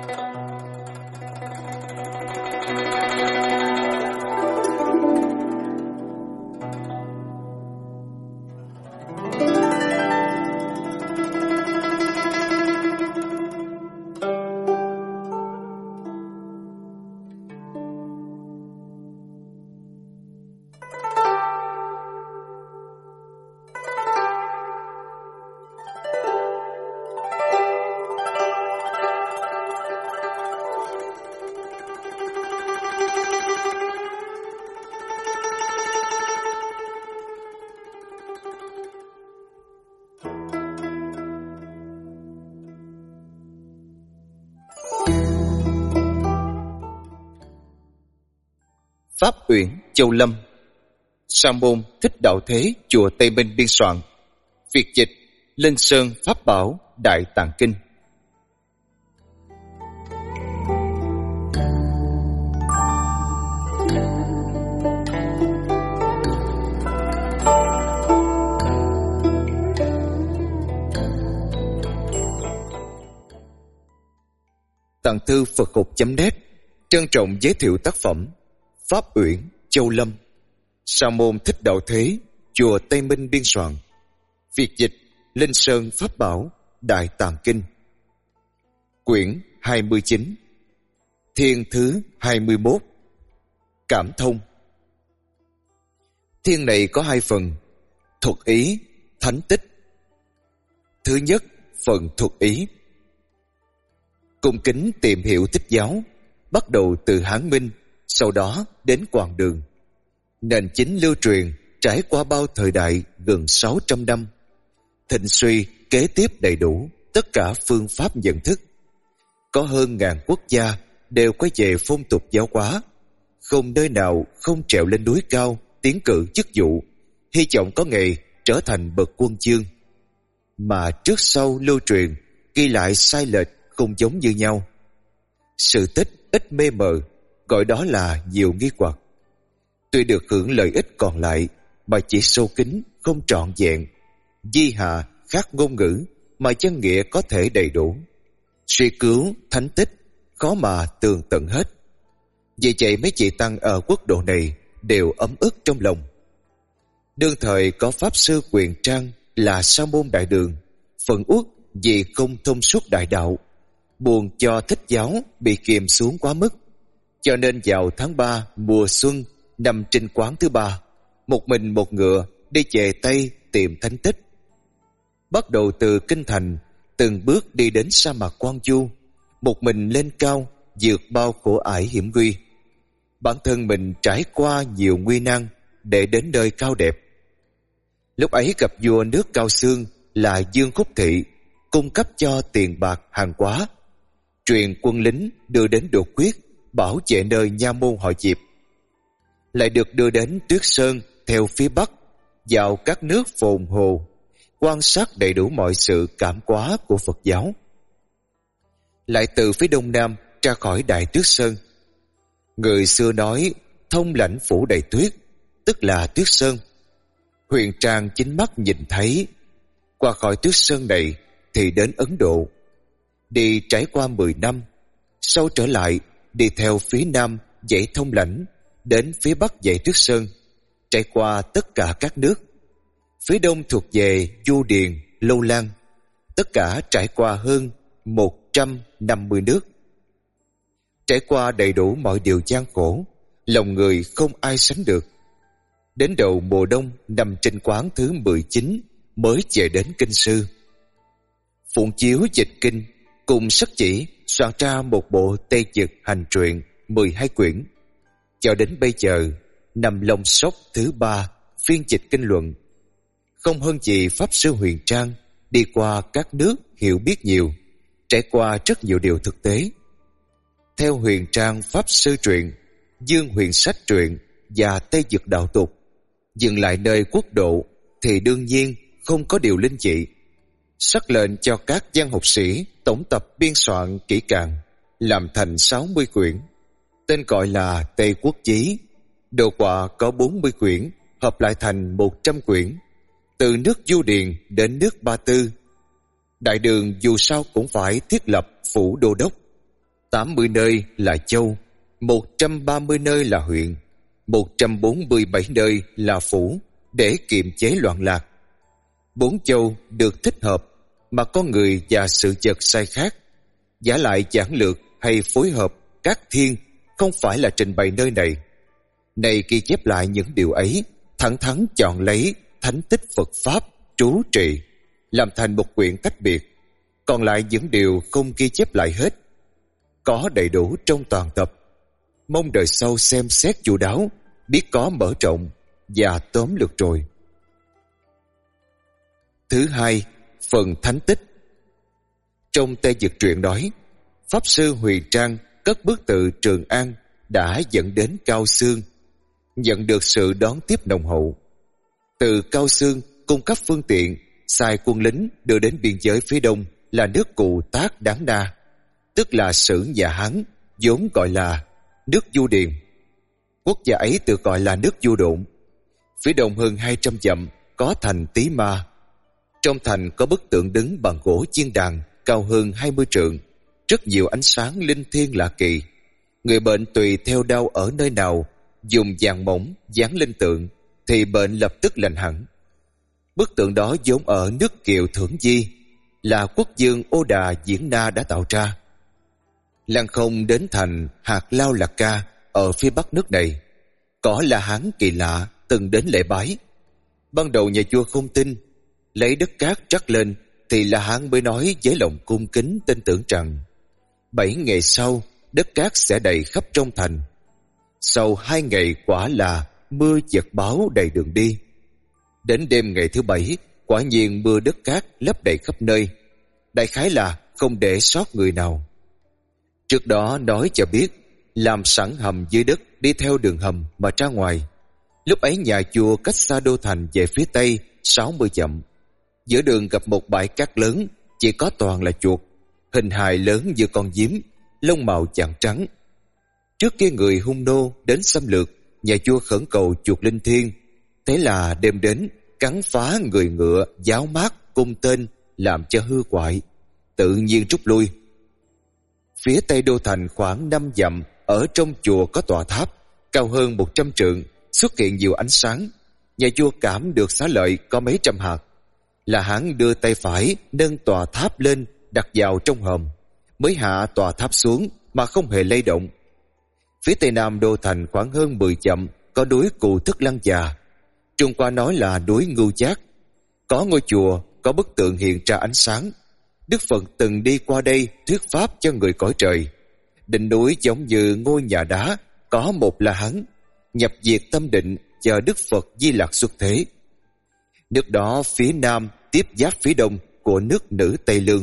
Pháp Uyển Châu Lâm. Sa môn Thích Đạo Thế, chùa Tây Minh biên soạn. Việt dịch Linh Sơn Pháp Bảo Đại Tạng Kinh. Tạng thư Phật học.net trân trọng giới thiệu tác phẩm Pháp Uyển Châu Lâm, Sa môn Thích Đạo Thế, chùa Tây Minh biên soạn. Việt dịch Linh Sơn Pháp Bảo Đại Tạng Kinh. Quyển 29, Thiên thứ 21. Cảm thông. Thiên này có hai phần: thuật ý, thánh tích. Thứ nhất, phần thuật ý. Cung kính tìm hiểu Thích giáo, bắt đầu từ Hán Minh, sau đó đến Quảng Đường. Nền chính lưu truyền trải qua bao thời đại gần 600 năm. Thịnh suy kế tiếp đầy đủ tất cả phương pháp nhận thức. Có hơn ngàn quốc gia đều quay về phong tục giáo hóa, không nơi nào không trèo lên núi cao tiến cử chức vụ, hy vọng có ngày trở thành bậc quân chương. Mà trước sau lưu truyền ghi lại sai lệch không giống như nhau. Sự tích ít mê mờ, gọi đó là nhiều nghi hoặc. Tuy được hưởng lợi ích còn lại mà chỉ sâu kín không trọn vẹn, di hạ khác ngôn ngữ mà chân nghĩa có thể đầy đủ. Suy cứu thánh tích khó mà tường tận hết. Vì vậy mấy vị tăng ở quốc độ này đều ấm ức trong lòng. Đương thời có pháp sư Quyền Trang là sa môn đại đường, phẫn uất vì không thông suốt đại đạo, buồn cho Thích giáo bị kiềm xuống quá mức, cho nên vào tháng 3 mùa xuân năm Trinh Quán thứ 3, một mình một ngựa đi về Tây tìm thánh tích. Bắt đầu từ kinh thành, từng bước đi đến sa mạc Quan Du, một mình lên cao vượt bao khổ ải hiểm nguy. Bản thân mình trải qua nhiều nguy nan để đến nơi cao đẹp. Lúc ấy gặp vua nước Cao Xương là Dương Khúc Thị, cung cấp cho tiền bạc hàng hóa, truyền quân lính đưa đến Đột Quyết bảo vệ nơi nha môn họ Diệp. Lại được đưa đến Tuyết Sơn theo phía bắc, vào các nước Phồn Hồ, quan sát đầy đủ mọi sự cảm hóa của Phật giáo. Lại từ phía đông nam ra khỏi Đại Tuyết Sơn. Người xưa nói thông lãnh phủ đầy tuyết, tức là Tuyết Sơn. Huyền Trang chính mắt nhìn thấy. Qua khỏi Tuyết Sơn này thì đến Ấn Độ. Đi trải qua 10 năm, sau trở lại đi theo phía nam dãy Thông Lãnh đến phía bắc dãy Tuyết Sơn, trải qua tất cả các nước. Phía đông thuộc về Du Điền, Lâu Lan, tất cả trải qua hơn 150 nước. Trải qua đầy đủ mọi điều gian khổ, lòng người không ai sánh được. Đến đầu mùa đông năm Trinh Quán thứ 19 mới về đến Kinh Sư. Phụng chiếu dịch kinh cùng sách chỉ soạn ra một bộ Tây Dực Hành Truyện 12 quyển. Cho đến bây giờ, nằm Long Sóc thứ 3 phiên dịch kinh luận. Không hơn gì Pháp Sư Huyền Trang đi qua các nước hiểu biết nhiều, trải qua rất nhiều điều thực tế. Theo Huyền Trang Pháp Sư truyện, Dương Huyền Sách truyện và Tây Dực đạo tục, dừng lại nơi quốc độ thì đương nhiên không có điều linh dị. Sắc lệnh cho các văn học sĩ tổng tập biên soạn kỹ càng, làm thành 60 quyển, tên gọi là Tây Quốc Chí. Đồ họa có 40 quyển, hợp lại thành 100 quyển, từ nước Du Điền đến nước Ba Tư. Đại đường dù sao cũng phải thiết lập phủ đô đốc. 80 nơi là châu, 130 nơi là huyện, 147 nơi là phủ, để kiềm chế loạn lạc. 4 châu được thích hợp, mà con người và sự vật sai khác. Giả lại giản lược hay phối hợp các thiên không phải là trình bày nơi này. Này ghi chép lại những điều ấy, thẳng thắn chọn lấy thánh tích Phật Pháp, trú trì, làm thành một quyển tách biệt. Còn lại những điều không ghi chép lại hết, có đầy đủ trong toàn tập. Mong đời sau xem xét chu đáo, biết có mở rộng và tóm lược rồi. Thứ hai, phần thánh tích. Trong Tây Dực truyện nói, Pháp sư Huyền Trang cất bước từ Trường An đã dẫn đến Cao Xương, nhận được sự đón tiếp nồng hậu. Từ Cao Xương cung cấp phương tiện, sai quân lính đưa đến biên giới phía đông là nước Cù Tác Đán Na, tức là Sử nhà Hán, vốn gọi là nước Du Điền. Quốc gia ấy tự gọi là nước Du Độn. Phía đông hơn 200 dặm có thành Tí Ma. Trong thành có bức tượng đứng bằng gỗ chiên đàn cao hơn 20 trượng, rất nhiều ánh sáng linh thiêng lạ kỳ. Người bệnh tùy theo đau ở nơi nào, dùng vàng mỏng dán lên tượng thì bệnh lập tức lành hẳn. Bức tượng đó vốn ở nước Kiều Thưởng Di, là quốc vương Ô Đà Diễn Na đã tạo ra. Lăng không đến thành Hạt Lao Lạc Ca ở phía bắc nước này, có La Hán kỳ lạ từng đến lễ bái. Ban đầu nhà vua không tin, lấy đất cát trắc lên thì La Hán mới nói với lòng cung kính tin tưởng rằng 7 ngày sau đất cát sẽ đầy khắp trong thành. Sau 2 ngày quả là mưa giật báo đầy đường đi. Đến đêm ngày thứ 7, quả nhiên mưa đất cát lấp đầy khắp nơi, đại khái là không để sót người nào. Trước đó nói cho biết làm sẵn hầm dưới đất đi theo đường hầm mà ra ngoài. Lúc ấy nhà vua cách xa đô thành về phía tây 60 dặm. Giữa đường gặp một bãi cát lớn, chỉ có toàn là chuột, hình hài lớn như con giếm, lông màu vàng trắng. Trước kia người Hung Nô đến xâm lược, nhà vua khẩn cầu chuột linh thiêng. Thế là đêm đến cắn phá người ngựa, giáo mát cung tên, làm cho hư hoại, tự nhiên rút lui. Phía tây đô thành khoảng 5 dặm, ở trong chùa có tòa tháp cao hơn 100 trượng, xuất hiện nhiều ánh sáng. Nhà vua cảm được xá lợi có mấy trăm hạt. La Hán đưa tay phải nâng tòa tháp lên, đặt vào trong hòm, mới hạ tòa tháp xuống mà không hề lay động. Phía tây nam đô thành khoảng hơn 10 dặm có núi Cù Thức Lăng Già, Trung Hoa nói là núi Ngưu Giác. Có ngôi chùa, có bức tượng hiện ra ánh sáng. Đức Phật từng đi qua đây thuyết pháp cho người cõi trời. Đỉnh núi giống như ngôi nhà đá, có một La Hán nhập diệt tâm định chờ Đức Phật Di Lặc xuất thế. Nước đó phía nam tiếp giáp phía đông của nước Nữ Tây Lương.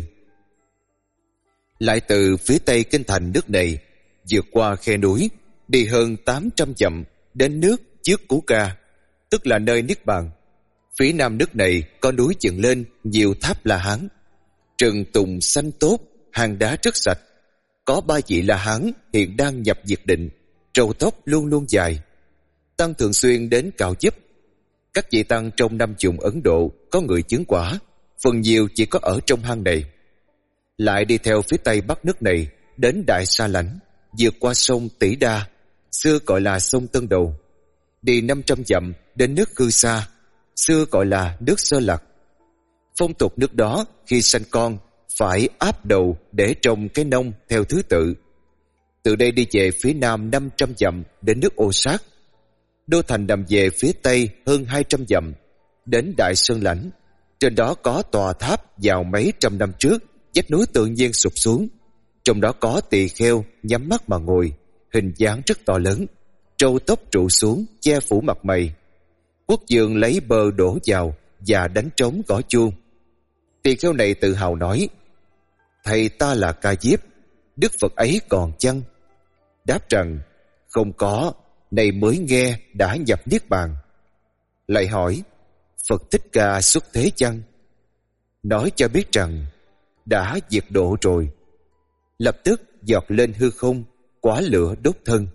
Lại từ phía tây kinh thành nước này, vượt qua khe núi, đi hơn 800 dặm đến nước trước Cú Ca, tức là nơi Niết Bàn. Phía nam nước này có núi dựng lên nhiều tháp La Hán, rừng tùng xanh tốt, hang đá rất sạch. Có 3 vị La Hán hiện đang nhập diệt định, râu tóc luôn luôn dài. Tăng thường xuyên đến cạo giúp. Các vị tăng trong 5 vùng Ấn Độ có người chứng quả, phần nhiều chỉ có ở trong hang này. Lại đi theo phía tây bắc nước này đến Đại Sa Lãnh, vượt qua sông Tỷ Đa, xưa gọi là sông Tân Đầu, đi 500 dặm đến nước Khư Sa, xưa gọi là nước Sơ Lặc. Phong tục nước đó khi sanh con phải áp đầu để trồng cái nông theo thứ tự. Từ đây đi về phía nam 500 dặm đến nước Ô Sát. Đô thành nằm về phía tây hơn 200 dặm đến Đại Sơn Lãnh. Trên đó có tòa tháp vào mấy trăm năm trước, vách núi tự nhiên sụp xuống. Trong đó có tỳ kheo nhắm mắt mà ngồi, hình dáng rất to lớn, râu tóc trụ xuống che phủ mặt mày. Quốc vương lấy bơ đổ vào và đánh trống gõ chuông. Tỳ kheo này tự hào nói: "Thầy ta là Ca Diếp, Đức Phật ấy còn chăng?" Đáp rằng: "Không có, này mới nghe đã nhập Niết Bàn." Lại hỏi: "Phật Thích Ca xuất thế chăng?" Nói cho biết rằng đã diệt độ rồi. Lập tức giọt lên hư không, quả lửa đốt thân.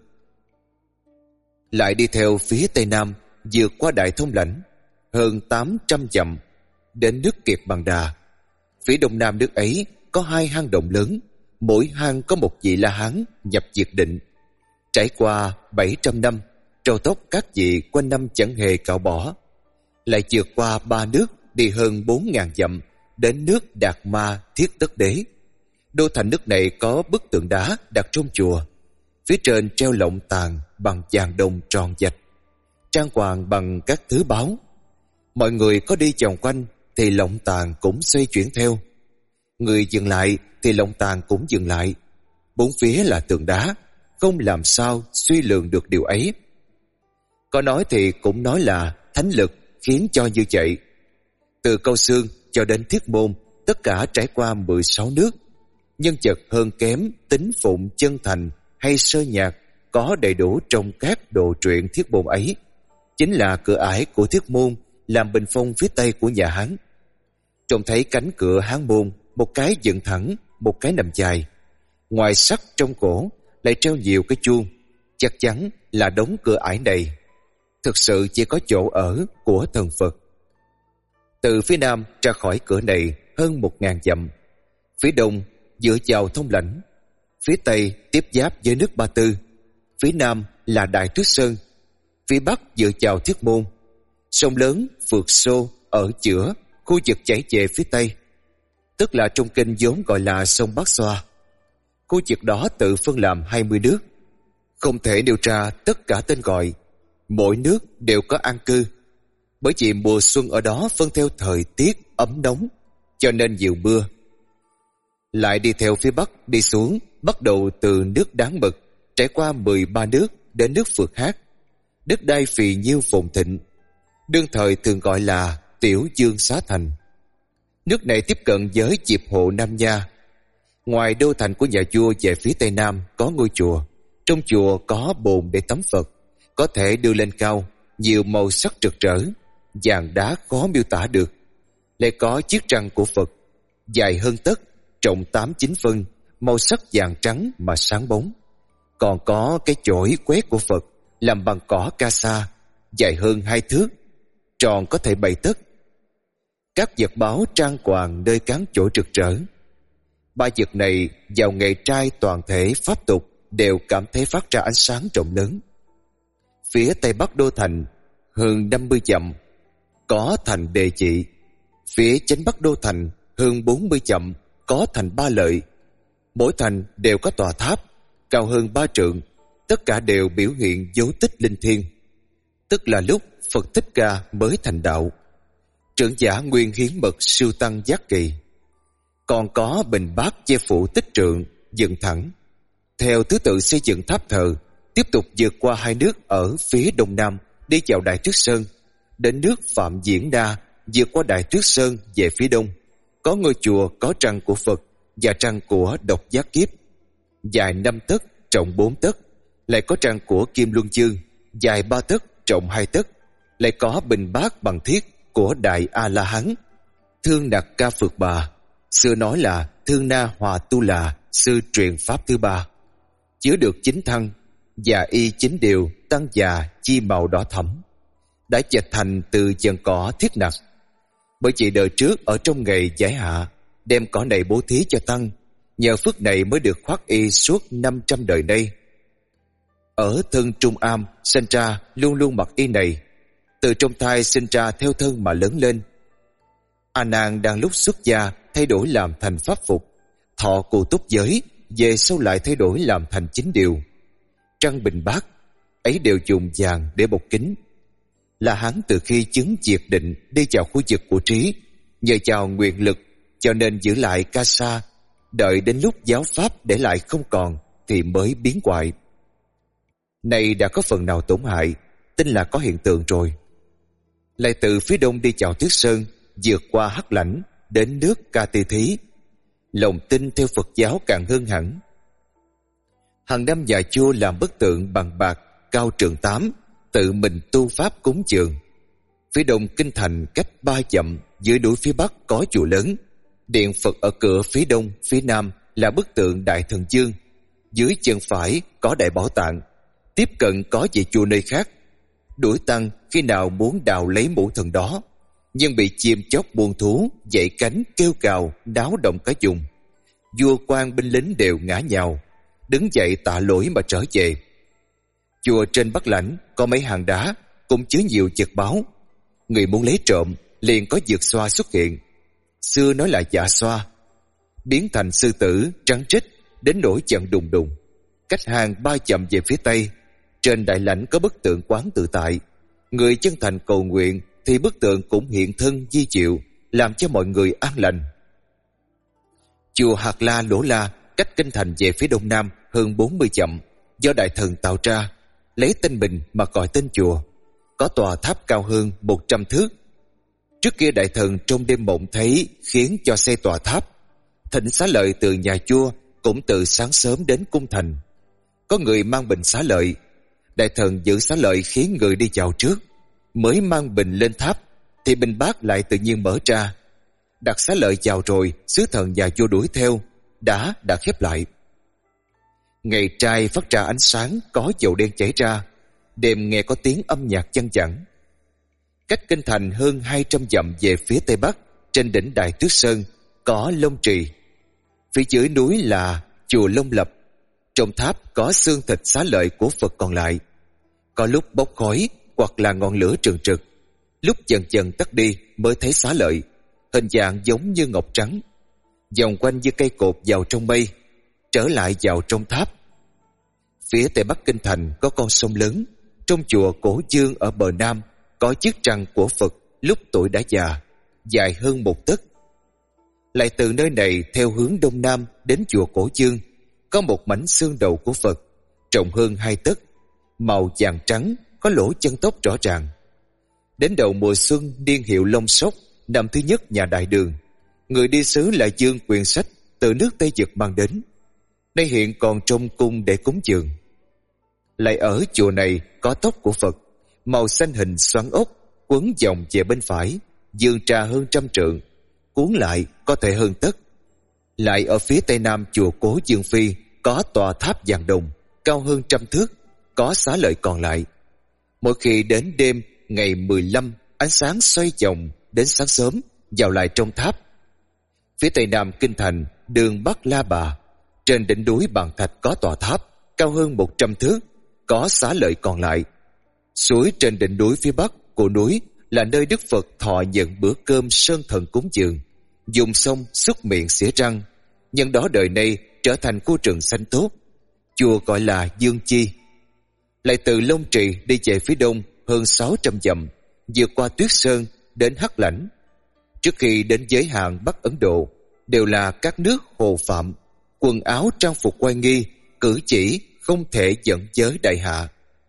Lại đi theo phía tây nam, vượt qua Đại Thông Lãnh hơn 800 dặm đến nước Kiệt Bằng Đà. Phía đông nam nước ấy có 2 hang động lớn, mỗi hang có một vị La Hán nhập diệt định. Trải qua 700 năm, râu tóc các vị quanh năm chẳng hề cạo bỏ. Lại vượt qua 3 nước, đi hơn 4.000 dặm, đến nước Đạt Ma Thiết Tất Đế. Đô thành nước này có bức tượng đá đặt trong chùa. Phía trên treo lọng tàn bằng vàng đồng tròn vạch, trang hoàng bằng các thứ báu. Mọi người có đi vòng quanh thì lọng tàn cũng xoay chuyển theo. Người dừng lại thì lọng tàn cũng dừng lại. Bốn phía là tượng đá, không làm sao suy lường được điều ấy. Có nói thì cũng nói là thánh lực khiến cho như vậy. Từ Câu Xương cho đến Thiết Môn, tất cả trải qua 16 nước. Nhân vật hơn kém, Tính Phụng, Chân Thành hay Sơ Nhạc có đầy đủ trong các đồ truyện Thiết Môn ấy. Chính là cửa ải của Thiết Môn làm bình phong phía tây của nhà Hán. Trông thấy cánh cửa Hán môn, một cái dựng thẳng, một cái nằm dài. Ngoài sắt trong cổ lại treo nhiều cái chuông, chắc chắn là đóng cửa ải này thực sự chỉ có chỗ ở của thần Phật. Từ phía nam ra khỏi cửa này hơn 1.000 dặm. Phía đông dựa vào Thông Lãnh, phía tây tiếp giáp với nước Ba Tư, phía nam là Đại Tuyết Sơn, phía bắc dựa vào Thiết Môn. Sông lớn Phượt Xô ở giữa, khu vực chảy về phía tây, tức là trong kinh vốn gọi là sông Bát Xoa. Khu vực đó tự phân làm 20 nước, không thể nêu ra tất cả tên gọi. Mỗi nước đều có an cư, bởi vì mùa xuân ở đó phân theo thời tiết ấm nóng, cho nên nhiều mưa. Lại đi theo phía bắc đi xuống, bắt đầu từ nước Đáng Mực, trải qua 13 nước đến nước Phượt Hát. Đất đai phì nhiêu phồn thịnh, đương thời thường gọi là Tiểu Dương Xá Thành. Nước này tiếp cận với Diệp Hộ Nam Nha. Ngoài đô thành của nhà vua về phía tây nam có ngôi chùa. Trong chùa có bồn để tắm Phật, có thể đưa lên cao, nhiều màu sắc rực rỡ, vàng đá khó miêu tả được. Lại có chiếc răng của Phật, dài hơn tấc, trọng 8-9 phân, màu sắc vàng trắng mà sáng bóng. Còn có cái chổi quét của Phật làm bằng cỏ ca sa, dài hơn 2 thước, tròn có thể 7 tấc. Các vật báo trang hoàng nơi cán chổi rực rỡ. Ba vật này vào ngày trai toàn thể pháp tục đều cảm thấy phát ra ánh sáng rộng lớn. Phía tây bắc đô thành hơn 50 dặm có thành Đề Trị. Phía chánh bắc đô thành hơn 40 dặm có thành Ba Lợi. Mỗi thành đều có tòa tháp cao hơn 3 trượng, tất cả đều biểu hiện dấu tích linh thiêng, tức là lúc Phật Thích Ca mới thành đạo. Trưởng giả Nguyên Hiến Mật siêu tăng Giác Kỳ. Còn có bình bát che phủ tích trượng dựng thẳng. Theo thứ tự xây dựng tháp thờ, tiếp tục vượt qua 2 nước ở phía đông nam, đi vào Đại Tuyết Sơn, đến nước Phạm Diễn Đa, vượt qua Đại Tuyết Sơn về phía đông. Có ngôi chùa có trăng của Phật và trăng của Độc Giác Kiếp, dài 5 tấc, trọng 4 tấc. Lại có trăng của Kim Luân Dương, dài 3 tấc, trọng 2 tấc. Lại có bình bát bằng thiết của Đại A La Hán, Thương Nặc Ca Phược Bà, xưa nói là Thương Na Hòa Tu Là, sư truyền pháp thứ 3, chứa được 9 thăng và y 9 điều tăng già chi màu đỏ thẫm, đã chạch thành từ dần cỏ thiết nặc. Bởi vì đời trước ở trong ngày giải hạ đem cỏ này bố thí cho tăng, nhờ phước này mới được khoác y suốt 500 đời nay. Ở thân Trung Am sinh ra luôn luôn mặc y này, từ trong thai sinh ra theo thân mà lớn lên. A Nan đang lúc xuất gia thay đổi làm thành pháp phục, thọ cụ túc giới, về sau lại thay đổi làm thành 9 điều. Trăng bình bát ấy đều dùng vàng để bọc kính. Là hắn từ khi chứng diệt định đi vào khu vực của trí, nhờ vào nguyện lực cho nên giữ lại ca sa, đợi đến lúc giáo pháp để lại không còn thì mới biến hoại. Này đã có phần nào tổn hại, tin là có hiện tượng rồi. Lại từ phía đông đi vào Tuyết Sơn, vượt qua Hắc Lãnh đến nước Ca Ti Thí. Lòng tin theo Phật giáo càng hơn hẳn. Hàng năm nhà vua làm bức tượng bằng bạc cao trượng 8, tự mình tu pháp cúng dường. Phía đông kinh thành cách 3 dặm, dưới núi phía bắc có chùa lớn. Điện Phật ở cửa phía đông, phía nam là bức tượng Đại Thần Dương. Dưới chân phải có Đại Bảo Tạng, tiếp cận có về chùa nơi khác. Đuổi tăng khi nào muốn đào lấy mũ thần đó, nhưng bị chim chóc buôn thú dậy cánh kêu cào náo động cả vùng. vua quan binh lính đều ngã nhào, đứng dậy tạ lỗi mà trở về. Chùa trên Bắc Lãnh có mấy hang đá cũng chứa nhiều vật báu. Người muốn lấy trộm liền có dược xoa xuất hiện, xưa nói là dạ xoa, biến thành sư tử trắng trích đến nỗi giận đùng đùng. Cách hang 3 dặm về phía tây, trên đại lãnh có bức tượng Quán Tự Tại. Người chân thành cầu nguyện thì bức tượng cũng hiện thân di diệu, làm cho mọi người an lành. Chùa Hạt La Lỗ La cách kinh thành về phía đông nam hơn 40 dặm, do đại thần tạo ra, lấy tên mình mà gọi tên chùa. Có tòa tháp cao hơn 100 thước. Trước kia đại thần trong đêm mộng thấy khiến cho xây tòa tháp. Thịnh xá lợi từ nhà vua cũng từ sáng sớm đến cung thành. Có người mang bình xá lợi, đại thần giữ xá lợi khiến người đi vào trước. Mới mang bình lên tháp thì bình bát lại tự nhiên mở ra. Đặt xá lợi vào rồi, sứ thần và vua đuổi theo, đã khép lại. Ngày trai phát ra ánh sáng, có dầu đen chảy ra. Đêm nghe có tiếng âm nhạc văng vẳng. Cách kinh thành hơn 200 dặm về phía tây bắc, trên đỉnh Đại Tuyết Sơn có Long Trì. Phía dưới núi là chùa Long Lập. Trong tháp có xương thịt xá lợi của Phật còn lại. Có lúc bốc khói hoặc là ngọn lửa trừng trực, lúc dần dần tắt đi mới thấy xá lợi, hình dạng giống như ngọc trắng, vòng quanh như cây cột vào trong mây, trở lại vào trong tháp. Phía tây bắc kinh thành có con sông lớn. Trong chùa Cổ Dương ở bờ nam có chiếc trăng của Phật lúc tuổi đã già, dài hơn 1 tấc. Lại từ nơi này theo hướng đông nam đến chùa Cổ Dương có một mảnh xương đầu của Phật rộng hơn 2 tấc, màu vàng trắng, có lỗ chân tóc rõ ràng. Đến đầu mùa xuân, niên hiệu Long Sóc, năm thứ nhất nhà Đại Đường, người đi sứ lại dương quyển sách từ nước Tây Dực mang đến, nay hiện còn trong cung để cúng dường. Lại ở chùa này có tóc của Phật, màu xanh hình xoắn ốc, quấn vòng về bên phải, dương ra hơn 100 trượng, cuốn lại có thể hơn tấc. Lại ở phía tây nam chùa Cố Dương Phi có tòa tháp vàng đồng, cao hơn 100 thước, có xá lợi còn lại. Mỗi khi đến đêm ngày 15, ánh sáng xoay vòng đến sáng sớm vào lại trong tháp. Phía tây nam kinh thành đường Bắc La Bà, trên đỉnh núi bằng thạch có tòa tháp cao hơn 100 thước, có xá lợi còn lại. Suối trên đỉnh núi phía bắc của núi là nơi Đức Phật thọ nhận bữa cơm sơn thần cúng dường, dùng xong xúc miệng xỉa răng, nhân đó đời nay trở thành khu rừng xanh tốt. Chùa gọi là Dương Chi. Lại từ Long Trì đi về phía đông hơn 600 dặm, vượt qua Tuyết Sơn đến Hắc Lãnh. Trước khi đến giới hạn Bắc Ấn Độ đều là các nước hồ phạm, quần áo trang phục oai nghi, cử chỉ không thể dẫn giới đại hạ.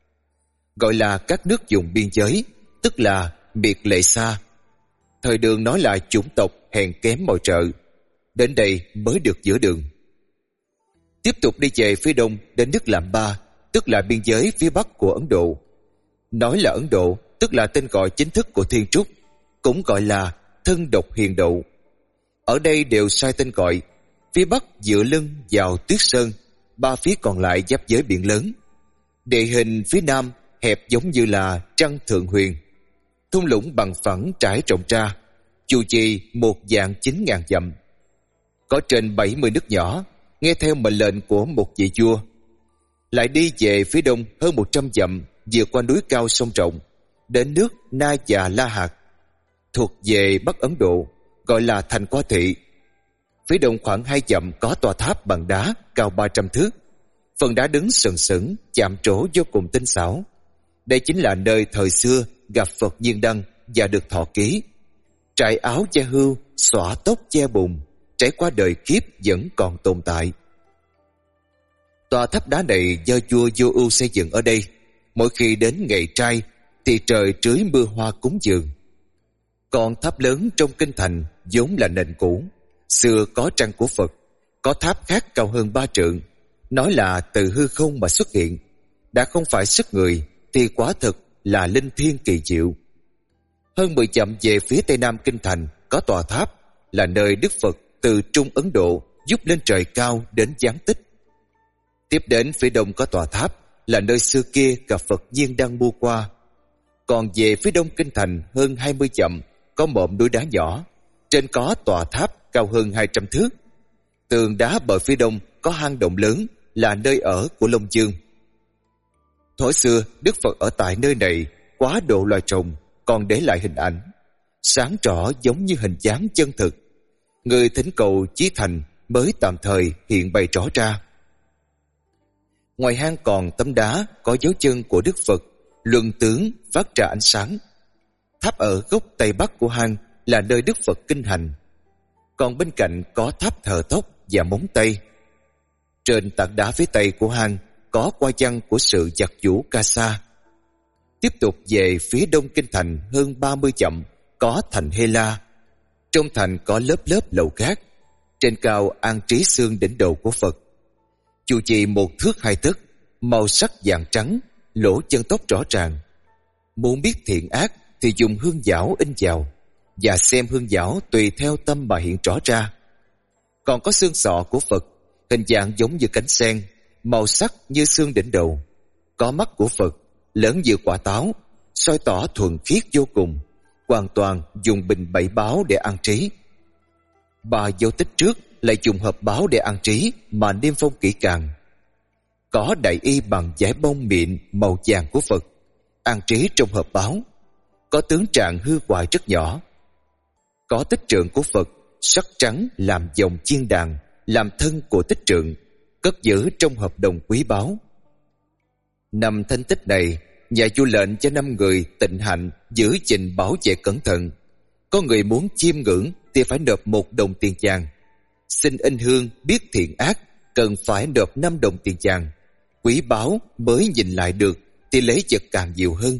Gọi là các nước vùng biên giới, tức là miệt lệ xa. Thời Đường nói là chủng tộc hèn kém mọi trợ. Đến đây mới được giữa đường. Tiếp tục đi về phía đông đến nước Lạm Ba, tức là biên giới phía bắc của Ấn Độ. Nói là Ấn Độ, tức là tên gọi chính thức của Thiên Trúc, cũng gọi là Thân Độc Hiền Độ. Ở đây đều sai tên gọi. Phía bắc dựa lưng vào Tuyết Sơn, 3 phía còn lại giáp giới biển lớn. Địa hình phía nam hẹp giống như là trăng thượng huyền, thung lũng bằng phẳng trải rộng ra, chu vi một vạn 9.000 dặm. Có trên 70 nước nhỏ, nghe theo mệnh lệnh của một vị vua. Lại đi về phía đông hơn 100 dặm, vượt qua núi cao sông rộng, đến nước Na Già La Hạt, thuộc về Bắc Ấn Độ, gọi là thành Qua Thị. Phía đông khoảng 2 dặm có tòa tháp bằng đá cao 300 thước, phần đá đứng sừng sững, chạm trổ vô cùng tinh xảo. Đây chính là nơi thời xưa gặp Phật Nhiên Đăng và được thọ ký. Trải áo che hưu, xõa tóc che bùn, trải qua đời kiếp vẫn còn tồn tại. Tòa tháp đá này do vua Vô Ưu xây dựng ở đây. Mỗi khi đến ngày trai thì trời trưới mưa hoa cúng dường. Còn tháp lớn trong kinh thành vốn là nền cũ, xưa có trăng của Phật. Có tháp khác cao hơn 3 trượng, nói là từ hư không mà xuất hiện, đã không phải sức người thì quả thực là linh thiêng kỳ diệu. Hơn 10 dặm về phía tây nam kinh thành có tòa tháp, là nơi Đức Phật từ Trung Ấn Độ giúp lên trời cao đến giáng tích. Tiếp đến phía đông có tòa tháp, là nơi xưa kia gặp Phật Nhiên Đăng mua qua. Còn về phía đông kinh thành hơn 20 dặm có mộm núi đá nhỏ, trên có tòa tháp cao hơn 200 thước. Tường đá bờ phía đông có hang động lớn là nơi ở của Long Dương. Thuở xưa Đức Phật ở tại nơi này quá độ loài trùng, còn để lại hình ảnh sáng rõ giống như hình dáng chân thực. Người thỉnh cầu chí thành mới tạm thời hiện bày rõ ra. Ngoài hang còn tấm đá có dấu chân của Đức Phật luân tướng phát ra ánh sáng. Tháp ở góc tây bắc của hang là nơi Đức Phật kinh hành, còn bên cạnh có tháp thờ tóc và móng tay. Trên tảng đá phía tây của hang có qua văn của sự giặc vũ Ca Sa. Tiếp tục về phía đông kinh thành hơn 30 dặm có thành Hê La. Trong thành có lớp lớp lầu gác, trên cao an trí xương đỉnh đầu của Phật. Chu trì 1 thước 2 tấc, màu sắc vàng trắng, lỗ chân tóc rõ ràng. Muốn biết thiện ác thì dùng hương giảo in vào, và xem hương giảo tùy theo tâm mà hiện rõ ra. Còn có xương sọ của Phật, hình dạng giống như cánh sen, màu sắc như xương đỉnh đầu. Có mắt của Phật, lớn như quả táo, soi tỏ thuần khiết vô cùng, hoàn toàn dùng bình bảy báo để an trí. 3 dấu tích trước lại dùng hợp báo để an trí mà niêm phong kỹ càng. Có đại y bằng vải bông mịn màu vàng của Phật, an trí trong hợp báo. Có tướng trạng hư hoại rất nhỏ. Có tích trượng của Phật, sắc trắng làm dòng chiên đàn, làm thân của tích trượng, cất giữ trong hợp đồng quý báu. 5 thanh tích này, nhà vua lệnh cho 5 người tịnh hạnh giữ gìn bảo vệ cẩn thận. Có người muốn chiêm ngưỡng thì phải nộp 1 đồng tiền vàng. Xin in hương biết thiện ác cần phải nộp 5 đồng tiền vàng. Quý báu mới nhìn lại được thì lấy vật càng nhiều hơn.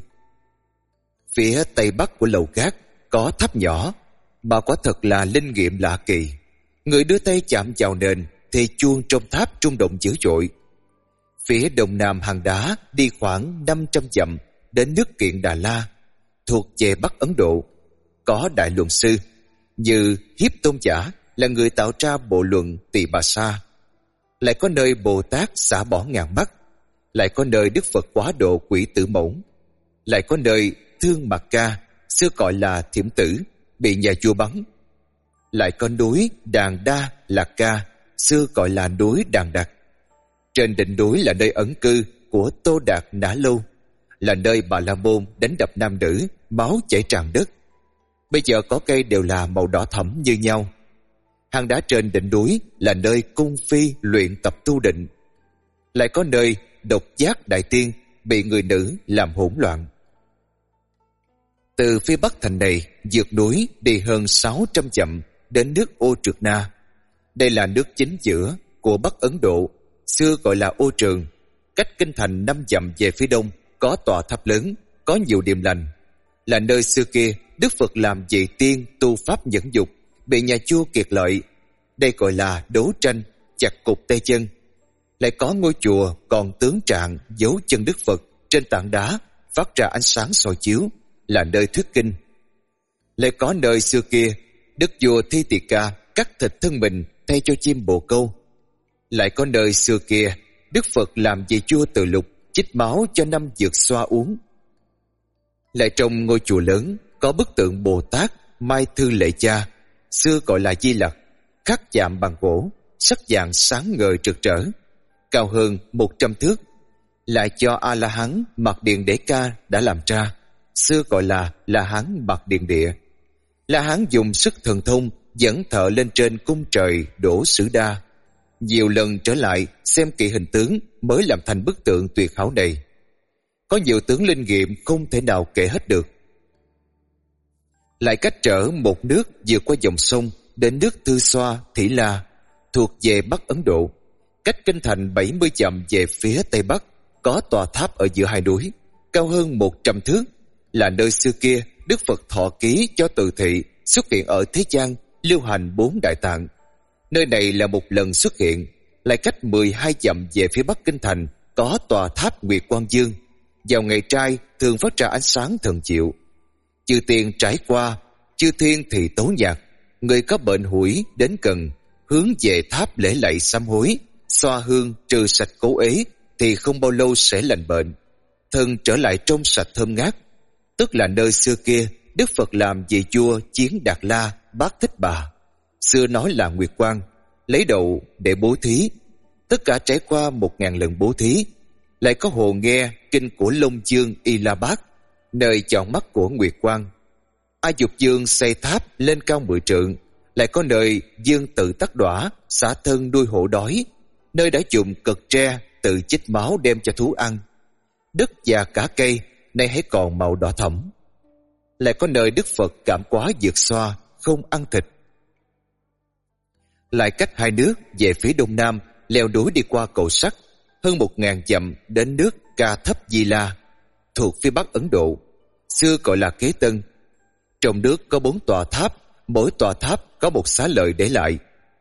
Phía tây bắc của lầu gác có tháp nhỏ, mà quả thật là linh nghiệm lạ kỳ. Người đưa tay chạm vào nền thì chuông trong tháp rung động dữ dội. Phía đông nam hang đá đi khoảng 500 dặm đến nước Kiện Đà La, thuộc về Bắc Ấn Độ. Có đại luận sư như Hiếp Tôn Giả là người tạo ra bộ luận Tỳ Bà Sa. Lại có nơi Bồ Tát xả bỏ ngàn mắt. Lại có nơi Đức Phật quá độ quỷ tử mẫu. Lại có nơi Thương Mạc Ca, xưa gọi là Thiểm Tử, bị nhà vua bắn. Lại có núi Đàn Đa Lạc Ca, xưa gọi là núi Đàn Đạt. Trên đỉnh núi là nơi ẩn cư của Tô Đạt Nã Lâu, là nơi Bà La Môn đánh đập nam nữ, máu chảy tràn đất. Bây giờ cỏ cây đều là màu đỏ thẫm như nhau. Hang đá trên đỉnh núi là nơi cung phi luyện tập tu định. Lại có nơi Độc Giác Đại Tiên bị người nữ làm hỗn loạn. Từ phía bắc thành này vượt núi đi hơn 600 dặm đến nước Ô Trượt Na. Đây là nước chính giữa của Bắc Ấn Độ, xưa gọi là Ô Trường. Cách kinh thành 5 dặm về phía đông có tòa tháp lớn, có nhiều điềm lành. Là nơi xưa kia Đức Phật làm vị tiên tu pháp nhẫn dục, bị nhà vua kiệt lợi. Đây gọi là đấu tranh, chặt cục tay chân. Lại có ngôi chùa còn tướng trạng dấu chân Đức Phật trên tảng đá, phát ra ánh sáng soi chiếu, là nơi thuyết kinh. Lại có nơi xưa kia Đức vua Thi Tỳ Ca cắt thịt thân mình thay cho chim bồ câu. Lại có nơi xưa kia Đức Phật làm vị vua Từ Lục chích máu cho 5 dược xoa uống. Lại trong ngôi chùa lớn có bức tượng Bồ Tát Mai Thư Lệ Cha, xưa gọi là Di Lặc, khắc chạm bằng gỗ, sắc vàng sáng ngời rực rỡ, cao hơn 100 thước. Lại cho A La Hán Mạt Điện Đế Ca đã làm ra, xưa gọi là La Hán Mạt Điện Địa. La Hán dùng sức thần thông dẫn thợ lên trên cung trời đổ Sử Đa. Nhiều lần trở lại xem kỹ hình tướng mới làm thành bức tượng tuyệt hảo này. Có nhiều tướng linh nghiệm không thể nào kể hết được. Lại cách trở một nước vượt qua dòng sông đến nước Tư Xoa, Thỉ La, thuộc về Bắc Ấn Độ. Cách kinh thành 70 dặm về phía tây bắc có tòa tháp ở giữa hai núi, cao hơn 100 thước, là nơi xưa kia Đức Phật thọ ký cho Từ Thị xuất hiện ở thế gian, lưu hành 4 đại tạng. Nơi này là một lần xuất hiện. Lại cách 12 dặm về phía bắc kinh thành có tòa tháp Nguyệt Quang Dương, vào ngày trai thường phát ra ánh sáng thần diệu. Chư tiên trải qua, chư thiên thì tấu nhạc. Người có bệnh hủi đến gần, hướng về tháp lễ lạy sám hối, xoa hương trừ sạch cố ế, thì không bao lâu sẽ lành bệnh, thân trở lại trong sạch thơm ngát. Tức là nơi xưa kia Đức Phật làm vị vua Chiến Đạt La Bát Thích Bà, xưa nói là Nguyệt Quang, lấy đậu để bố thí. Tất cả trải qua 1000 lần bố thí. Lại có hồ nghe kinh của Long Dương Y La Bát, nơi chọn mắt của Nguyệt Quang. A Dục Dương xây tháp lên cao 10 trượng. Lại có nơi Dương tự tắc đỏa, xả thân đuôi hổ đói, nơi đã dùng cực tre tự chích máu đem cho thú ăn. Đất và cả cây nay hãy còn màu đỏ thẫm. Lại có nơi Đức Phật cảm quá vượt xoa, không ăn thịt. Lại cách hai nước về phía đông nam, leo núi đi qua cầu sắt hơn 1000 dặm đến nước Ca Thấp Di La, thuộc phía bắc Ấn Độ, xưa gọi là Kế Tân. Trong nước có 4 tòa tháp, mỗi tòa tháp có một xá lợi để lại.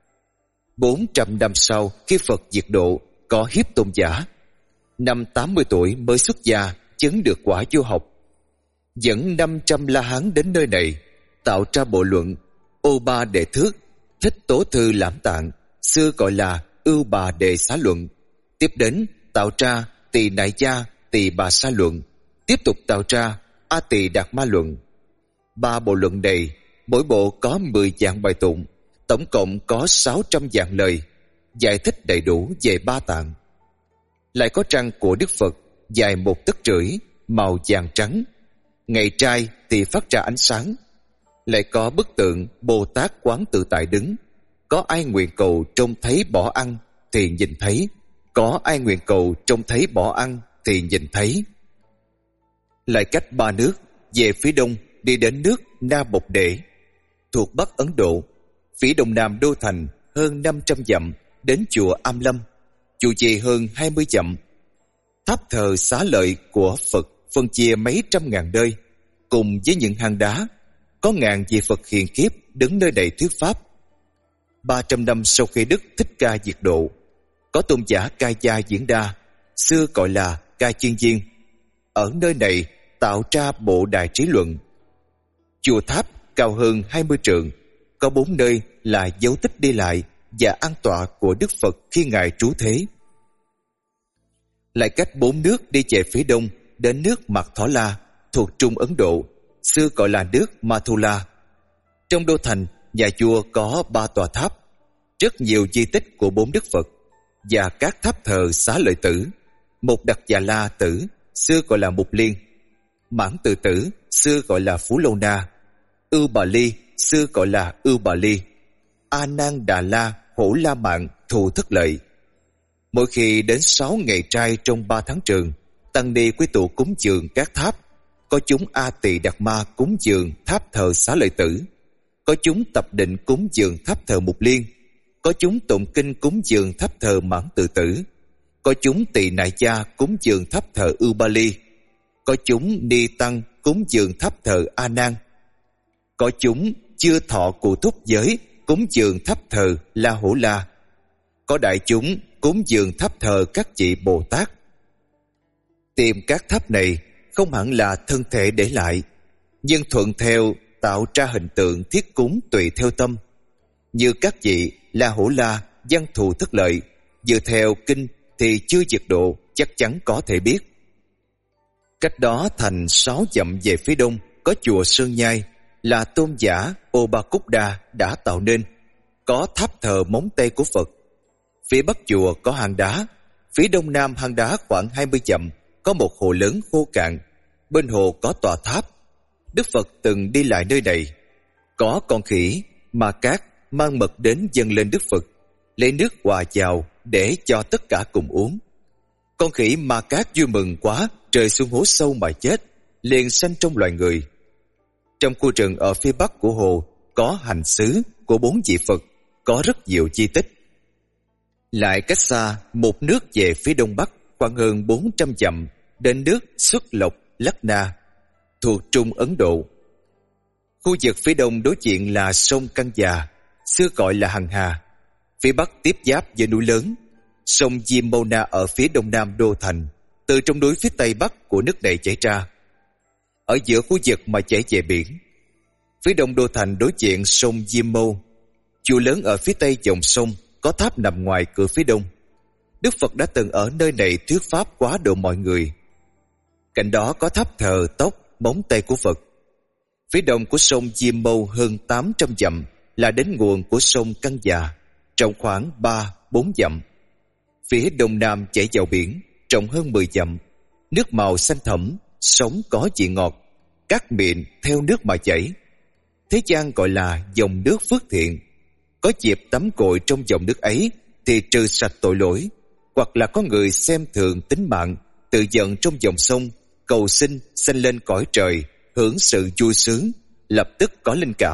400 năm sau, khi Phật diệt độ, có Hiếp Tôn giả, năm 80 tuổi mới xuất gia, chứng được quả vô học, dẫn 500 La Hán đến nơi này, tạo ra bộ luận Ô Ba Đệ Thước, Thích Tố Thư Lãm Tạng, xưa gọi là Ưu Bà Đề Xá Luận. Tiếp đến tạo ra Tỳ Nại Gia Tỳ Bà Sa Luận, tiếp tục tạo ra A Tỳ Đạt Ma Luận. 3 bộ luận này, mỗi bộ có 10 vạn bài tụng, tổng cộng có 600 vạn lời, giải thích đầy đủ về 3 tạng. Lại có trang của Đức Phật dài 1 tấc rưỡi, màu vàng trắng, ngày trai thì phát ra ánh sáng. Lại có bức tượng Bồ Tát Quán Tự Tại đứng, có ai nguyện cầu trông thấy bỏ ăn thì nhìn thấy, có ai nguyện cầu trông thấy bỏ ăn thì nhìn thấy. Lại cách 3 nước về phía đông đi đến nước Na Bộc Đệ, thuộc Bắc Ấn Độ, phía đông nam đô thành hơn 500 dặm đến chùa Am Lâm, chùa về hơn 20 dặm. Tháp thờ xá lợi của Phật phân chia mấy trăm ngàn nơi, cùng với những hang đá, có ngàn vị Phật hiền kiếp đứng nơi này thuyết pháp. 300 năm sau khi Đức Thích Ca diệt độ, có tôn giả Ca Gia Diễn Đa, xưa gọi là Ca Chuyên Viên, ở nơi này tạo ra bộ Đại Trí Luận. Chùa tháp cao hơn 20 trượng, có 4 nơi là dấu tích đi lại và an tọa của Đức Phật khi Ngài trú thế. Lại cách 4 nước đi về phía đông đến nước Mạc Thỏ La, thuộc Trung Ấn Độ, xưa gọi là nước Mathula. Trong đô thành, nhà vua có 3 tòa tháp, rất nhiều di tích của 4 Đức Phật và các tháp thờ xá lợi tử, một Đặc Già La tử, xưa gọi là Mục Liên, Mãn Từ tử, xưa gọi là Phú Lâu Na, Ưu Bà Ly, xưa gọi là Ưu Bà Ly, A Nan Đà La, Hổ La Mạn, Thù Thất Lợi. Mỗi khi đến 6 ngày trai trong 3 tháng trường, tăng ni quy tụ cúng dường các tháp. Có chúng A Tỳ Đạt Ma cúng dường tháp thờ xá lợi tử, có chúng tập định cúng dường tháp thờ Mục Liên, có chúng tụng kinh cúng dường tháp thờ Mãn Từ tử, có chúng Tỳ Nại Gia cúng dường tháp thờ Ưu Ba Ly, có chúng Ni Tăng cúng dường tháp thờ A Nan, có chúng chưa thọ cụ thúc giới cúng dường tháp thờ La Hổ La, có đại chúng cúng dường tháp thờ các vị Bồ Tát. Tìm các tháp này không hẳn là thân thể để lại, nhưng thuận theo tạo ra hình tượng thiết cúng tùy theo tâm. Như các vị La Hổ La, Văn Thù Thất Lợi, dựa theo kinh thì chưa diệt độ chắc chắn có thể biết. Cách đó thành 6 dặm về phía đông có chùa Sơn Nhai, là tôn giả Ô Ba Cúc Đa đã tạo nên, có tháp thờ móng tay của Phật. Phía bắc chùa có hang đá, phía đông nam hang đá khoảng 20 dặm có một hồ lớn khô cạn, bên hồ có tòa tháp. Đức Phật từng đi lại nơi này. Có con khỉ Ma Cát mang mật đến dâng lên Đức Phật, lấy nước hòa vào để cho tất cả cùng uống. Con khỉ Ma Cát vui mừng quá, rơi xuống hố sâu mà chết, liền sanh trong loài người. Trong khu rừng ở phía bắc của hồ có hành xứ của 4 vị Phật, có rất nhiều di tích. Lại cách xa một nước về phía đông bắc khoảng hơn 400 dặm đến nước Xuất Lộc Lắc Na, thuộc Trung Ấn Độ. Khu vực phía đông đối diện là sông Căng Già, xưa gọi là Hằng Hà. Phía bắc tiếp giáp với núi lớn, sông Jimona ở phía đông nam đô thành, từ trong núi phía tây bắc của nước này chảy ra, ở giữa khu vực mà chảy về biển. Phía đông đô thành đối diện sông Jimo, chùa lớn ở phía tây dòng sông, có tháp nằm ngoài cửa phía đông. Đức Phật đã từng ở nơi này thuyết pháp quá độ mọi người. Cạnh đó có tháp thờ tóc móng tay của Phật. Phía đông của sông Jimo hơn 800 dặm là đến nguồn của sông Căng Già, rộng khoảng 3-4 dặm. Phía đông nam chảy vào biển, rộng hơn 10 dặm. Nước màu xanh thẫm, sóng có vị ngọt, cát mịn theo nước mà chảy. Thế gian gọi là dòng nước phước thiện. Có dịp tắm cội trong dòng nước ấy thì trừ sạch tội lỗi, hoặc là có người xem thường tính mạng, tự giận trong dòng sông, cầu xin sanh lên cõi trời, hưởng sự vui sướng, lập tức có linh cảm.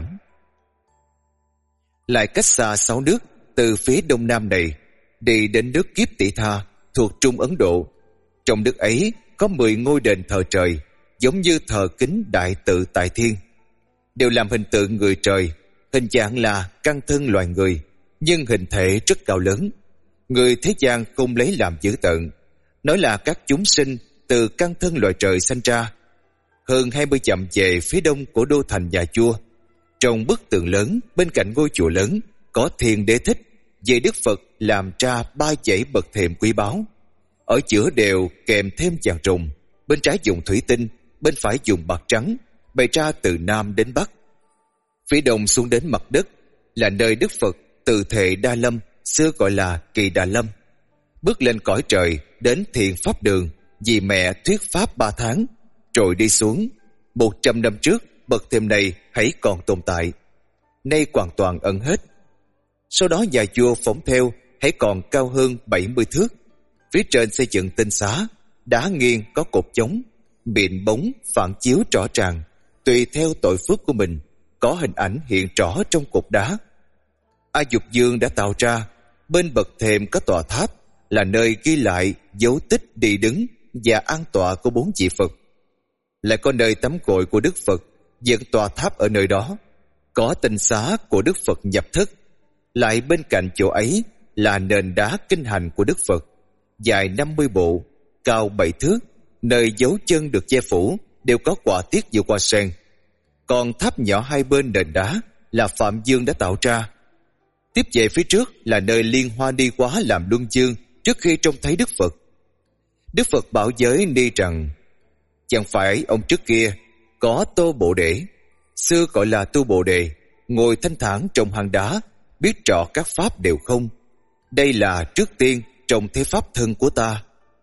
Lại cách xa 6 nước từ phía đông nam này, đi đến nước Kiếp Tỷ Tha thuộc Trung Ấn Độ. Trong nước ấy có 10 ngôi đền thờ trời, giống như thờ kính Đại Tự Tại Thiên, đều làm hình tượng người trời, hình dạng là căn thân loài người, nhưng hình thể rất cao lớn. Người thế gian không lấy làm dữ tợn, nói là các chúng sinh từ căn thân loài trời sanh ra. Hơn 20 dặm về phía đông của đô thành nhà chùa, trong bức tường lớn bên cạnh ngôi chùa lớn có Thiên Đế Thích về Đức Phật làm ra 3 dãy bậc thềm quý báu, ở giữa đều kèm thêm vàng rồng, bên trái dùng thủy tinh, bên phải dùng bạc trắng, bày ra từ nam đến bắc. Phía đông xuống đến mặt đất là nơi Đức Phật từ thệ Đa Lâm, xưa gọi là Kỳ Đà Lâm, bước lên cõi trời đến Thiện Pháp Đường vì mẹ thuyết pháp 3 tháng, rồi đi xuống. 100 năm trước bậc thềm này hãy còn tồn tại, nay hoàn toàn ẩn hết. Sau đó nhà vua phóng theo hãy còn cao hơn 70 thước. Phía trên xây dựng tinh xá, đá nghiêng có cột chống, miệng bóng phản chiếu rõ ràng, tùy theo tội phước của mình, có hình ảnh hiện rõ trong cột đá. A Dục Dương đã tạo ra. Bên bậc thềm có tòa tháp, là nơi ghi lại dấu tích đi đứng và an tọa của 4 vị Phật. Lại có nơi tắm gội của Đức Phật, dựng tòa tháp ở nơi đó. Có tinh xá của Đức Phật nhập thất. Lại bên cạnh chỗ ấy là nền đá kinh hành của Đức Phật, dài 50 bộ, cao 7 thước, nơi dấu chân được che phủ đều có họa tiết như hoa sen. Còn tháp nhỏ hai bên nền đá là Phạm Dương đã tạo ra. Tiếp về phía trước là nơi Liên Hoa Ni Quá làm luân dương trước khi trông thấy Đức Phật. Đức Phật bảo với Ni rằng: chẳng phải ông trước kia có Tô Bồ Đề, xưa gọi là Tu Bồ Đề, ngồi thanh thản trong hang đá, biết rõ các pháp đều không. Đây là trước tiên trong thế pháp thân của ta.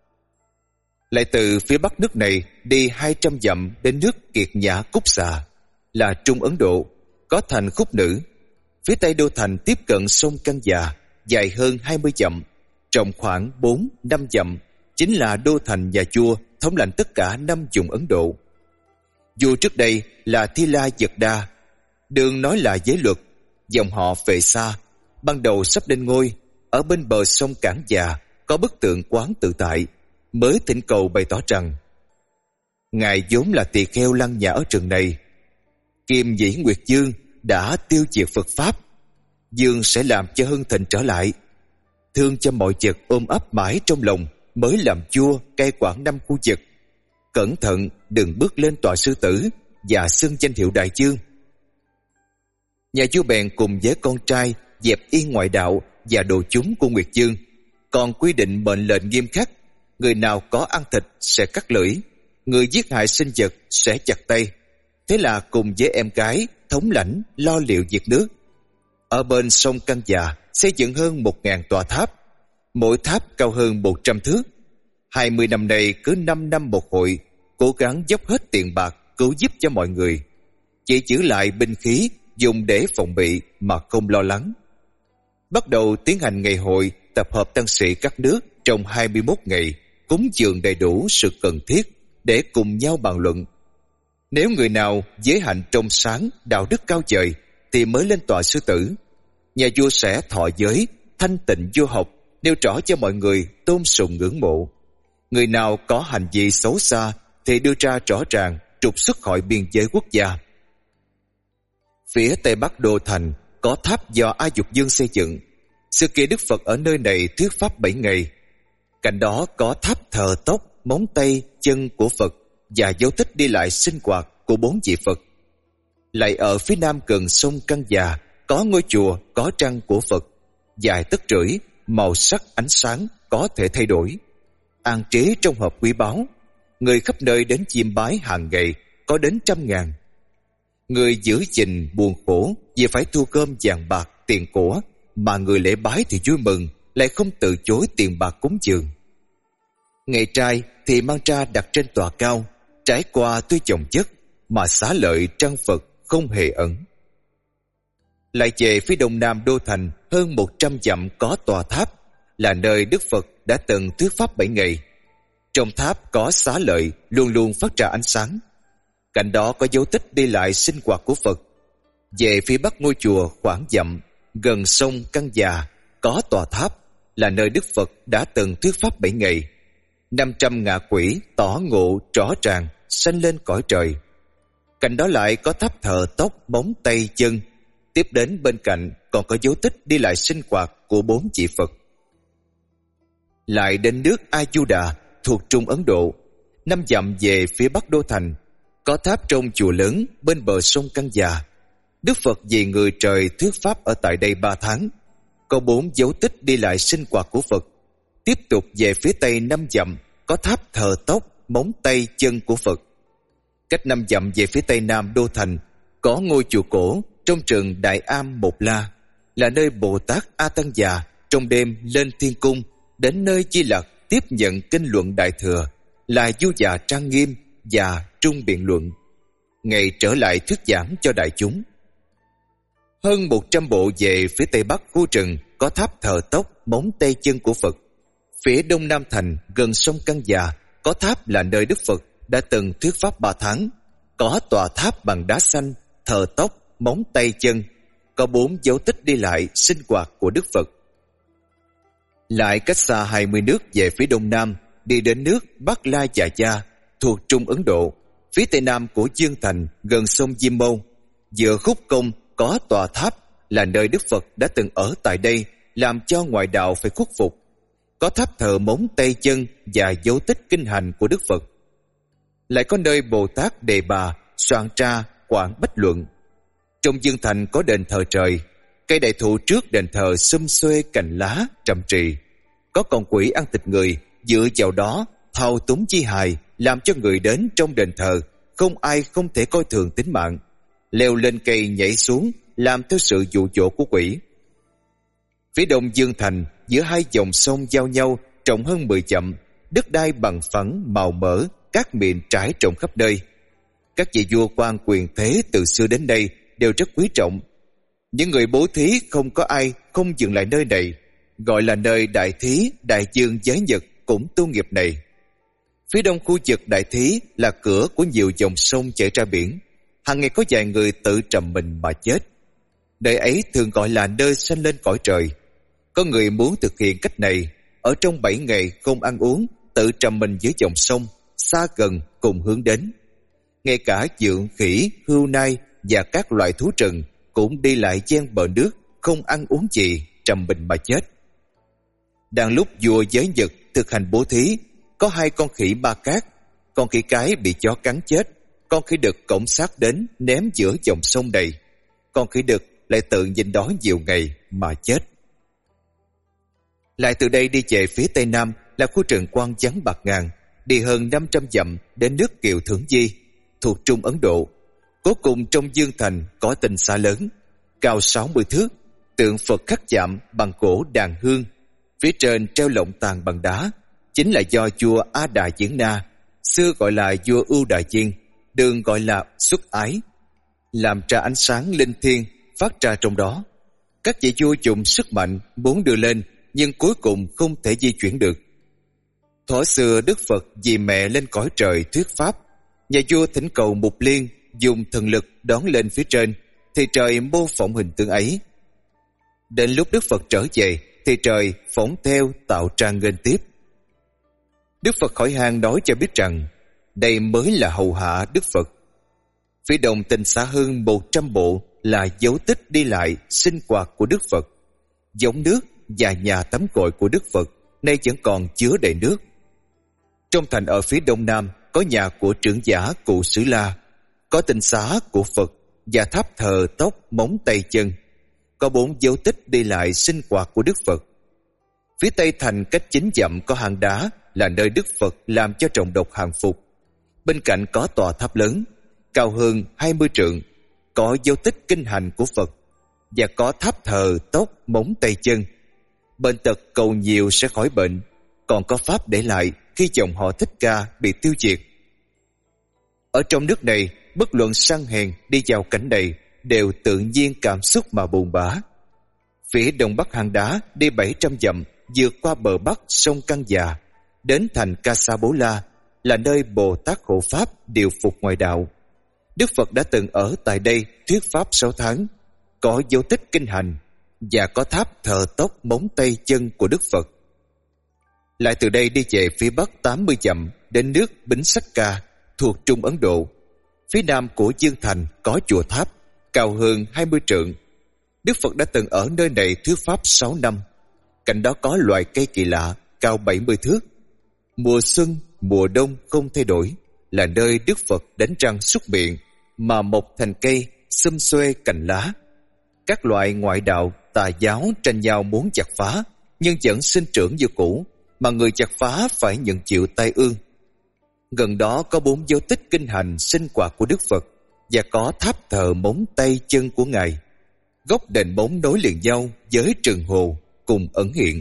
Lại từ phía bắc nước này đi 200 dặm đến nước Kiệt Nhã Cúc Xà, là Trung Ấn Độ, có thành Khúc Nữ. Phía tây đô thành tiếp cận sông Căng Già, dài hơn 20 dặm, rộng khoảng 4-5 dặm, chính là đô thành nhà vua thống lãnh tất cả 5 vùng Ấn Độ. Vua trước đây là Thi La Giật Đa, đương nói là giới luật, dòng họ Phệ Sa, ban đầu sắp lên ngôi. Ở bên bờ sông Cảng Già có bức tượng Quán Tự Tại, mới thỉnh cầu bày tỏ rằng: ngài vốn là tỳ kheo lăng nhã ở rừng này, Kim Dĩ Nguyệt Dương đã tiêu diệt Phật pháp, Dương sẽ làm cho hưng thịnh trở lại. Thương cho mọi vật ôm ấp mãi trong lòng, mới làm vua cai quản 5 khu vực. Cẩn thận đừng bước lên tọa sư tử và xưng danh hiệu đại dương. Nhà vua bèn cùng với con trai dẹp yên ngoại đạo và đồ chúng của Nguyệt Dương, còn quy định mệnh lệnh nghiêm khắc: người nào có ăn thịt sẽ cắt lưỡi, người giết hại sinh vật sẽ chặt tay. Thế là cùng với em gái thống lãnh lo liệu việc nước. Ở bên sông Căng Già xây dựng hơn 1000 tòa tháp, mỗi tháp cao hơn 100 thước. 20 năm nay cứ 5 năm một hội, cố gắng dốc hết tiền bạc cứu giúp cho mọi người, chỉ giữ lại binh khí dùng để phòng bị mà không lo lắng. Bắt đầu tiến hành ngày hội tập hợp tăng sĩ các nước trong 21 ngày, cúng dường đầy đủ sự cần thiết để cùng nhau bàn luận. Nếu người nào giới hạnh trong sáng, đạo đức cao vời thì mới lên tọa sư tử. Nhà vua sẽ thọ giới, thanh tịnh vua học, nêu rõ cho mọi người tôn sùng ngưỡng mộ. Người nào có hành vi xấu xa thì đưa ra rõ ràng, trục xuất khỏi biên giới quốc gia. Phía tây bắc đô thành có tháp do A Dục Dương xây dựng. Xưa kia Đức Phật ở nơi này thuyết pháp 7 ngày. Cạnh đó có tháp thờ tóc, móng tay, chân của Phật và dấu tích đi lại sinh hoạt của 4 vị Phật. Lại ở phía nam gần sông Căng Già có ngôi chùa có trăng của Phật, dài tấc rưỡi, màu sắc ánh sáng có thể thay đổi, an trí trong hộp quý báu. Người khắp nơi đến chiêm bái hàng ngày có đến 100.000. Người giữ gìn buồn khổ vì phải thu gom vàng bạc tiền của mà người lễ bái thì vui mừng, lại không từ chối tiền bạc cúng dường. Ngày trai thì mang ra đặt trên tòa cao, trải qua tuy chồng chất mà xá lợi trang Phật không hề ẩn. Lại về phía đông nam đô thành hơn 100 dặm có tòa tháp, là nơi Đức Phật đã từng thuyết pháp 7 ngày. Trong tháp có xá lợi luôn luôn phát ra ánh sáng. Cạnh đó có dấu tích đi lại sinh hoạt của Phật. Về phía bắc ngôi chùa khoảng dặm, gần sông Căn Già, có tòa tháp, là nơi Đức Phật đã từng thuyết pháp 7 ngày. 500 ngạ quỷ tỏ ngộ rõ ràng sanh lên cõi trời. Cạnh đó lại có tháp thờ tóc, móng tay chân. Tiếp đến bên cạnh còn có dấu tích đi lại sinh hoạt của 4 vị Phật. Lại đến nước Ayuda thuộc Trung Ấn Độ, 5 dặm về phía bắc đô thành, có tháp trong chùa lớn bên bờ sông Căn Già. Đức Phật vì người trời thuyết pháp ở tại đây 3 tháng. Có 4 dấu tích đi lại sinh hoạt của Phật. Tiếp tục về phía tây 5 dặm, có tháp thờ tóc, móng tay chân của Phật. Cách 5 dặm về phía tây nam đô thành, có ngôi chùa cổ trong rừng Đại Am Một La, là nơi Bồ Tát A Tăng Già trong đêm lên thiên cung, đến nơi Di Lặc tiếp nhận kinh luận Đại Thừa, là du già trang nghiêm và trung biện luận, ngày trở lại thuyết giảng cho đại chúng. Hơn 100 bộ về phía tây bắc khu rừng, có tháp thờ tóc, móng tay chân của Phật. Phía đông nam thành gần sông Căn Già, có tháp là nơi Đức Phật đã từng thuyết pháp 3 tháng, có tòa tháp bằng đá xanh, thờ tóc, móng tay chân, có 4 dấu tích đi lại sinh hoạt của Đức Phật. Lại cách xa 20 nước về phía đông nam, đi đến nước Bắc La Già Gia thuộc Trung Ấn Độ, phía tây nam của Dương Thành gần sông Diêm Mâu, giữa khúc công có tòa tháp, là nơi Đức Phật đã từng ở tại đây, làm cho ngoại đạo phải khuất phục. Có tháp thờ móng tay chân và dấu tích kinh hành của Đức Phật. Lại có nơi Bồ Tát Đề Bà soạn ra Quảng Bách Luận. Trong Dương Thành có đền thờ trời, cây đại thụ trước đền thờ xum xuê cành lá trầm trì. Có con quỷ ăn thịt người, dựa vào đó thao túng chi hài, làm cho người đến trong đền thờ không ai không thể coi thường tính mạng, leo lên cây nhảy xuống, làm theo sự dụ dỗ của quỷ. Phía đông Dương Thành, giữa hai dòng sông giao nhau rộng hơn 10 dặm, đất đai bằng phẳng màu mỡ, cát mịn trải rộng khắp nơi. Các vị vua quan quyền thế từ xưa đến nay đều rất quý trọng. Những người bố thí không có ai không dừng lại nơi này, gọi là nơi đại thí, đại dương giới nhật cũng tu nghiệp này. Phía đông khu vực đại thí là cửa của nhiều dòng sông chảy ra biển. Hàng ngày có vài người tự trầm mình mà chết. Nơi ấy thường gọi là nơi sanh lên cõi trời. Có người muốn thực hiện cách này, ở trong 7 ngày không ăn uống, tự trầm mình dưới dòng sông, xa gần cùng hướng đến. Ngay cả dượng, khỉ, hươu nai và các loại thú rừng cũng đi lại ven bờ nước, không ăn uống gì, trầm mình mà chết. Đang lúc vua giới Nhật thực hành bố thí, có 2 con khỉ ba cát. Con khỉ cái bị chó cắn chết, con khỉ đực cõng xác đến ném giữa dòng sông này. Con khỉ đực lại tự nhịn đói nhiều ngày mà chết. Lại từ đây đi về phía tây nam là khu rừng quang vắng bạt ngàn, đi hơn 500 dặm đến nước Kiều Thưởng Di thuộc Trung Ấn Độ. Cuối cùng trong Dương Thành có tinh xá lớn, cao 60 thước, tượng Phật khắc chạm bằng gỗ đàn hương, phía trên treo lọng tàn bằng đá, chính là do vua A Đà Diễn Na, xưa gọi là vua Ưu Đà Diên, đường gọi là Xuất Ái, làm ra ánh sáng linh thiêng phát ra trong đó. Các vị vua dùng sức mạnh muốn đưa lên, nhưng cuối cùng không thể di chuyển được. Thuở xưa Đức Phật vì mẹ lên cõi trời thuyết pháp, nhà vua thỉnh cầu Mục Liên dùng thần lực đón lên phía trên, thì trời mô phỏng hình tượng ấy. Đến lúc Đức Phật trở về thì trời phỏng theo tạo ra nghênh tiếp. Đức Phật khỏi hang nói cho biết rằng đây mới là hầu hạ Đức Phật. Phía đông tinh xá hơn 100 bộ là dấu tích đi lại sinh hoạt của Đức Phật. Giống nước và nhà tắm gội của Đức Phật nay vẫn còn chứa đầy nước. Trong thành ở phía đông nam có nhà của trưởng giả Cụ Sử La, có tinh xá của Phật và tháp thờ tóc móng tay chân, có 4 dấu tích đi lại sinh hoạt của Đức Phật. Phía tây thành cách 9 dặm có hang đá, là nơi Đức Phật làm cho trồng độc hàng phục. Bên cạnh có tòa tháp lớn cao hơn 20 trượng, có dấu tích kinh hành của Phật. và có tháp thờ tóc móng tay chân. Bệnh tật cầu nhiều sẽ khỏi bệnh, còn có pháp để lại khi dòng họ Thích Ca bị tiêu diệt. Ở trong nước này, bất luận sang hèn đi vào cảnh này đều tự nhiên cảm xúc mà buồn bã. Phía đông bắc hang đá đi 700 dặm, vượt qua bờ bắc sông Căng Già, đến thành Casabola là nơi Bồ Tát hộ pháp điều phục ngoại đạo. Đức Phật đã từng ở tại đây thuyết pháp 6 tháng, có dấu tích kinh hành và có tháp thờ tóc móng tay chân của Đức Phật. Lại từ đây đi về phía bắc 80 dặm đến nước Bính Sách Ca thuộc Trung Ấn Độ. Phía nam của Dương Thành có chùa tháp cao hơn 20 trượng. Đức Phật đã từng ở nơi này thuyết pháp 6 năm. Cạnh đó có loài cây kỳ lạ cao 70 thước. Mùa xuân, mùa đông không thay đổi, là nơi Đức Phật đánh răng súc miệng mà mọc thành cây xum xuê cành lá. Các loại ngoại đạo tà giáo tranh nhau muốn chặt phá, nhưng vẫn sinh trưởng như cũ, mà người chặt phá phải nhận chịu tai ương. Gần đó có 4 dấu tích kinh hành sinh hoạt của Đức Phật và có tháp thờ móng tay chân của Ngài. Góc đền móng nối liền nhau với Trường Hồ cùng ẩn hiện.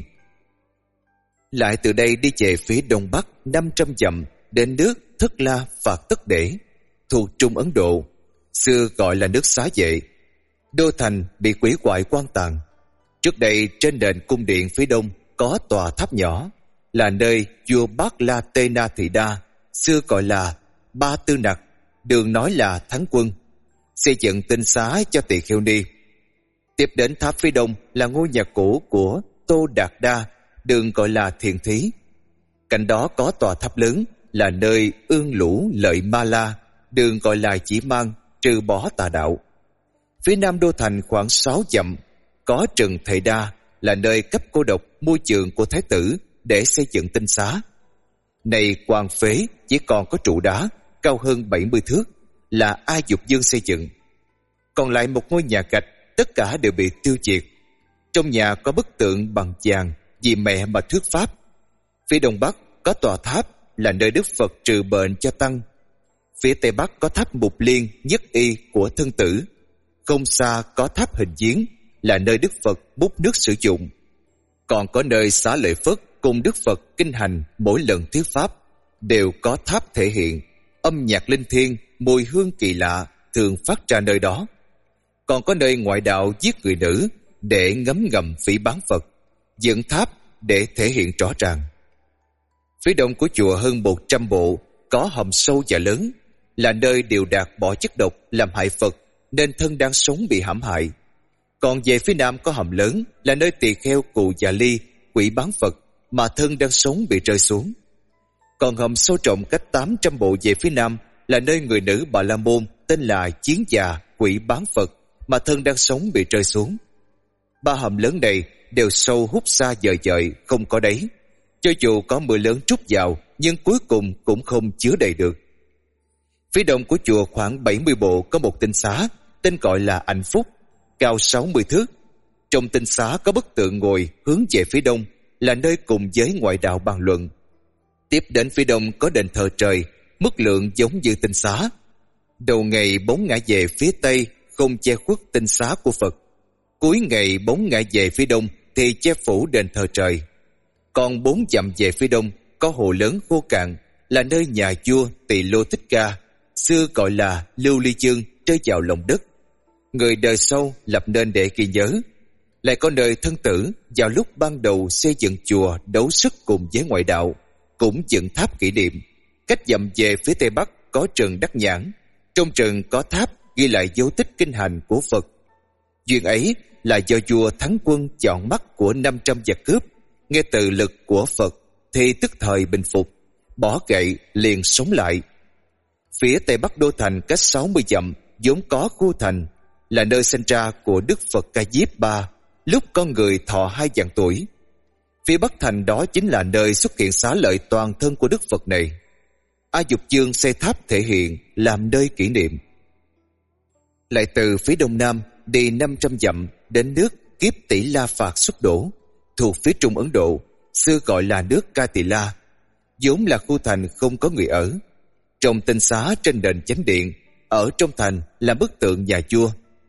Lại từ đây đi về phía đông bắc 500 dặm đến nước Thất La Phạt Tất Để thuộc Trung Ấn Độ, xưa gọi là nước Xá Vệ. Đô thành bị quỷ hoại quan tàn. Trước đây trên nền cung điện phía đông có tòa tháp nhỏ, là nơi vua Bát La Tê Na Thị Đa, xưa gọi là Ba Tư Nặc, đường nói là Thắng Quân, xây dựng tinh xá cho tỳ kheo ni. Tiếp đến tháp phía đông là ngôi nhà cũ của Tô Đạt Đa, đường gọi là Thiền Thí. Cạnh đó có tòa tháp lớn là nơi Ương Lũ Lợi Ma La, đường gọi là Chỉ Mang, trừ bỏ tà đạo. Phía nam đô thành khoảng 6 dặm có Trần Thệ Đa, là nơi cấp cô độc môi trường của Thái tử để xây dựng tinh xá. Này quan phế, chỉ còn có trụ đá cao hơn 70 thước, là A Dục Dương xây dựng. Còn lại một ngôi nhà gạch, tất cả đều bị tiêu diệt. Trong nhà có bức tượng bằng vàng vì mẹ mà thuyết pháp. Phía đông bắc có tòa tháp là nơi Đức Phật trừ bệnh cho tăng. Phía tây bắc có tháp Mục Liên Nhất Y của Thân Tử. Không xa có tháp Hình Giếng, là nơi Đức Phật múc nước sử dụng. Còn có nơi Xá Lợi Phất cùng Đức Phật kinh hành mỗi lần thuyết pháp, đều có tháp thể hiện. Âm nhạc linh thiêng, mùi hương kỳ lạ thường phát ra nơi đó. Còn có nơi ngoại đạo giết người nữ để ngấm ngầm phỉ báng Phật, dựng tháp để thể hiện rõ ràng. Phía đông của chùa hơn 100 bộ có hầm sâu và lớn, là nơi điều đạt bỏ chất độc làm hại Phật, nên thân đang sống bị hãm hại. Còn về phía nam có hầm lớn, là nơi tỳ kheo Cù Già Ly quỷ bán Phật, mà thân đang sống bị rơi xuống. Còn hầm sâu trọng cách 800 bộ về phía nam là nơi người nữ Bà La Môn tên là Chiến Già quỷ bán Phật, mà thân đang sống bị rơi xuống. 3 hầm lớn này đều sâu hút xa dời dời, không có đáy. Cho dù có mưa lớn trút vào, nhưng cuối cùng cũng không chứa đầy được. Phía đông của chùa khoảng 70 bộ có một tinh xá tên gọi là Hạnh Phúc, cao 60 thước. Trong tinh xá có bức tượng ngồi hướng về phía đông, là nơi cùng với ngoại đạo bàn luận. Tiếp đến phía đông có đền thờ trời, mức lượng giống như tinh xá. Đầu ngày bóng ngã về phía tây, không che khuất tinh xá của Phật. Cuối ngày bóng ngã về phía đông thì che phủ đền thờ trời. Còn 4 dặm về phía đông có hồ lớn khô cạn, là nơi nhà vua Tỳ Lô Thích Ca, xưa gọi là Lưu Ly Dương, rơi vào lòng đất. Người đời sau lập nên để ghi nhớ. Lại có nơi Thân Tử vào lúc ban đầu xây dựng chùa đấu sức cùng với ngoại đạo, cũng dựng tháp kỷ niệm. Cách dặm về phía tây bắc có Trần Đắc Nhãn, trong trần có tháp ghi lại dấu tích kinh hành của Phật. Duyên ấy là do vua Thắng Quân chọn mắt của 500 giặc cướp, nghe từ lực của Phật thì tức thời bình phục, bỏ gậy liền sống lại. Phía tây bắc đô thành cách 60 dặm vốn có khu thành, là nơi sinh ra của Đức Phật Ca Diếp Ba lúc con người thọ 2 vạn tuổi. Phía bắc thành đó chính là nơi xuất hiện xá lợi toàn thân của Đức Phật này. A Dục Dương xây tháp thể hiện làm nơi kỷ niệm. Lại từ phía đông nam đi 500 dặm đến nước Kiếp Tỷ La Phạt Xuất Đổ, thuộc phía Trung Ấn Độ, xưa gọi là nước Ca Tỳ La, vốn là khu thành không có người ở. Trong tinh xá trên đền chánh điện, ở trong thành là bức tượng nhà vua.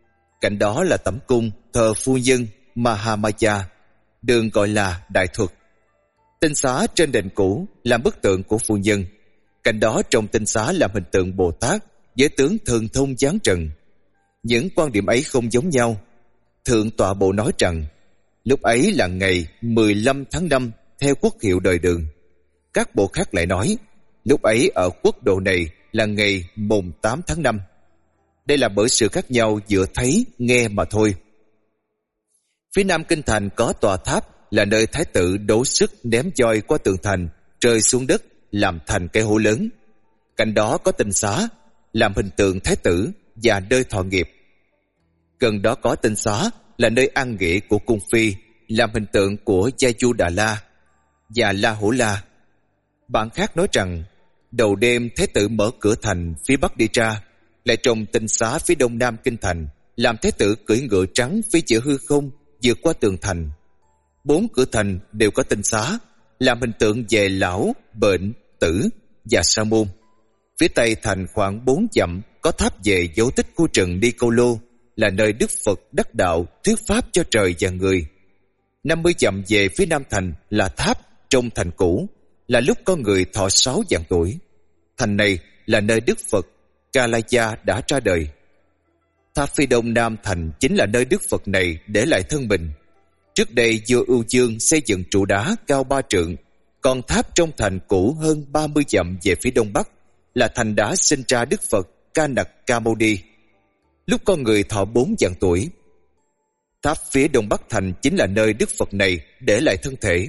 Cạnh đó là tẩm cung thờ phu nhân Mahamaya, đường gọi là Đại Thuật. Tinh xá trên đền cũ làm bức tượng của phu nhân. Cạnh đó trong tinh xá làm hình tượng Bồ Tát với tướng thần thông giáng trần. Những quan điểm ấy không giống nhau. Thượng tọa bộ nói rằng lúc ấy là ngày 15 tháng 5 theo quốc hiệu đời Đường. Các bộ khác lại nói lúc ấy ở quốc độ này là ngày mùng 8 tháng 5. Đây là bởi sự khác nhau giữa thấy, nghe mà thôi. Phía nam kinh thành có tòa tháp là nơi thái tử đấu sức ném roi qua tường thành rơi xuống đất làm thành cái hố lớn. Cạnh đó có tinh xá làm hình tượng thái tử và nơi thọ nghiệp. Gần đó có tinh xá là nơi an nghỉ của cung phi làm hình tượng của Gia Đà La và La Hổ La. Bản khác nói rằng đầu đêm thái tử mở cửa thành phía bắc đi ra, lại trong tinh xá phía đông nam kinh thành làm thái tử cưỡi ngựa trắng phía giữa hư không vượt qua tường thành. 4 cửa thành đều có tinh xá làm hình tượng về lão, bệnh, tử và sa môn. Phía tây thành khoảng 4 dặm có tháp về dấu tích của Trần Ni Câu Lô là nơi Đức Phật đắc đạo thuyết pháp cho trời và người. 50 dặm về phía nam thành là tháp trong thành cũ, là lúc có người thọ 6 vạn tuổi. Thành này là nơi Đức Phật Kalaya đã ra đời. Tháp phía đông nam thành chính là nơi Đức Phật này để lại thân mình. Trước đây vua Ưu Dương xây dựng trụ đá cao 3 trượng, còn tháp trong thành cũ hơn 30 dặm về phía đông bắc là thành đá sinh ra Đức Phật Kanaka-modi, lúc con người thọ 4 vạn tuổi. Tháp phía đông bắc thành chính là nơi Đức Phật này để lại thân thể.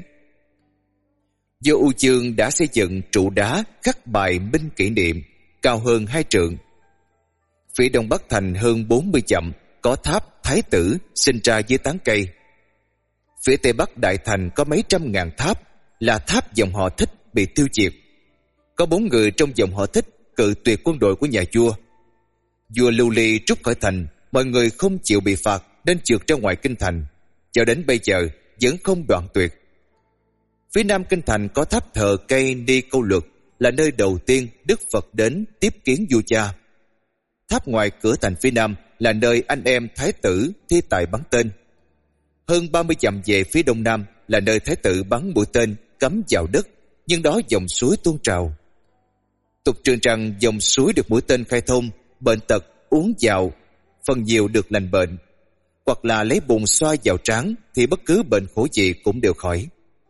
Vua Ưu Dương đã xây dựng trụ đá khắc bài minh kỷ niệm cao hơn 2 trượng. Phía đông bắc thành hơn 40 dặm có tháp thái tử sinh ra dưới tán cây. Phía tây bắc đại thành có mấy trăm ngàn tháp là tháp dòng họ Thích bị tiêu diệt. Có 4 người trong dòng họ Thích cự tuyệt quân đội của nhà vua. Vua Lưu Ly trút khỏi thành, mọi người không chịu bị phạt nên trượt ra ngoài kinh thành, cho đến bây giờ vẫn không đoạn tuyệt. Phía nam kinh thành có tháp thờ cây Ni Câu Luật, là nơi đầu tiên Đức Phật đến tiếp kiến vua cha. Tháp ngoài cửa thành phía nam là nơi anh em thái tử thi tài bắn tên. Hơn 30 dặm về phía đông nam là nơi thái tử bắn mũi tên cắm vào đất, nhưng đó dòng suối tuôn trào. Tục truyền rằng dòng suối được mũi tên khai thông, bệnh tật uống vào phần nhiều được lành bệnh, hoặc là lấy bùn xoa vào trán thì bất cứ bệnh khổ gì cũng đều khỏi.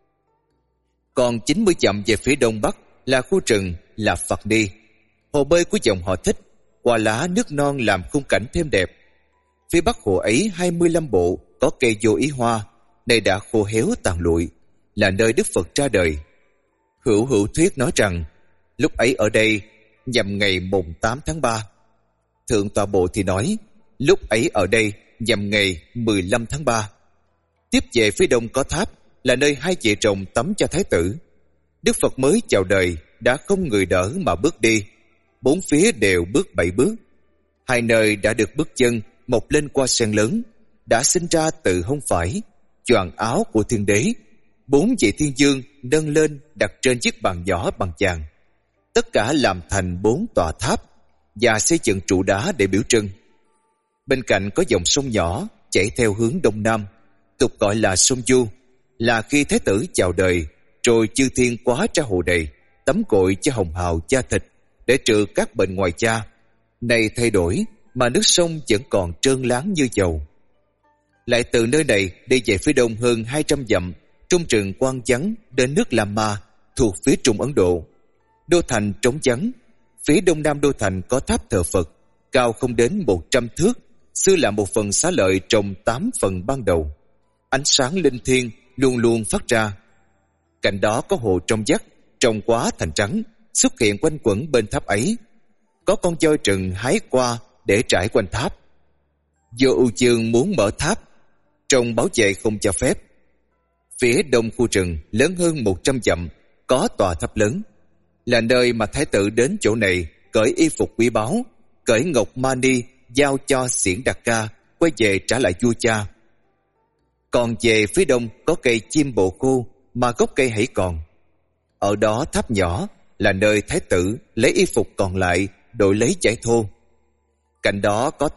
Còn 90 dặm về phía đông bắc là khu rừng là Phật Ni, hồ bơi của dòng họ Thích, hoa lá nước non làm khung cảnh thêm đẹp. Phía bắc hồ ấy 25 bộ có cây vô ý hoa, này đã khô héo tàn lụi, là nơi Đức Phật ra đời. Hữu thuyết nói rằng lúc ấy ở đây nhằm ngày mùng 8 tháng 3. Thượng tọa bộ thì nói lúc ấy ở đây nhằm ngày 15 tháng 3. Tiếp về phía đông có tháp là nơi 2 vợ chồng tắm cho thái tử. Đức Phật mới chào đời đã không người đỡ mà bước đi, 4 phía đều bước 7 bước. 2 nơi đã được bước chân mọc lên qua sen lớn, đã sinh ra từ hông phải, choàng áo của thiên đế. 4 vị thiên dương nâng lên đặt trên chiếc bàn nhỏ bằng vàng, tất cả làm thành 4 tòa tháp và xây dựng trụ đá để biểu trưng. Bên cạnh có dòng sông nhỏ chảy theo hướng đông nam, tục gọi là sông Du, là khi thái tử chào đời rồi chư thiên quá ra hồ đầy tắm gội cho hồng hào da thịt để trừ các bệnh ngoài da. Này thay đổi mà nước sông vẫn còn trơn láng như dầu. Lại từ nơi này đi về phía đông hơn 200 dặm, trung rừng quang vắng đến nước Lama thuộc phía Trung Ấn Độ. Đô thành trống vắng. Phía đông nam đô thành có tháp thờ Phật cao không đến 100 thước, xưa là một phần xá lợi trong 8 phần ban đầu. Ánh sáng linh thiêng luôn luôn phát ra. Cạnh đó có hồ trong vắt, trồng quá thành trắng, xuất hiện quanh quẩn bên tháp ấy. Có con voi rừng hái qua để trải quanh tháp. Vua Ưu Dương muốn mở tháp, trong bảo vệ không cho phép. Phía đông khu rừng lớn hơn 100 dặm có tòa tháp lớn, là nơi mà thái tử đến chỗ này cởi y phục quý báu, cởi ngọc mani giao cho Xiển Đạt Ca quay về trả lại vua cha. Còn về phía đông có cây chim bồ khô mà gốc cây hãy còn. Ở đó tháp nhỏ là nơi thái tử lấy y phục còn lại đổi lấy vải thô. Cạnh đó có tháp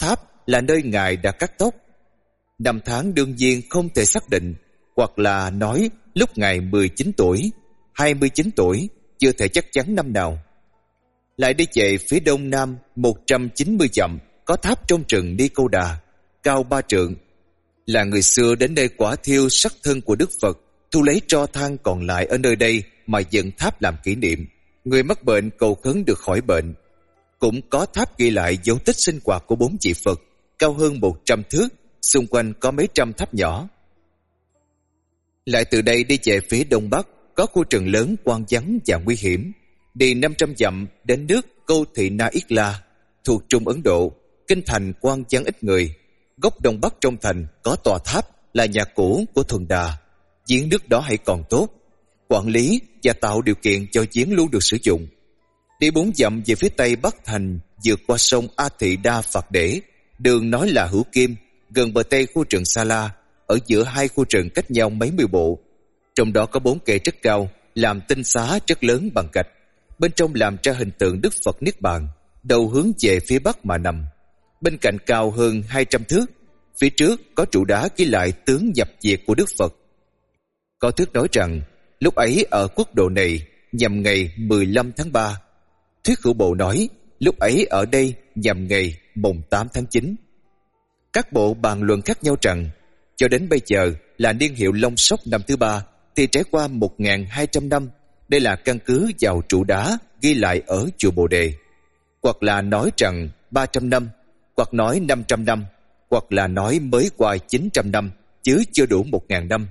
là nơi Ngài đã cắt tóc. Năm tháng đương nhiên không thể xác định, hoặc là nói lúc Ngài 19 tuổi, 29 tuổi, chưa thể chắc chắn năm nào. Lại đi về phía đông nam 190 dặm, có tháp trong rừng Ni Câu Đà, cao 3 trượng. Là người xưa đến đây quả thiêu sắc thân của Đức Phật, thu lấy tro than còn lại ở nơi đây mà dựng tháp làm kỷ niệm. Người mắc bệnh cầu khấn được khỏi bệnh. Cũng có tháp ghi lại dấu tích sinh hoạt của 4 vị Phật, cao hơn 100 thước, xung quanh có mấy trăm tháp nhỏ. Lại từ đây đi về phía đông bắc, có khu rừng lớn hoang vắng và nguy hiểm. Đi 500 dặm đến nước Câu Thị Na Yết La, thuộc Trung Ấn Độ, kinh thành hoang vắng ít người. Góc đông bắc trong thành có tòa tháp là nhà cũ của Thuần Đà. Giếng nước đó hãy còn tốt, quản lý và tạo điều kiện cho giếng luôn được sử dụng. Đi 4 dặm về phía tây bắc thành, vượt qua sông A Thị Đa Phạt Đễ, đường nói là Hữu Kim, gần bờ tây khu rừng Sa La, ở giữa hai khu rừng cách nhau mấy mươi bộ. Trong đó có 4 kệ rất cao, làm tinh xá rất lớn bằng gạch. Bên trong làm ra hình tượng Đức Phật Niết Bàn, đầu hướng về phía bắc mà nằm. Bên cạnh cao hơn 200 thước, phía trước có trụ đá ghi lại tướng nhập diệt của Đức Phật. Có thuyết nói rằng lúc ấy ở quốc độ này nhằm ngày 15 tháng 3. Thuyết hữu bộ nói lúc ấy ở đây nhằm ngày mùng 8 tháng 9. Các bộ bàn luận khác nhau rằng cho đến bây giờ là niên hiệu Long Sóc năm thứ 3 thì trải qua 1.200 năm. Đây là căn cứ vào trụ đá ghi lại ở chùa Bồ Đề. Hoặc là nói rằng 300 năm, hoặc nói 500 năm, hoặc là nói mới qua 900 năm, chứ chưa đủ 1.000 năm.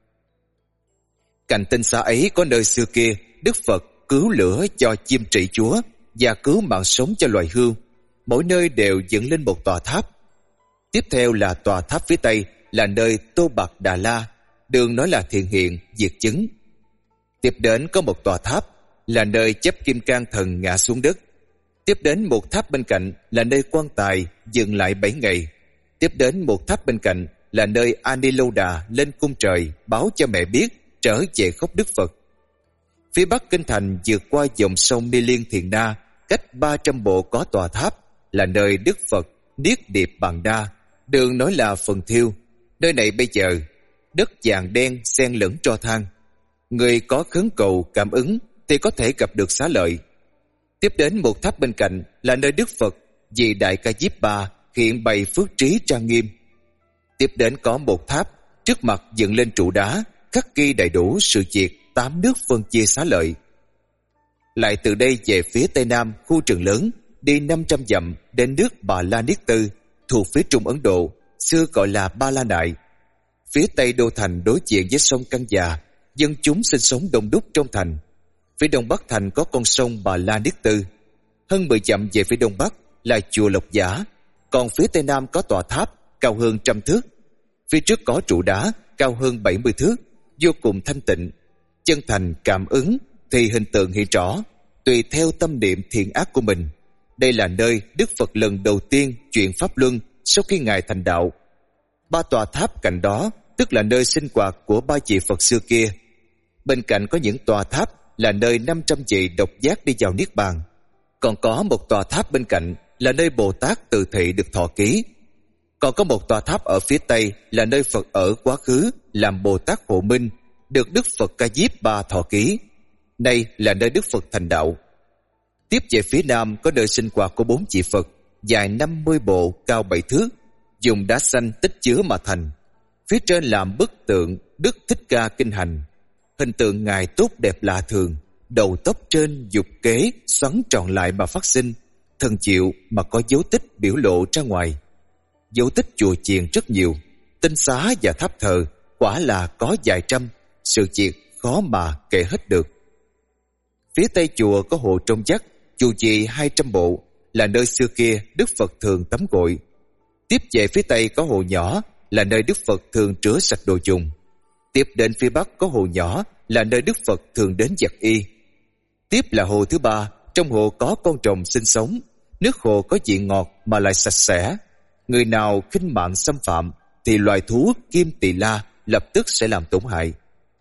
Cạnh tinh xá ấy có nơi xưa kia Đức Phật cứu lửa cho chim trị chúa và cứu mạng sống cho loài hươu. Mỗi nơi đều dựng lên một tòa tháp. Tiếp theo là tòa tháp phía tây, là nơi Tô Bạc Đà La, đường nói là thiện hiện, diệt chứng. Tiếp đến có một tòa tháp, là nơi chấp Kim Cang Thần ngã xuống đất. Tiếp đến một tháp bên cạnh là nơi quan tài dừng lại 7 ngày. Tiếp đến một tháp bên cạnh là nơi Ani Lâu Đà lên cung trời báo cho mẹ biết trở về khóc Đức Phật. Phía bắc kinh thành vượt qua dòng sông Ni Liên Thiền Na, cách 300 bộ có tòa tháp, là nơi Đức Phật Niết Điệp Bàn Đa, đường nói là Phần Thiêu. Nơi này bây giờ đất vàng đen xen lẫn tro than. Người có khấn cầu cảm ứng thì có thể gặp được xá lợi. Tiếp đến một tháp bên cạnh là nơi Đức Phật vì Đại Ca Diếp Ba hiện bày phước trí trang nghiêm. Tiếp đến có một tháp, trước mặt dựng lên trụ đá khắc ghi đầy đủ sự việc 8 nước phân chia xá lợi. Lại từ đây về phía tây nam khu rừng lớn, đi 500 dặm đến nước Bà La Niết Tư, thuộc phía Trung Ấn Độ, xưa gọi là Ba La Nại. Phía tây đô thành đối diện với sông Căng Già, dân chúng sinh sống đông đúc trong thành. Phía đông bắc thành có con sông Bà La Niết Tư. Hơn 10 dặm về phía đông bắc là chùa Lộc Giả, còn phía tây nam có tòa tháp cao hơn 100 thước. Phía trước có trụ đá cao hơn 70 thước, vô cùng thanh tịnh. Chân thành cảm ứng thì hình tượng hiện rõ, tùy theo tâm niệm thiện ác của mình. Đây là nơi Đức Phật lần đầu tiên chuyển pháp luân sau khi Ngài thành đạo. 3 tòa tháp cạnh đó tức là nơi sinh hoạt của 3 vị Phật xưa kia. Bên cạnh có những tòa tháp là nơi 500 vị độc giác đi vào Niết Bàn. Còn có một tòa tháp bên cạnh là nơi Bồ Tát Từ Thị được thọ ký. Còn có một tòa tháp ở phía tây là nơi Phật ở quá khứ làm Bồ Tát Hộ Minh, được Đức Phật Ca Diếp Ba thọ ký. Đây là nơi Đức Phật thành đạo. Tiếp về phía nam có nơi sinh hoạt của 4 vị Phật, dài 50 bộ, cao 7 thước, dùng đá xanh tích chứa mà thành. Phía trên làm bức tượng Đức Thích Ca Kinh Hành. Hình tượng Ngài tốt đẹp lạ thường, đầu tóc trên dục kế xoắn tròn lại mà phát sinh, thần diệu mà có dấu tích biểu lộ ra ngoài. Dấu tích chùa chiền rất nhiều, tinh xá và tháp thờ quả là có vài trăm, sự việc khó mà kể hết được. Phía tây chùa có hồ Trông Chắc, chùa trì 200 bộ, là nơi xưa kia Đức Phật thường tắm gội. Tiếp về phía tây có hồ nhỏ, là nơi Đức Phật thường rửa sạch đồ dùng. Tiếp đến phía bắc có hồ nhỏ, là nơi Đức Phật thường đến giặt y. Tiếp là hồ thứ 3, trong hồ có con rồng sinh sống, nước hồ có vị ngọt mà lại sạch sẽ. Người nào khinh mạng xâm phạm thì loài thú Kim Tỳ La lập tức sẽ làm tổn hại.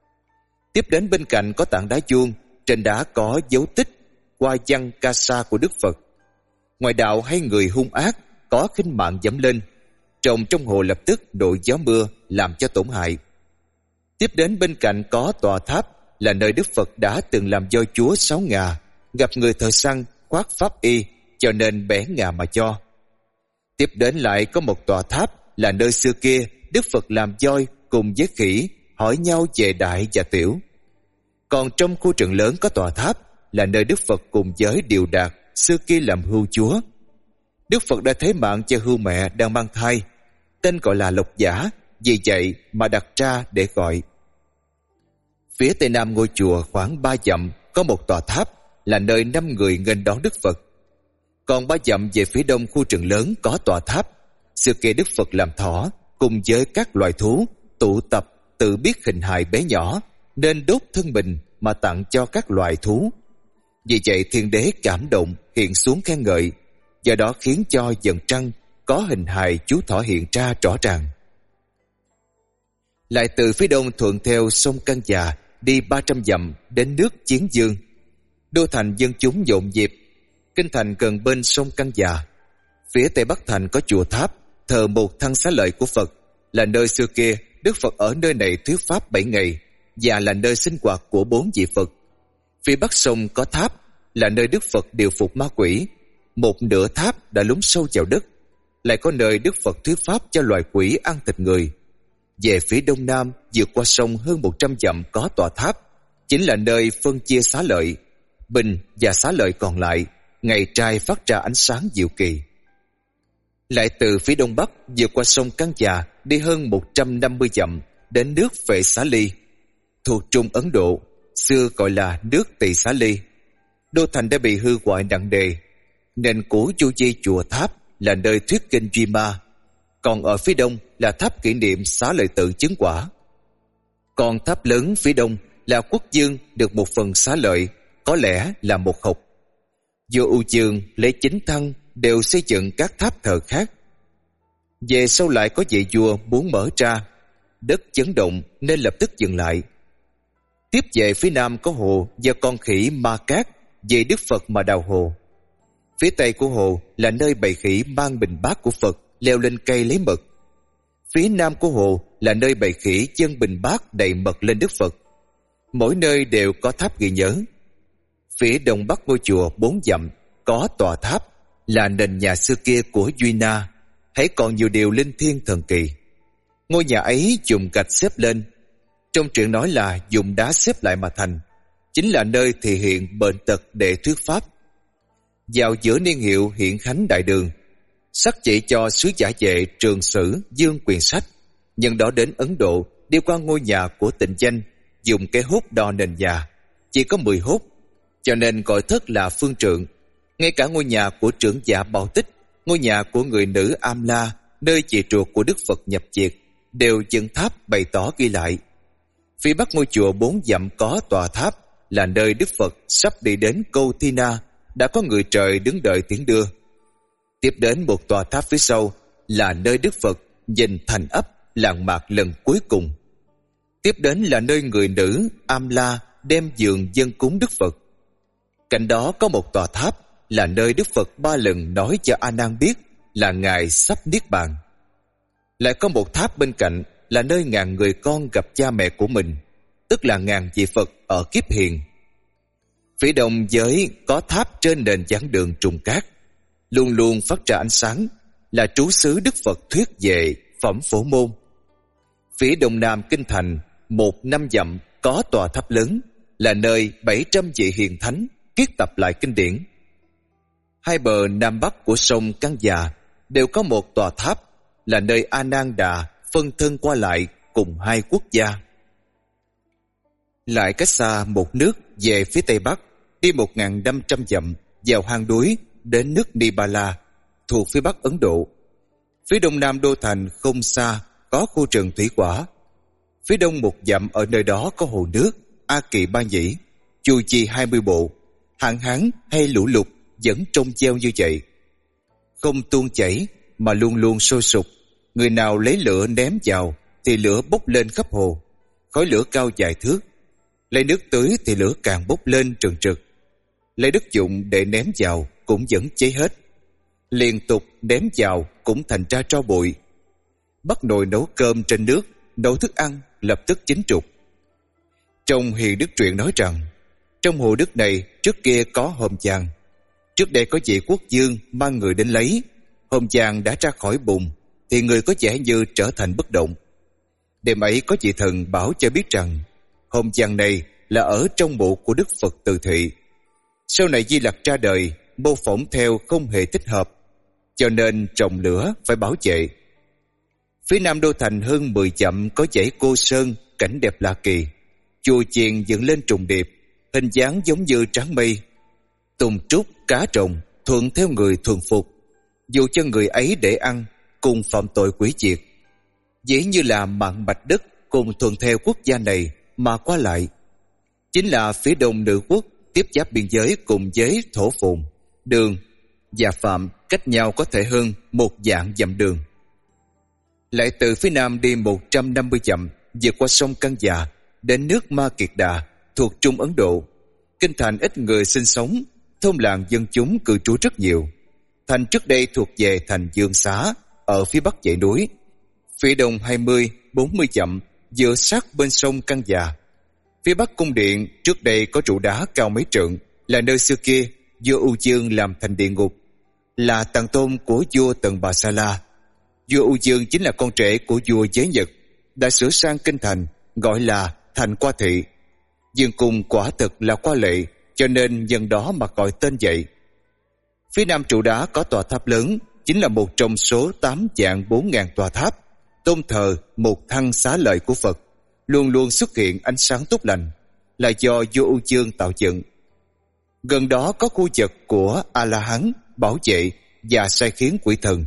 Tiếp đến bên cạnh có tảng đá vuông, trên đá có dấu tích Hoa Văn Ca Sa của Đức Phật. Ngoài đạo hay người hung ác có khinh mạng dẫm lên, trồng trong hồ lập tức đội gió mưa làm cho tổn hại. Tiếp đến bên cạnh có tòa tháp là nơi Đức Phật đã từng làm voi chúa 6 ngà, gặp người thợ săn khoác pháp y cho nên bẻ ngà mà cho. Tiếp đến lại có một tòa tháp là nơi xưa kia Đức Phật làm voi cùng với khỉ hỏi nhau về đại và tiểu. Còn trong khu rừng lớn có tòa tháp là nơi Đức Phật cùng với Điều Đạt xưa kia làm hươu chúa. Đức Phật đã thế mạng cho hươu mẹ đang mang thai, tên gọi là Lộc Giả, vì vậy mà đặt ra để gọi. Phía tây nam ngôi chùa khoảng 3 dặm có một tòa tháp là nơi 5 người nghênh đón Đức Phật. Còn 3 dặm về phía đông khu rừng lớn có tòa tháp xưa kia Đức Phật làm thỏ cùng với các loài thú tụ tập tự biết hình hài bé nhỏ nên đốt thân mình mà tặng cho các loài thú. Vì vậy Thiên Đế cảm động hiện xuống khen ngợi, do đó khiến cho dần trăng có hình hài chú thỏ hiện ra rõ ràng. Lại từ phía đông thuận theo sông Căn Già đi 300 dặm đến nước Chiến Dương. Đô thành dân chúng nhộn nhịp, kinh thành gần bên sông Căn Già. Phía tây bắc thành có chùa tháp thờ một thân xá lợi của Phật, là nơi xưa kia Đức Phật ở nơi này thuyết pháp 7 ngày và là nơi sinh hoạt của 4 vị Phật. Phía bắc sông có tháp là nơi Đức Phật điều phục ma quỷ, một nửa tháp đã lún sâu vào đất. Lại có nơi Đức Phật thuyết pháp cho loài quỷ ăn thịt người. Về phía đông nam vượt qua sông hơn 100 dặm có tòa tháp, chính là nơi phân chia xá lợi. Bình và xá lợi còn lại ngày trai phát ra ánh sáng diệu kỳ. Lại từ phía đông bắc vượt qua sông Căn Già đi hơn 150 dặm đến nước Vệ Xá Ly, thuộc Trung Ấn Độ, xưa gọi là nước Tỳ Xá Ly. Đô thành đã bị hư hoại nặng nề, nên của chu di chùa tháp là nơi thuyết kinh Duy Ma. Còn ở phía đông là tháp kỷ niệm xá lợi tự chứng quả. Còn tháp lớn phía đông là Quốc Dương được một phần xá lợi, có lẽ là một học. Vua U Dương Lễ Chính Thăng đều xây dựng các tháp thờ khác. Về sau lại có vị vua muốn mở ra, đất chấn động nên lập tức dừng lại. Tiếp về phía nam có hồ do con khỉ Ma Cát về Đức Phật mà đào hồ. Phía tây của hồ là nơi bầy khỉ mang bình bát của Phật leo lên cây lấy mật. Phía nam của hồ là nơi bầy khỉ dâng bình bát đầy mật lên Đức Phật. Mỗi nơi đều có tháp ghi nhớ. Phía đông bắc ngôi chùa 4 dặm có tòa tháp là nền nhà xưa kia của Duy Na, hãy còn nhiều điều linh thiêng thần kỳ. Ngôi nhà ấy dùng gạch xếp lên, trong truyện nói là dùng đá xếp lại mà thành, chính là nơi thể hiện bệnh tật để thuyết pháp. Vào giữa niên hiệu Hiện Khánh Đại Đường, sắc chỉ cho sứ giả vệ Trường Sử Dương Quyền Sách, nhân đó đến Ấn Độ đi qua ngôi nhà của Tịnh Danh, dùng cái hút đo nền nhà, chỉ có 10 hút, cho nên gọi thất là phương trượng. Ngay cả ngôi nhà của trưởng giả Bảo Tích, ngôi nhà của người nữ Am La, nơi chị ruột của Đức Phật nhập diệt, đều dựng tháp bày tỏ ghi lại. Phía bắc ngôi chùa 4 dặm có tòa tháp là nơi Đức Phật sắp đi đến Câu Thi Na, đã có người trời đứng đợi tiễn đưa. Tiếp đến một tòa tháp phía sau là nơi Đức Phật nhìn thành ấp làng mạc lần cuối cùng. Tiếp đến là nơi người nữ Am La đem giường dâng cúng Đức Phật. Cạnh đó có một tòa tháp là nơi Đức Phật 3 lần nói cho A Nan biết là Ngài sắp niết bàn. Lại có một tháp bên cạnh là nơi ngàn người con gặp cha mẹ của mình, tức là ngàn vị Phật ở kiếp hiền. Phía đông giới có tháp trên nền giảng đường trùng cát, luôn luôn phát ra ánh sáng, là trú xứ Đức Phật thuyết về phẩm Phổ Môn. Phía đông nam kinh thành 1-5 dặm có tòa tháp lớn, là nơi 700 vị hiền thánh kiết tập lại kinh điển. Hai bờ nam bắc của sông Căn Già đều có một tòa tháp, là nơi A Nan Đà phân thân qua lại cùng 2 quốc gia. Lại cách xa một nước về phía tây bắc, đi 1.500 dặm vào hang núi đến nước Nibala thuộc phía bắc Ấn Độ. Phía đông nam đô thành không xa có khu rừng thủy quả. Phía đông 1 dặm ở nơi đó có hồ nước A Kỳ Ba Nhĩ, chu chi 20 bộ. Hạn hán hay lũ lụt vẫn trông treo như vậy, không tuôn chảy mà luôn luôn sôi sục. Người nào lấy lửa ném vào thì lửa bốc lên khắp hồ, khói lửa cao vài thước. Lấy nước tưới thì lửa càng bốc lên trừng trực. Lấy đất dụng để ném vào cũng vẫn cháy hết. liên tục ném vào cũng thành ra tro bụi. Bắt nồi nấu cơm trên nước, nấu thức ăn lập tức chín trục. Trong Hiền Đức truyện nói rằng, trong hồ nước này trước kia có Hồng Chàng. Trước đây có vị quốc vương mang người đến lấy. Hồng Chàng đã ra khỏi bùn thì người có vẻ như trở thành bất động. Đêm ấy có vị thần bảo cho biết rằng Hồng Chàng này là ở trong mộ của Đức Phật Từ Thị. Sau này Di Lặc ra đời, mô phỏng theo không hề thích hợp, cho nên trồng lửa phải bảo vệ. Phía nam đô thành hơn 10 dặm có dãy Cô Sơn, cảnh đẹp lạ kỳ. Chùa chiền dựng lên trùng điệp, hình dáng giống như tráng mây. Tùng trúc, cá trồng thuận theo người thuần phục, dù cho người ấy để ăn cùng phạm tội quỷ diệt. Dĩ như là mạn bạch đất cùng thuận theo quốc gia này mà qua lại. Chính là phía đông Nữ Quốc tiếp giáp biên giới cùng với Thổ Phồn, Đường và Phạm cách nhau có thể hơn 1 vạn dặm đường. Lại từ phía nam đi 150 dặm vượt qua sông Căng Già đến nước Ma Kiệt Đà thuộc Trung Ấn Độ. Kinh thành ít người sinh sống, thôn làng dân chúng cư trú rất nhiều. Thành trước đây thuộc về thành Dương Xá ở phía bắc dãy núi. Phía đông 20-40 dặm dựa sát bên sông Căng Già. Phía bắc cung điện trước đây có trụ đá cao mấy trượng, là nơi xưa kia vua U Dương làm thành địa ngục, là tàng tôn của vua Tần Bà Sa La. Vua U Dương chính là con rể của vua Giới Nhật, đã sửa sang kinh thành gọi là thành Qua Thị. Dương cung quả thực là qua lệ, cho nên nhân đó mà gọi tên vậy. Phía nam trụ đá có tòa tháp lớn, chính là một trong số 8 vạn 4.000 tòa tháp tôn thờ một thân xá lợi của Phật, luôn luôn xuất hiện ánh sáng tốt lành, là do vua U Dương tạo dựng. Gần đó có khu vực của A-la-hán bảo vệ và sai khiến quỷ thần.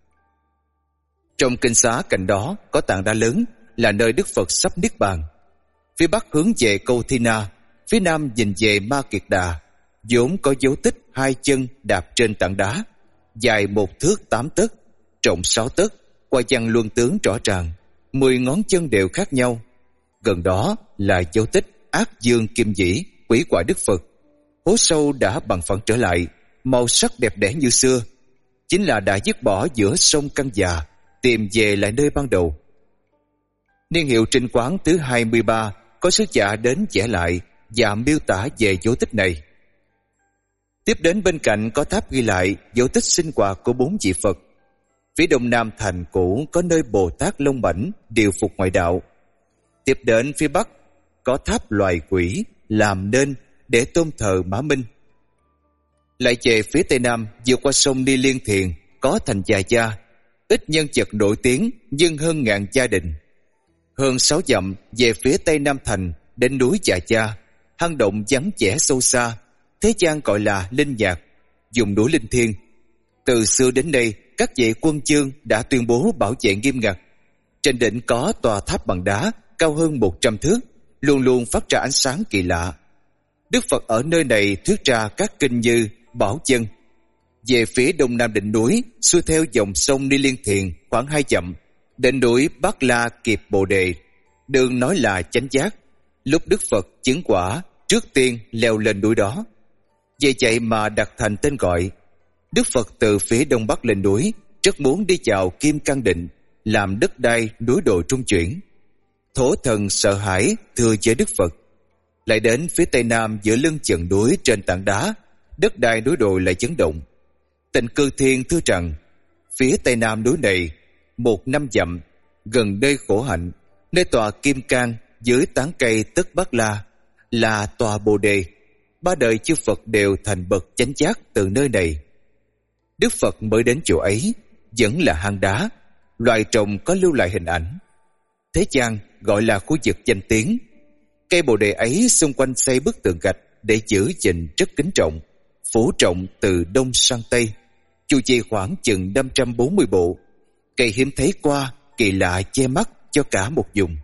Trong kinh xá cạnh đó có tảng đá lớn, là nơi Đức Phật sắp niết bàn. Phía bắc hướng về Câu Thi Na, phía nam nhìn về Ma Kiệt Đà, vốn có dấu tích 2 chân đạp trên tảng đá, dài 1 thước 8 tấc, rộng 6 tấc, qua văn luân tướng rõ ràng, 10 ngón chân đều khác nhau. Gần đó là dấu tích Ác Dương Kim Dĩ, quỷ quả Đức Phật. Hố sâu đã bằng phẳng trở lại, màu sắc đẹp đẽ như xưa, chính là đã dứt bỏ giữa sông Căng Già, tìm về lại nơi ban đầu. Niên hiệu Trinh Quán thứ 23 có sứ giả đến vẽ lại và miêu tả về dấu tích này. Tiếp đến bên cạnh có tháp ghi lại dấu tích sinh hoạt của 4 vị Phật. Phía đông nam thành cũ có nơi Bồ Tát Long Bảnh điều phục ngoại đạo. Tiếp đến phía bắc có tháp loài quỷ làm nên để tôn thờ Mã Minh. Lại về phía tây nam vượt qua sông Ni Liên Thiền có thành Già Gia, ít nhân vật nổi tiếng nhưng hơn 1000 gia đình. Hơn 6 dặm về phía tây nam thành đến núi Già Gia, hang động vắng vẻ sâu xa, thế gian gọi là Linh Nhạc, dùng núi linh thiêng. Từ xưa đến nay các vị quân chương đã tuyên bố bảo vệ nghiêm ngặt. Trên đỉnh có tòa tháp bằng đá cao hơn 100 thước, luôn luôn phát ra ánh sáng kỳ lạ. Đức Phật ở nơi này thuyết ra các kinh như Bảo Chân. Về phía đông nam đỉnh núi, xuôi theo dòng sông Ni Liên Thiền khoảng 2 dặm, đỉnh núi Bát La Kiệt Bồ Đề, đường nói là chánh giác. Lúc Đức Phật chứng quả, trước tiên leo lên núi đó. Vì vậy mà đặt thành tên gọi. Đức Phật từ phía đông bắc lên núi, rất muốn đi vào Kim Cang Định, làm đất đai núi đồi trung chuyển. Thổ thần sợ hãi thưa với Đức Phật. Lại đến phía tây nam giữa lưng chừng núi trên tảng đá, đất đai núi đồi lại chấn động. Tịnh Cư Thiên thưa rằng, phía tây nam núi này 1-5 dặm, gần nơi khổ hạnh, nơi tòa Kim Cang dưới tán cây Tất Bát La, là tòa Bồ Đề. 3 đời chư Phật đều thành bậc chánh giác từ nơi này. Đức Phật mới đến chỗ ấy, vẫn là hang đá, loài trồng có lưu lại hình ảnh. Thế gian gọi là khu vực danh tiếng. Cây Bồ Đề ấy xung quanh xây bức tường gạch để giữ gìn rất kính trọng, phủ trọng từ đông sang tây, chu vi khoảng chừng 540 bộ. Cây hiếm thấy qua, kỳ lạ che mắt cho cả một vùng.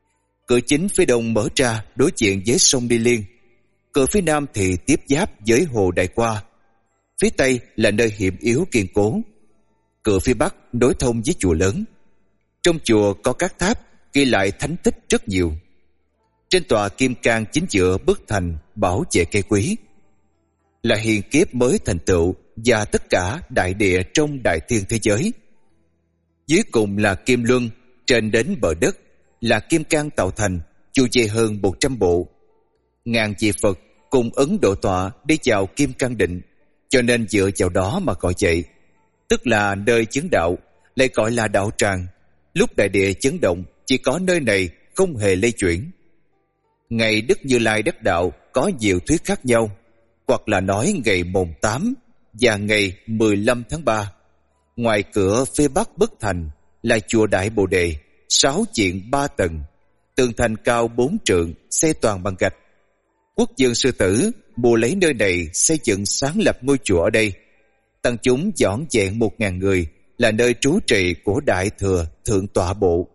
Cửa chính phía đông mở ra đối diện với sông Đi Liên. Cửa phía nam thì tiếp giáp với hồ Đại Qua. Phía tây là nơi hiểm yếu kiên cố. Cửa phía bắc nối thông với chùa lớn. Trong chùa có các tháp ghi lại thánh tích rất nhiều. Trên tòa Kim Cang chính giữa bức thành bảo vệ cây quý. Là hiền kiếp mới thành tựu và tất cả đại địa trong đại thiên thế giới. Dưới cùng là Kim Luân, trên đến bờ đất là Kim Cang tạo thành, chu vi hơn 100 bộ. Ngàn vị Phật cùng Ấn Độ tọa đi vào Kim Cang Định, cho nên dựa vào đó mà gọi vậy. Tức là nơi chứng đạo, lại gọi là đạo tràng. Lúc đại địa chấn động, chỉ có nơi này không hề lay chuyển. Ngày Đức Như Lai đắc đạo có nhiều thuyết khác nhau, hoặc là nói ngày mùng 8 và ngày 15 tháng 3. Ngoài cửa phía bắc bức thành là chùa Đại Bồ Đề, 6 diện 3 tầng, tường thành cao 4 trượng, xây toàn bằng gạch. Quốc vương Sư Tử mua lấy nơi này xây dựng sáng lập ngôi chùa ở đây. Tăng chúng dọn dẹn 1.000 người, là nơi trú trì của Đại Thừa Thượng Tọa Bộ.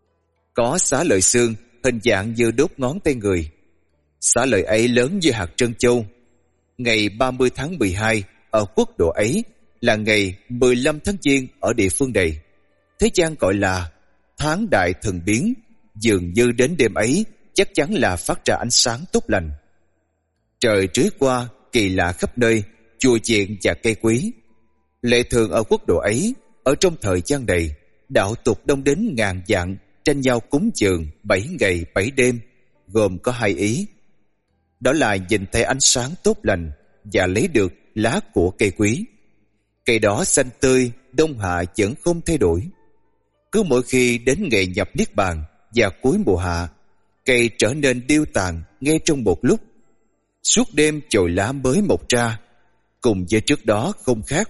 Có xá lợi xương hình dạng như đốt ngón tay người. Xá lợi ấy lớn như hạt trân châu. Ngày 30 tháng 12 ở quốc độ ấy là ngày 15 tháng Giêng ở địa phương này. Thế gian gọi là tháng đại thần biến. Dường như đến đêm ấy chắc chắn là phát ra ánh sáng tốt lành. Trời trưới qua kỳ lạ khắp nơi, chùa chiền và cây quý. Lệ thường ở quốc độ ấy, ở trong thời gian này, đạo tục đông đến ngàn vạn tranh nhau cúng dường 7 ngày 7 đêm, gồm có 2 ý. Đó là nhìn thấy ánh sáng tốt lành và lấy được lá của cây quý. Cây đó xanh tươi, đông hạ vẫn không thay đổi. Cứ mỗi khi đến ngày nhập niết bàn và cuối mùa hạ, cây trở nên điêu tàn ngay trong một lúc. Suốt đêm chồi lá mới mọc ra, cùng với trước đó không khác.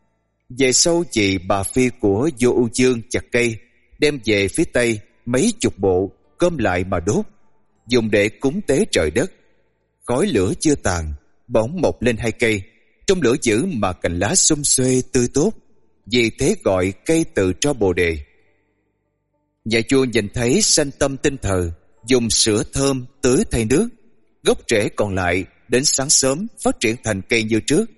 Về sau chị bà Phi của vua Ưu Dương chặt cây, đem về phía tây mấy chục bộ, gom lại mà đốt, dùng để cúng tế trời đất. Khói lửa chưa tàn, bỗng mọc lên 2 cây, trong lửa dữ mà cành lá xum xuê tươi tốt, vì thế gọi cây Từ Tro Bồ Đề. Nhà vua nhìn thấy sanh tâm tinh thờ, dùng sữa thơm tưới thay nước, gốc rễ còn lại đến sáng sớm phát triển thành cây như trước.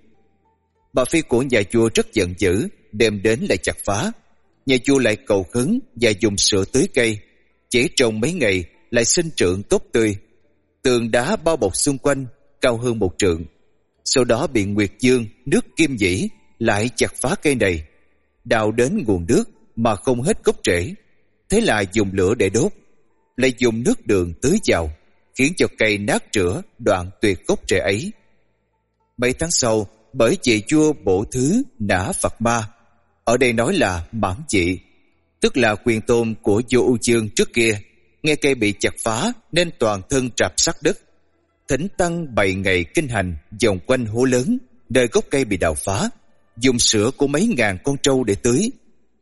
Bà Phi của nhà vua rất giận dữ, đem đến lại chặt phá. Nhà vua lại cầu khấn và dùng sữa tưới cây, chỉ trong mấy ngày lại sinh trưởng tốt tươi. Tường đá bao bọc xung quanh cao hơn 1 trượng. Sau đó bị Nguyệt Dương nước Kim Dĩ lại chặt phá cây này, đào đến nguồn nước mà không hết gốc rễ. Thế là dùng lửa để đốt, lại dùng nước đường tưới vào, khiến cho cây nát rữa, đoạn tuyệt gốc rễ ấy. Mấy tháng sau, bởi vì vua Bổ Thứ nã Phật Ma, ở đây nói là Mãn Dị, tức là quyền tôn của vua Ưu Dương trước kia, nghe cây bị chặt phá nên toàn thân rạp sát đất. Thỉnh tăng 7 ngày kinh hành vòng quanh hố lớn nơi gốc cây bị đào phá, dùng sữa của mấy ngàn con trâu để tưới.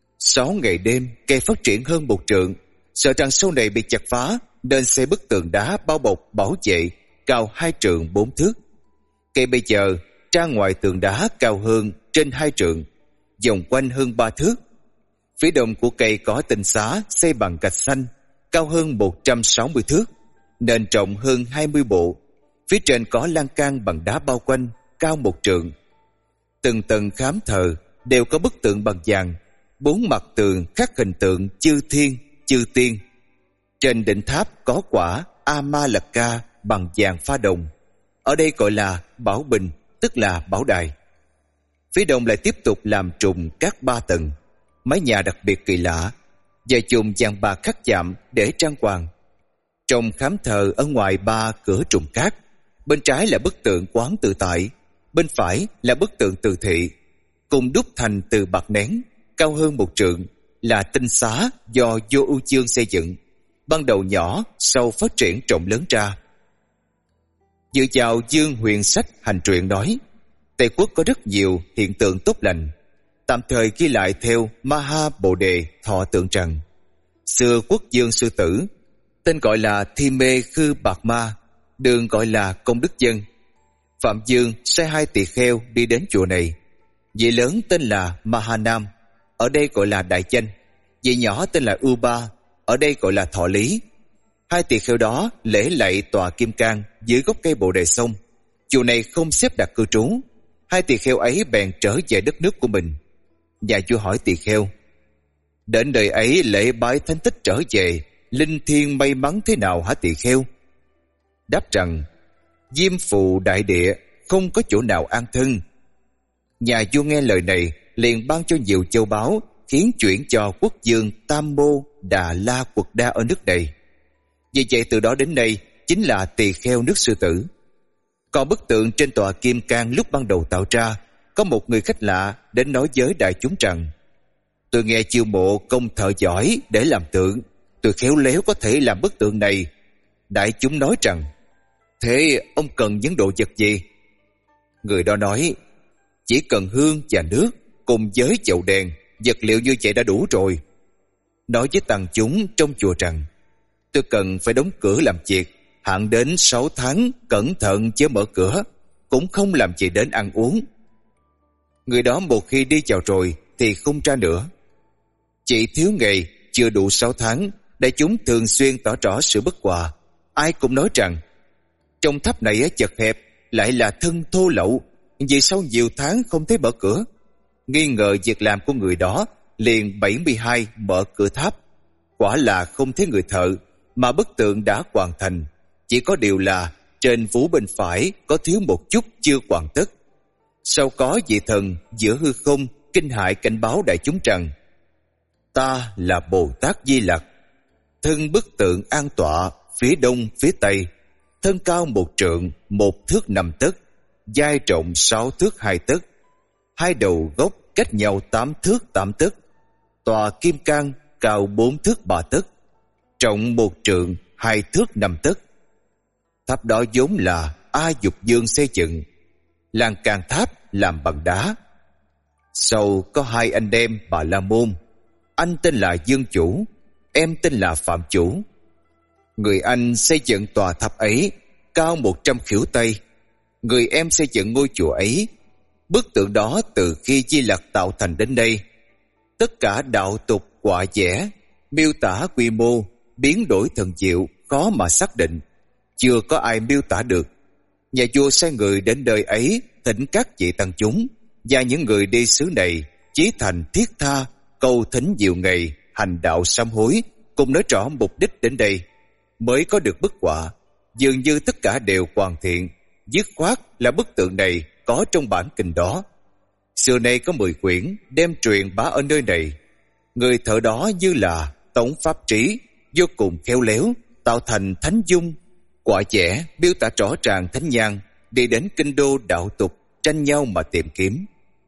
6 ngày đêm cây phát triển hơn 1 trượng. Sợ rằng sau này bị chặt phá nên xây bức tường đá bao bọc bảo vệ cao 2 trượng 4 thước. Cây bây giờ ra ngoài tường đá cao hơn trên 2 trượng, vòng quanh hơn 3 thước. Phía đông của cây có tinh xá xây bằng gạch xanh, cao hơn 160 thước, nền rộng hơn 20 bộ. Phía trên có lan can bằng đá bao quanh, cao 1 trượng. Từng tầng khám thờ đều có bức tượng bằng vàng, 4 mặt tường khắc hình tượng chư thiên, chư tiên. Trên đỉnh tháp có quả Amalaka bằng vàng pha đồng. Ở đây gọi là Bảo Bình, tức là Bảo Đài. Phía đông lại tiếp tục làm trùng các 3 tầng, mái nhà đặc biệt kỳ lạ, và chùm vàng bạc khắc chạm để trang hoàng. Trong khám thờ ở ngoài 3 cửa trùng cát, bên trái là bức tượng Quán Tự Tại, bên phải là bức tượng Từ Thị, cùng đúc thành từ bạc nén, cao hơn 1 trượng, là tinh xá do vua Ưu Dương xây dựng, ban đầu nhỏ, sau phát triển rộng lớn ra. Dựa vào Dương Huyền Sách hành truyện nói, Tây Quốc có rất nhiều hiện tượng tốt lành, tạm thời ghi lại theo Maha Bồ Đề thọ tượng rằng, xưa quốc vương Sư Tử, tên gọi là Thi Mê Khư Bạc Ma, đường gọi là Công Đức Dân. Phạm Dương sai 2 tỳ kheo đi đến chùa này. Vị lớn tên là Mahanam, ở đây gọi là Đại Chanh. Vị nhỏ tên là Uba, ở đây gọi là Thọ Lý. 2 tỳ kheo đó lễ lạy tòa kim cang dưới gốc cây Bồ Đề xong. Chùa này không xếp đặt cư trú. 2 tỳ kheo ấy bèn trở về đất nước của mình. Nhà vua hỏi tỳ kheo, đến đời ấy lễ bái thánh tích trở về, linh thiêng may mắn thế nào hả tỳ kheo? Đáp rằng, Diêm phù đại địa, không có chỗ nào an thân. Nhà vua nghe lời này liền ban cho nhiều châu báu, khiến chuyển cho quốc vương Tam Mô Đà La Quật Đa ở nước này. Vì vậy từ đó đến nay chính là tỳ kheo nước Sư Tử. Còn bức tượng trên tòa Kim Cang lúc ban đầu tạo ra, có một người khách lạ đến nói với đại chúng rằng: tôi nghe chiêu mộ công thợ giỏi để làm tượng, tôi khéo léo có thể làm bức tượng này. Đại chúng nói rằng: thế ông cần những đồ vật gì? Người đó nói: chỉ cần hương và nước cùng với chậu đèn, vật liệu như vậy đã đủ rồi. Nói với tăng chúng trong chùa rằng: tôi cần phải đóng cửa làm việc, hạn đến 6 tháng, cẩn thận chớ mở cửa, cũng không làm gì đến ăn uống. Người đó một khi đi vào rồi thì không ra nữa. Chỉ thiếu ngày chưa đủ 6 tháng, đại chúng thường xuyên tỏ rõ sự bất hòa. Ai cũng nói rằng: trong tháp này chật hẹp, lại là thân thô lậu, vì sao nhiều tháng không thấy mở cửa? Nghi ngờ việc làm của người đó, liền 72 mở cửa tháp. Quả là không thấy người thợ, mà bức tượng đã hoàn thành. Chỉ có điều là trên vú bên phải có thiếu một chút chưa hoàn tất. Sau có vị thần giữa hư không kinh hại cảnh báo đại chúng rằng: ta là Bồ Tát Di Lặc, thân bức tượng an tọa phía đông phía tây, thân cao 1 trượng 1 thước 5 tấc, vai rộng 6 thước 2 tấc, hai đầu gốc cách nhau 8 thước 8 tấc, tòa kim cang cao 4 thước 3 tấc, trọng 1 trượng 2 thước 5 tấc. Tháp đó vốn là A Dục Dương xây dựng, lan can tháp làm bằng đá. Sau có 2 anh em Bà La Môn, anh tên là Dương Chủ, em tên là Phạm Chủ. Người anh xây dựng tòa tháp ấy cao 100 khuỷu tay, người em xây dựng ngôi chùa ấy. Bức tượng đó từ khi Di Lặc tạo thành đến đây, tất cả đạo tục họa vẽ, miêu tả quy mô, biến đổi thần diệu khó mà xác định, chưa có ai miêu tả được. Nhà vua sai người đến nơi ấy thỉnh các vị tăng chúng và những người đi xứ này chí thành thiết tha, cầu thỉnh nhiều ngày, hành đạo sám hối, cùng nói rõ mục đích đến đây, mới có được bức họa. Dường như tất cả đều hoàn thiện, dứt khoát là bức tượng này có trong bản kinh đó. Xưa nay có 10 quyển đem truyền bá ở nơi này. Người thợ đó như là Tống Pháp Trí, vô cùng khéo léo, tạo thành thánh dung, quả vẽ miêu tả rõ ràng thánh nhan, đi đến kinh đô đạo tục tranh nhau mà tìm kiếm.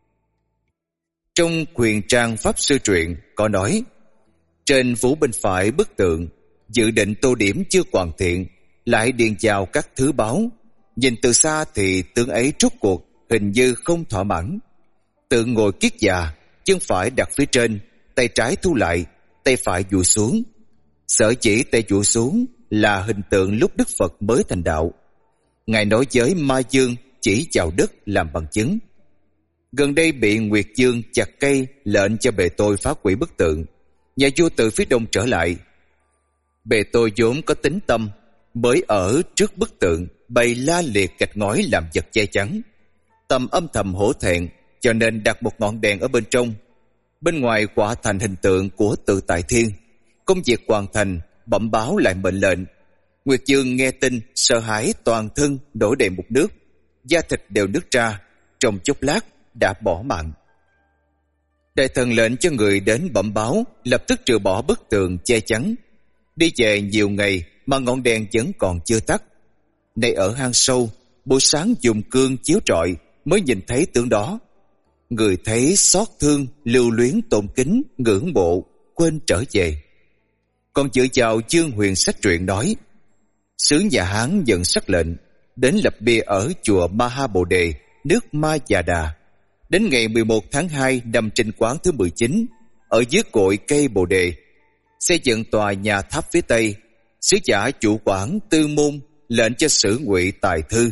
Trong Quyền Trang Pháp Sư truyện có nói: trên vú bên phải bức tượng, dự định tô điểm chưa hoàn thiện, lại điền vào các thứ báu. Nhìn từ xa thì tướng ấy rốt cuộc hình như không thỏa mãn. Tượng ngồi kiết già, chân phải đặt phía trên, tay trái thu lại, tay phải duỗi xuống. Sở chỉ tay duỗi xuống là hình tượng lúc Đức Phật mới thành đạo. Ngài nói với Ma Dương chỉ vào đất làm bằng chứng. Gần đây bị Nguyệt Dương chặt cây, lệnh cho bề tôi phá hủy bức tượng. Nhà vua từ phía đông trở lại. Bề tôi vốn có tính tâm, mới ở trước bức tượng bày la liệt gạch ngói làm vật che chắn. Tâm âm thầm hổ thẹn, cho nên đặt một ngọn đèn ở bên trong. Bên ngoài quả thành hình tượng của Tự Tại Thiên. Công việc hoàn thành, bẩm báo lại mệnh lệnh. Nguyệt Dương nghe tin, sợ hãi toàn thân đổ đầy một nước, da thịt đều nứt ra, trong chốc lát đã bỏ mạng. Đại thần lệnh cho người đến bẩm báo, lập tức trừ bỏ bức tường che chắn. Đi về nhiều ngày mà ngọn đèn vẫn còn chưa tắt. Nay ở hang sâu, buổi sáng dùng cương chiếu rọi mới nhìn thấy tượng đó. Người thấy xót thương, lưu luyến tôn kính, ngưỡng mộ, quên trở về. Còn dựa vào chương huyền sách truyện nói: sứ nhà Hán nhận sắc lệnh đến lập bia ở chùa Ma Ha Bồ Đề, nước Ma Già Đà. Đến ngày 11 tháng 2 năm Trinh Quán thứ 19, ở dưới cội cây Bồ Đề, xây dựng tòa nhà tháp phía Tây. Sứ giả chủ quản Tư Môn lệnh cho Sử Ngụy tài thư.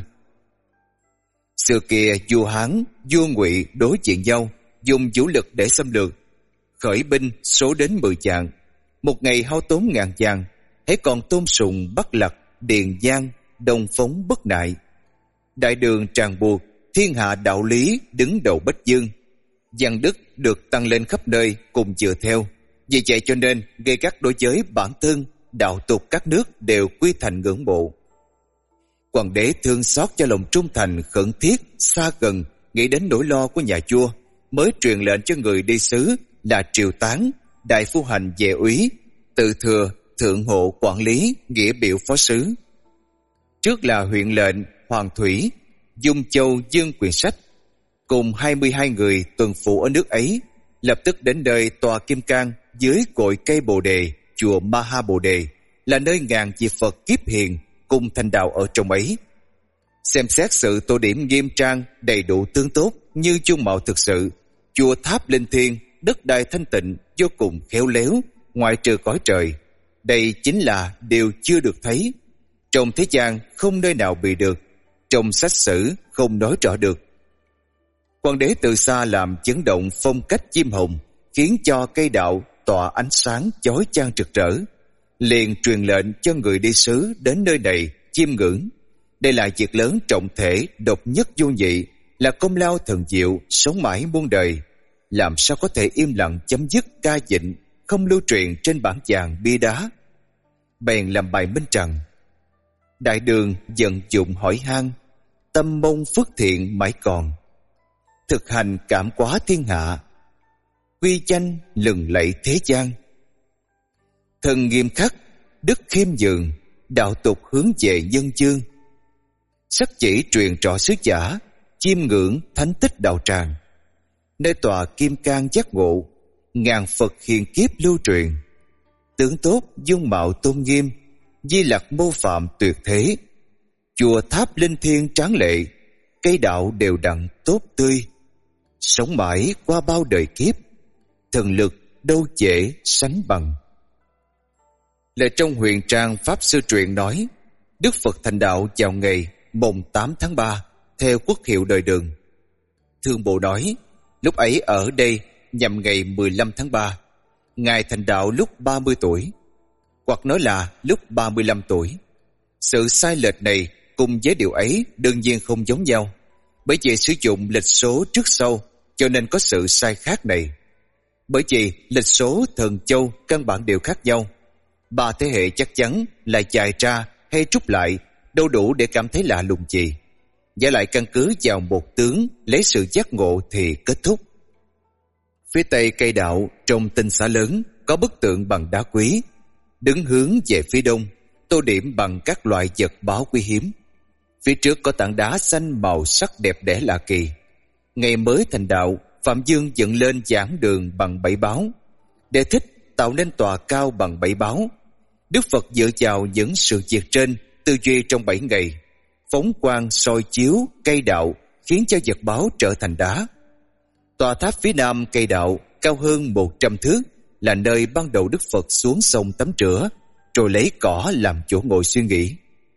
Xưa kia vua Hán, vua Ngụy đối diện nhau, dùng vũ lực để xâm lược. Khởi binh số đến 10 vạn, một ngày hao tốn ngàn vàng. Hãy còn tôn sùng Bắc Lặc, Điền Giang, Đông Phóng bất nại. Đại đường tràn buộc, thiên hạ đạo lý đứng đầu Bách Dương. Văn đức được tăng lên khắp nơi cùng dựa theo. Vì vậy cho nên gây gắt đối với bản thân, đạo tục các nước đều quy thành ngưỡng mộ. Hoàng đế thương xót cho lòng trung thành khẩn thiết, xa gần, nghĩ đến nỗi lo của nhà vua, mới truyền lệnh cho người đi sứ là Triều Tán, đại phu hành vệ úy, Tự Thừa, thượng hộ quản lý, nghĩa biểu phó sứ. Trước là huyện lệnh Hoàng Thủy, Dung Châu Dương Quyền Sách, cùng 22 người tuần phụ ở nước ấy, lập tức đến nơi tòa Kim Cang dưới cội cây Bồ Đề, chùa Ma Ha Bồ Đề, là nơi ngàn vị Phật kiếp hiền cùng thành đạo ở trong ấy. Xem xét sự tô điểm nghiêm trang, đầy đủ tương tốt như chung mạo thực sự, chùa tháp linh thiêng, đất đai thanh tịnh, vô cùng khéo léo, ngoại trừ cõi trời. Đây chính là điều chưa được thấy. Trong thế gian không nơi nào bị được, trong sách sử không nói rõ được. Hoàng đế từ xa làm chấn động phong cách chim hồng, khiến cho cây đạo tỏa ánh sáng chói chang rực rỡ, liền truyền lệnh cho người đi sứ đến nơi này chiêm ngưỡng. Đây là việc lớn trọng thể, độc nhất vô nhị, là công lao thần diệu, sống mãi muôn đời. Làm sao có thể im lặng chấm dứt ca dịnh, không lưu truyền trên bản vàng bia đá? Bèn làm bài minh rằng: đại đường vận dụng hỏi han, tâm mong phước thiện mãi còn. Thực hành cảm hóa thiên hạ, quy danh lừng lẫy thế gian. Thần nghiêm khắc, đức khiêm nhường, đạo tục hướng về nhân chương. Sắc chỉ truyền trọ sứ giả, chiêm ngưỡng thánh tích đạo tràng. Nơi tòa Kim Cang giác ngộ, ngàn Phật hiền kiếp lưu truyền. Tướng tốt dung mạo tôn nghiêm, di lặc mô phạm tuyệt thế. Chùa tháp linh thiêng tráng lệ, cây đạo đều đặn tốt tươi. Sống mãi qua bao đời kiếp, thần lực đâu dễ sánh bằng. Lệ trong huyền trang Pháp Sư truyện nói, Đức Phật thành đạo vào ngày mùng 8 tháng 3 theo quốc hiệu đời Đường. Thương Bộ nói, lúc ấy ở đây nhằm ngày 15 tháng 3, Ngài thành đạo lúc 30 tuổi, hoặc nói là lúc 35 tuổi. Sự sai lệch này cùng với điều ấy đương nhiên không giống nhau, bởi vì sử dụng lịch số trước sau cho nên có sự sai khác này. Bởi vì lịch số Thần Châu căn bản đều khác nhau, 3 thế hệ chắc chắn là dài ra hay rút lại đâu đủ để cảm thấy lạ lùng gì. Giả lại căn cứ vào một tướng lấy sự giác ngộ thì kết thúc. Phía tây cây đạo trong tinh xá lớn có bức tượng bằng đá quý, đứng hướng về phía đông, tô điểm bằng các loại vật báo quý hiếm. Phía trước có tảng đá xanh màu sắc đẹp đẽ lạ kỳ. Ngày mới thành đạo, Phạm Dương dựng lên giảng đường bằng 7 báo, để thích tạo nên tòa cao bằng 7 báo. Đức Phật dựa vào những sự việc trên, tư duy trong 7 ngày, phóng quang soi chiếu cây đạo, khiến cho vật báo trở thành đá. Tòa tháp phía nam cây đạo cao hơn 100 thước, là nơi ban đầu Đức Phật xuống sông tắm rửa, rồi lấy cỏ làm chỗ ngồi suy nghĩ.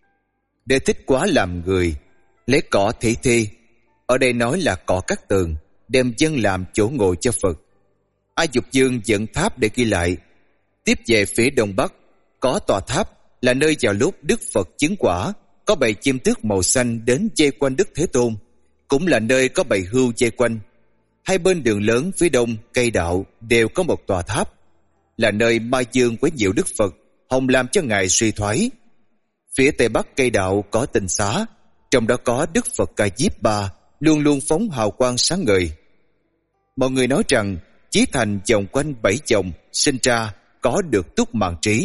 Để thích quá làm người, lấy cỏ thị thi, ở đây nói là cỏ cắt tường, đem dân làm chỗ ngồi cho Phật. A Dục Dương dựng tháp để ghi lại. Tiếp về phía đông bắc có tòa tháp, là nơi vào lúc Đức Phật chứng quả có bầy chim tước màu xanh đến vây quanh Đức Thế Tôn, cũng là nơi có bầy hươu vây quanh. Hai bên đường lớn phía đông cây đạo đều có một tòa tháp, là nơi Ma Dương quấy nhiễu Đức Phật, hòng làm cho Ngài suy thoái. Phía tây bắc cây đạo có tinh xá, trong đó có Đức Phật Ca Diếp Ba, luôn luôn phóng hào quang sáng ngời. Mọi người nói rằng Chí Thành vòng quanh 7 vòng, sinh ra có được túc mạng trí.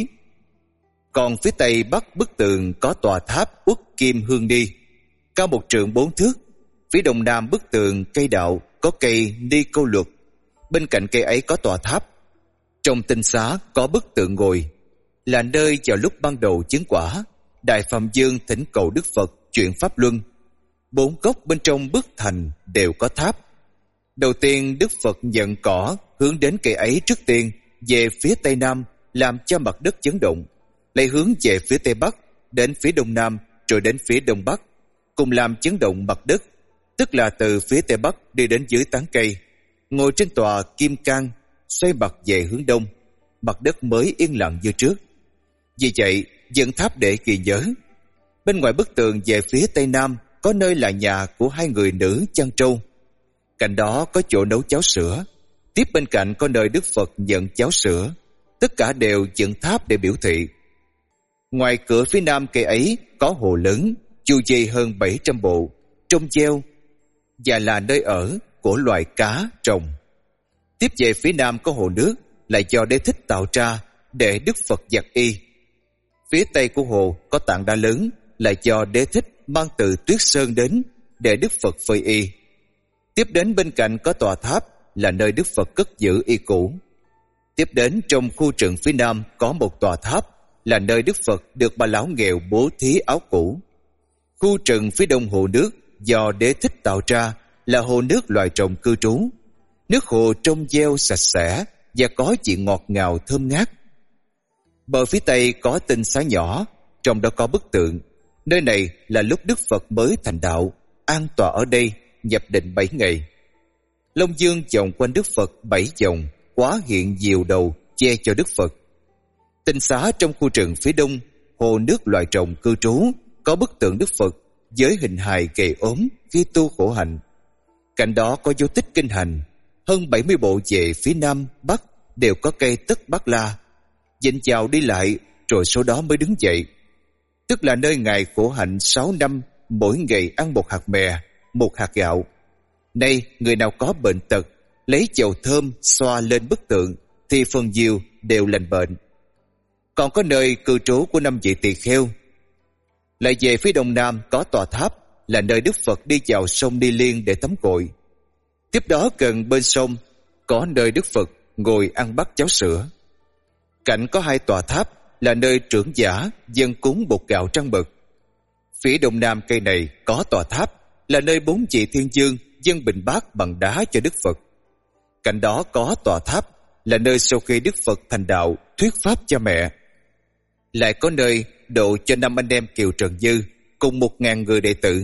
Còn phía tây bắc bức tường có tòa tháp Uất Kim Hương Ni, cao 1 trượng 4 thước. Phía đông nam bức tường cây đạo có cây Ni Câu Luật, bên cạnh cây ấy có tòa tháp. Trong tinh xá có bức tượng ngồi, là nơi vào lúc ban đầu chứng quả Đại Phạm Dương thỉnh cầu Đức Phật chuyện pháp luân. 4 góc bên trong bức thành đều có tháp. Đầu tiên Đức Phật nhận cỏ hướng đến cây ấy trước tiên về phía tây nam, làm cho mặt đất chấn động, lại hướng về phía tây bắc, đến phía đông nam, rồi đến phía đông bắc, cùng làm chấn động mặt đất, tức là từ phía tây bắc đi đến dưới tán cây. Ngồi trên tòa Kim Cang, xoay mặt về hướng đông, mặt đất mới yên lặng như trước. Vì vậy dựng tháp để ghi nhớ. Bên ngoài bức tường về phía tây nam có nơi là nhà của 2 người nữ chăn trâu, cạnh đó có chỗ nấu cháo sữa. Tiếp bên cạnh có nơi Đức Phật nhận cháo sữa. Tất cả đều dựng tháp để biểu thị. Ngoài cửa phía nam cây ấy có hồ lớn, chu vi hơn 700 bộ, trong gieo và là nơi ở của loài cá, rồng. Tiếp về phía nam có hồ nước là do Đế Thích tạo ra để Đức Phật giặt y. Phía tây của hồ có tảng đá lớn là do Đế Thích mang từ Tuyết Sơn đến để Đức Phật phơi y. Tiếp đến bên cạnh có tòa tháp là nơi Đức Phật cất giữ y cũ. Tiếp đến trong khu rừng phía nam có một tòa tháp là nơi Đức Phật được bà lão nghèo bố thí áo cũ. Khu rừng phía đông hồ nước do Đế Thích tạo ra là hồ nước loài trồng cư trú. Nước hồ trong veo sạch sẽ và có vị ngọt ngào thơm ngát. Bờ phía tây có tinh xá nhỏ, trong đó có bức tượng. Nơi này là lúc Đức Phật mới thành đạo, an tọa ở đây, nhập định 7 ngày. Long dương vòng quanh Đức Phật 7 vòng, hóa hiện diều đầu che cho Đức Phật. Tinh xá trong khu rừng phía đông, hồ nước loài trồng cư trú, có bức tượng Đức Phật với hình hài gầy ốm khi tu khổ hạnh. Cạnh đó có dấu tích kinh hành. Hơn 70 bộ về phía nam, bắc đều có cây tất bát la. Dịnh chào đi lại rồi sau đó mới đứng dậy. Tức là nơi Ngài khổ hạnh 6 năm, mỗi ngày ăn một hạt mè, một hạt gạo. Nay người nào có bệnh tật, lấy dầu thơm xoa lên bức tượng thì phần nhiều đều lành bệnh. Còn có nơi cư trú của 5 vị tỳ kheo. Lại về phía đông nam có tòa tháp là nơi Đức Phật đi vào sông Ni Liên để tắm gội. Tiếp đó gần bên sông có nơi Đức Phật ngồi ăn bát cháo sữa. Cạnh có 2 tòa tháp là nơi trưởng giả dâng cúng bột gạo trăng bậc. Phía đông nam cây này có tòa tháp là nơi 4 vị thiên dương dâng bình bát bằng đá cho Đức Phật. Cạnh đó có tòa tháp là nơi sau khi Đức Phật thành đạo thuyết pháp cho mẹ. Lại có nơi độ cho 5 anh em Kiều Trần Dư cùng 1.000 người đệ tử.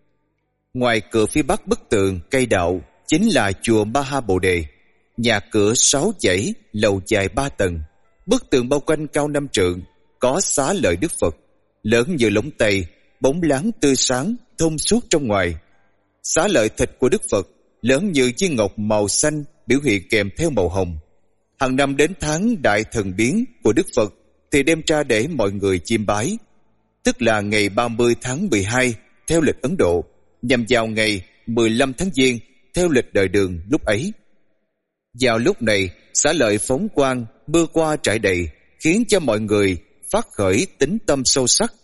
Ngoài cửa phía bắc bức tượng cây đạo chính là chùa Ma Ha Bồ Đề, nhà cửa 6 dãy, lầu dài 3 tầng. Bức tượng bao quanh cao 5 trượng, có xá lợi Đức Phật, lớn như lóng tay, bóng láng tươi sáng, thông suốt trong ngoài. Xá lợi thịt của Đức Phật lớn như viên ngọc màu xanh, biểu hiện kèm theo màu hồng. Hàng năm đến tháng đại thần biến của Đức Phật thì đem ra để mọi người chiêm bái, tức là ngày 30 tháng 12 theo lịch Ấn Độ, nhằm vào ngày 15 tháng Giêng theo lịch đời Đường lúc ấy. Vào lúc này, xá lợi phóng quang, mưa qua trải đầy, khiến cho mọi người phát khởi tín tâm sâu sắc.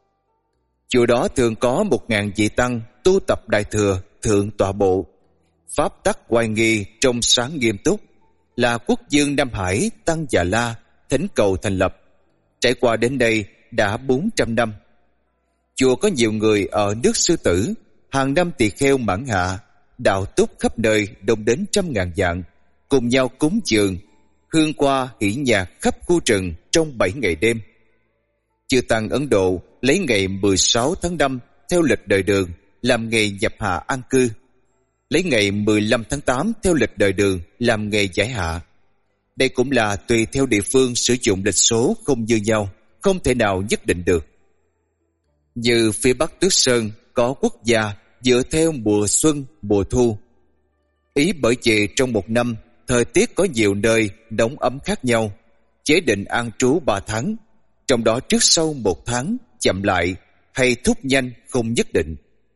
Chùa đó thường có 1.000 vị tăng tu tập đại thừa, thượng tọa bộ. Pháp tắc oai nghi, trong sáng nghiêm túc, là quốc dương Nam Hải Tăng Già La thỉnh cầu thành lập. Trải qua đến đây đã 400 năm. Chùa có nhiều người ở nước Sư Tử, hàng năm tỳ kheo mãn hạ, đạo túc khắp nơi đông đến 100.000 vạn, cùng nhau cúng dường, hương qua hỷ nhạc khắp khu rừng trong 7 ngày đêm. Chư tăng Ấn Độ lấy ngày 16 tháng 5 theo lịch đời Đường làm ngày nhập hạ an cư, lấy ngày 15 tháng 8 theo lịch đời Đường làm ngày giải hạ. Đây cũng là tùy theo địa phương sử dụng lịch số không như nhau, không thể nào nhất định được. Như phía Bắc Tuyết Sơn có quốc gia dựa theo mùa xuân, mùa thu. Ý bởi vì trong một năm, thời tiết có nhiều nơi nóng ấm khác nhau, chế định an trú 3 tháng, trong đó trước sau 1 tháng, chậm lại hay thúc nhanh không nhất định.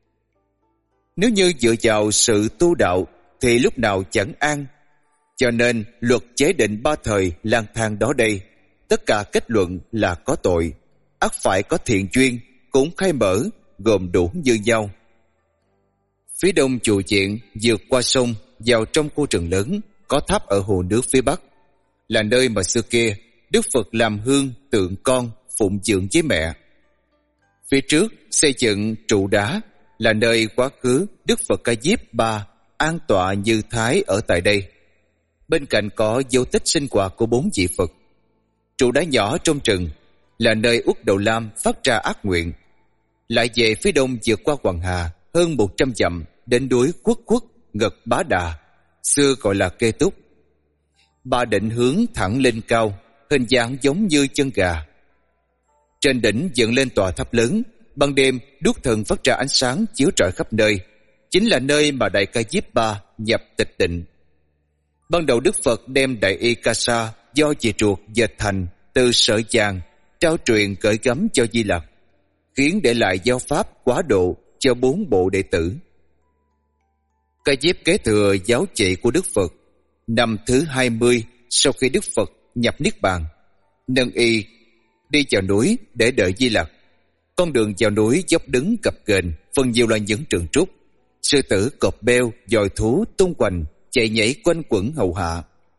Nếu như dựa vào sự tu đạo thì lúc nào chẳng an, cho nên luật chế định 3 thời lang thang đó đây, tất cả kết luận là có tội, ắt phải có thiện duyên, cũng khai mở, gồm đủ như nhau. Phía đông chùa Chiện vượt qua sông vào trong khu rừng lớn, có tháp ở hồ nước phía bắc, là nơi mà xưa kia Đức Phật làm hương tượng con phụng dưỡng với mẹ. Phía trước xây dựng trụ đá, là nơi quá khứ Đức Phật Ca Diếp Ba an tọa như thái ở tại đây. Bên cạnh có dấu tích sinh hoạt của 4 vị Phật. Trụ đá nhỏ trong rừng là nơi Uất Đầu Lam phát ra ác nguyện. Lại về phía đông vượt qua Hoàng Hà hơn 100 dặm đến núi Quất Quất, Ngật Bá Đà, xưa gọi là Kê Túc. 3 định hướng thẳng lên cao, hình dạng giống như chân gà. Trên đỉnh dựng lên tòa tháp lớn, ban đêm đuốc thần phát ra ánh sáng chiếu rọi khắp nơi, chính là nơi mà Đại Ca Diếp Ba nhập tịch định. Ban đầu Đức Phật đem Đại Y Ca Sa do chị ruột dệt thành từ sợi vàng trao truyền gửi gắm cho Di Lặc, khiến để lại giáo pháp quá độ cho 4 bộ đệ tử. Cây dép kế thừa giáo trị của Đức Phật. Năm thứ 20 sau khi Đức Phật nhập Niết Bàn, nâng y đi vào núi để đợi Di Lặc. Con đường vào núi dốc đứng gập ghềnh, phần nhiều là những rừng trúc. Sư tử, cọp beo, dòi thú tung hoành chạy nhảy quanh quẩn hầu hạ.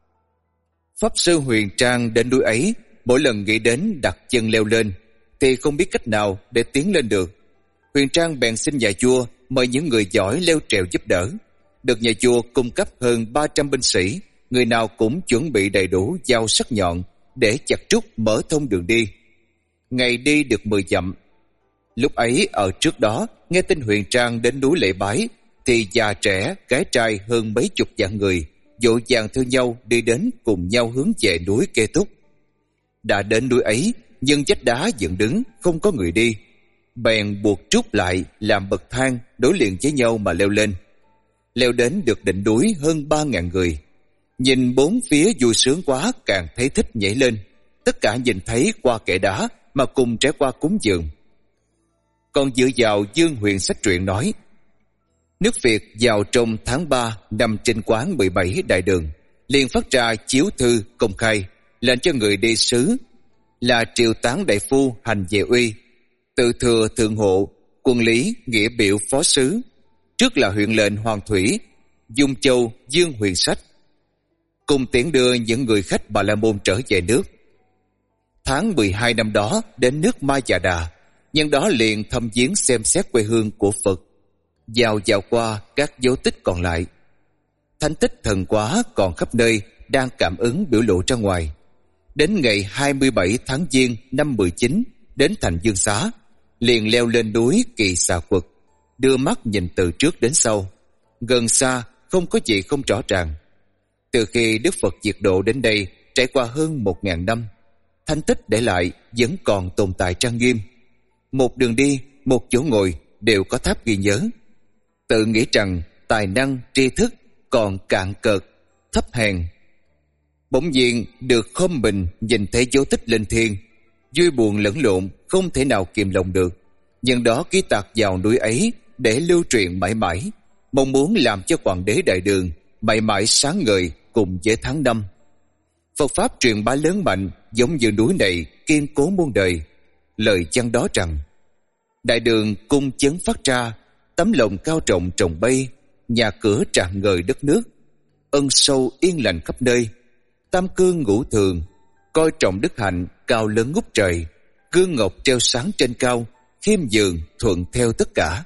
Pháp sư Huyền Trang đến núi ấy, mỗi lần nghĩ đến đặt chân leo lên thì không biết cách nào để tiến lên được. Huyền Trang bèn xin nhà vua mời những người giỏi leo trèo giúp đỡ. Được nhà vua cung cấp hơn 300 binh sĩ, người nào cũng chuẩn bị đầy đủ dao sắc nhọn để chặt trúc mở thông đường đi. Ngày đi được 10 dặm. Lúc ấy ở trước đó, nghe tin Huyền Trang đến núi lễ bái, thì già trẻ, gái trai hơn mấy chục vạn người vội vàng theo nhau đi đến cùng nhau hướng về núi Kê Túc. Đã đến núi ấy, nhưng vách đá dựng đứng, không có người đi. Bèn buộc trúc lại làm bậc thang đối liền với nhau mà leo lên. Leo đến được đỉnh núi hơn 3.000 người. Nhìn bốn phía vui sướng quá, càng thấy thích nhảy lên. Tất cả nhìn thấy qua kẽ đá mà cùng trải qua cúng dường. Còn dựa vào Dương Huyền sách truyện nói, nước Việt vào trong tháng 3 năm Trinh Quán 17 đại đường, liền phát ra chiếu thư công khai lệnh cho người đi sứ là triều tán đại phu hành về uy, tự thừa thượng hộ, quân lý nghĩa biểu phó sứ, trước là huyện lệnh Hoàng Thủy, Dung Châu Dương Huyền sách, cùng tiễn đưa những người khách Bà La Môn trở về nước. Tháng 12 năm đó đến nước Ma Già Đà, nhân đó liền thăm viếng xem xét quê hương của Phật, dạo qua các dấu tích còn lại. Thánh tích thần quá còn khắp nơi đang cảm ứng biểu lộ ra ngoài. Đến ngày 27 tháng Giêng năm 19 đến thành Dương Xá, liền leo lên núi Kỳ Xà Quật, đưa mắt nhìn từ trước đến sau, gần xa không có gì không rõ ràng. Từ khi Đức Phật diệt độ đến đây trải qua hơn 1.000 năm, thánh tích để lại vẫn còn tồn tại trang nghiêm. Một đường đi, một chỗ ngồi đều có tháp ghi nhớ. Tự nghĩ rằng tài năng tri thức còn cạn cợt, thấp hèn. Bỗng nhiên được khom mình nhìn thấy dấu tích linh thiêng, vui buồn lẫn lộn, không thể nào kìm lòng được. Nhưng đó ký tạc vào núi ấy để lưu truyền mãi mãi, mong muốn làm cho hoàng đế đại đường mãi mãi sáng ngời cùng với tháng năm. Phật pháp truyền bá lớn mạnh, giống như núi này kiên cố muôn đời. Lời chăng đó rằng, đại đường cung chấn phát ra, tấm lòng cao trọng trồng bay, nhà cửa tràn ngời đất nước, ân sâu yên lành khắp nơi. Tam cương ngũ thường, coi trọng đức hạnh cao lớn ngút trời, gương ngọc treo sáng trên cao, khiêm nhường thuận theo tất cả.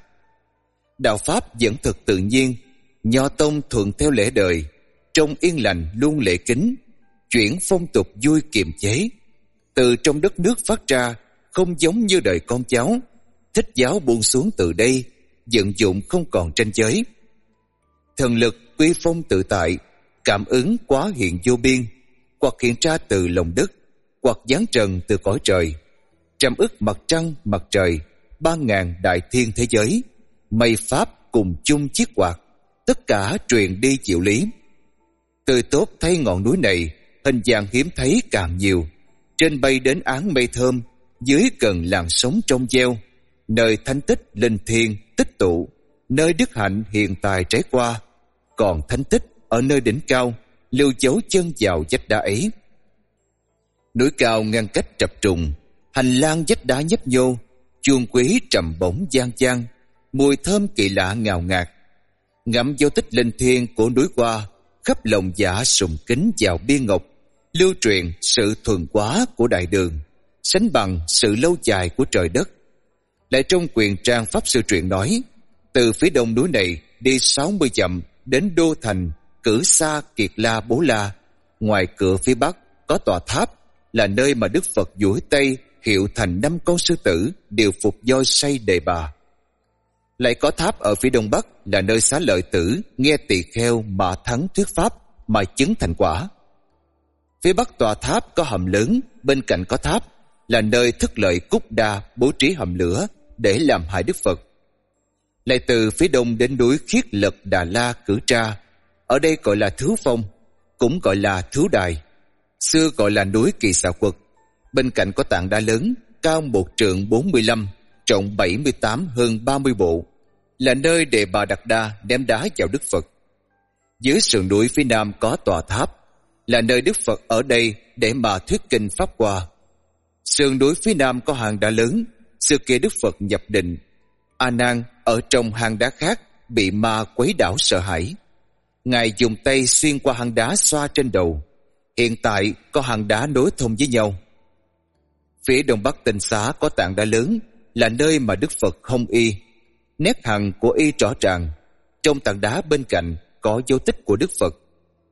Đạo pháp vẫn thực tự nhiên, nho tông thuận theo lễ đời, trong yên lành luôn lễ kính, chuyển phong tục vui kiềm chế. Từ trong đất nước phát ra, không giống như đời con cháu. Thích giáo buông xuống từ đây, vận dụng không còn tranh giới. Thần lực quy phong tự tại, cảm ứng quá hiện vô biên, hoặc hiện ra từ lòng đất, hoặc giáng trần từ cõi trời. Trăm ức mặt trăng, mặt trời, 3.000 đại thiên thế giới, mây pháp cùng chung chiết hoạt, tất cả truyền đi diệu lý. Tươi tốt thấy ngọn núi này, hình dạng hiếm thấy càng nhiều. Trên bay đến áng mây thơm, dưới cần làn sóng trong veo, nơi thánh tích linh thiêng tích tụ, nơi đức hạnh hiện tài trải qua. Còn thánh tích ở nơi đỉnh cao, lưu dấu chân vào vách đá ấy. Núi cao ngăn cách trập trùng, hành lang vách đá nhấp nhô, chuông quý trầm bổng vang vang, mùi thơm kỳ lạ ngào ngạt. Ngắm dấu tích linh thiêng của núi qua, khắp lòng dạ sùng kính vào bia ngọc, lưu truyền sự thuần hóa của đại đường, sánh bằng sự lâu dài của trời đất. Lại trong quyền trang pháp sư truyện nói, từ phía đông núi này đi 60 dặm đến đô thành Cử Sa Kiệt La Bố La. Ngoài cửa phía bắc có tòa tháp, là nơi mà Đức Phật duỗi tay hiệu thành 5 con sư tử điều phục voi say đề bà. Lại có tháp ở phía đông bắc, là nơi Xá Lợi Tử nghe tỳ kheo mà thắng thuyết pháp mà chứng thành quả. Phía bắc tòa tháp có hầm lớn, bên cạnh có tháp, là nơi Thức Lợi Cúc Đa bố trí hầm lửa để làm hại Đức Phật. Lại từ phía đông đến núi Khiết Lập Đà La Cử Tra, ở đây gọi là Thứ Phong, cũng gọi là Thứ Đài, xưa gọi là núi Kỳ Xà Quật. Bên cạnh có tảng đá lớn, cao 1 trượng 45, trọng 78 hơn 30 bộ, là nơi để Bà Đạt Đa ném đá vào Đức Phật. Dưới sườn núi phía nam có tòa tháp, là nơi Đức Phật ở đây để mà thuyết kinh pháp hoa. Sườn núi phía nam có hang đá lớn, xưa kia Đức Phật nhập định. A Nan ở trong hang đá khác bị ma quấy đảo sợ hãi. Ngài dùng tay xuyên qua hang đá xoa trên đầu. Hiện tại có hang đá nối thông với nhau. Phía đông bắc Tinh Xá có tảng đá lớn, là nơi mà Đức Phật hông y. Nét hằn của y rõ ràng. Trong tảng đá bên cạnh có dấu tích của Đức Phật.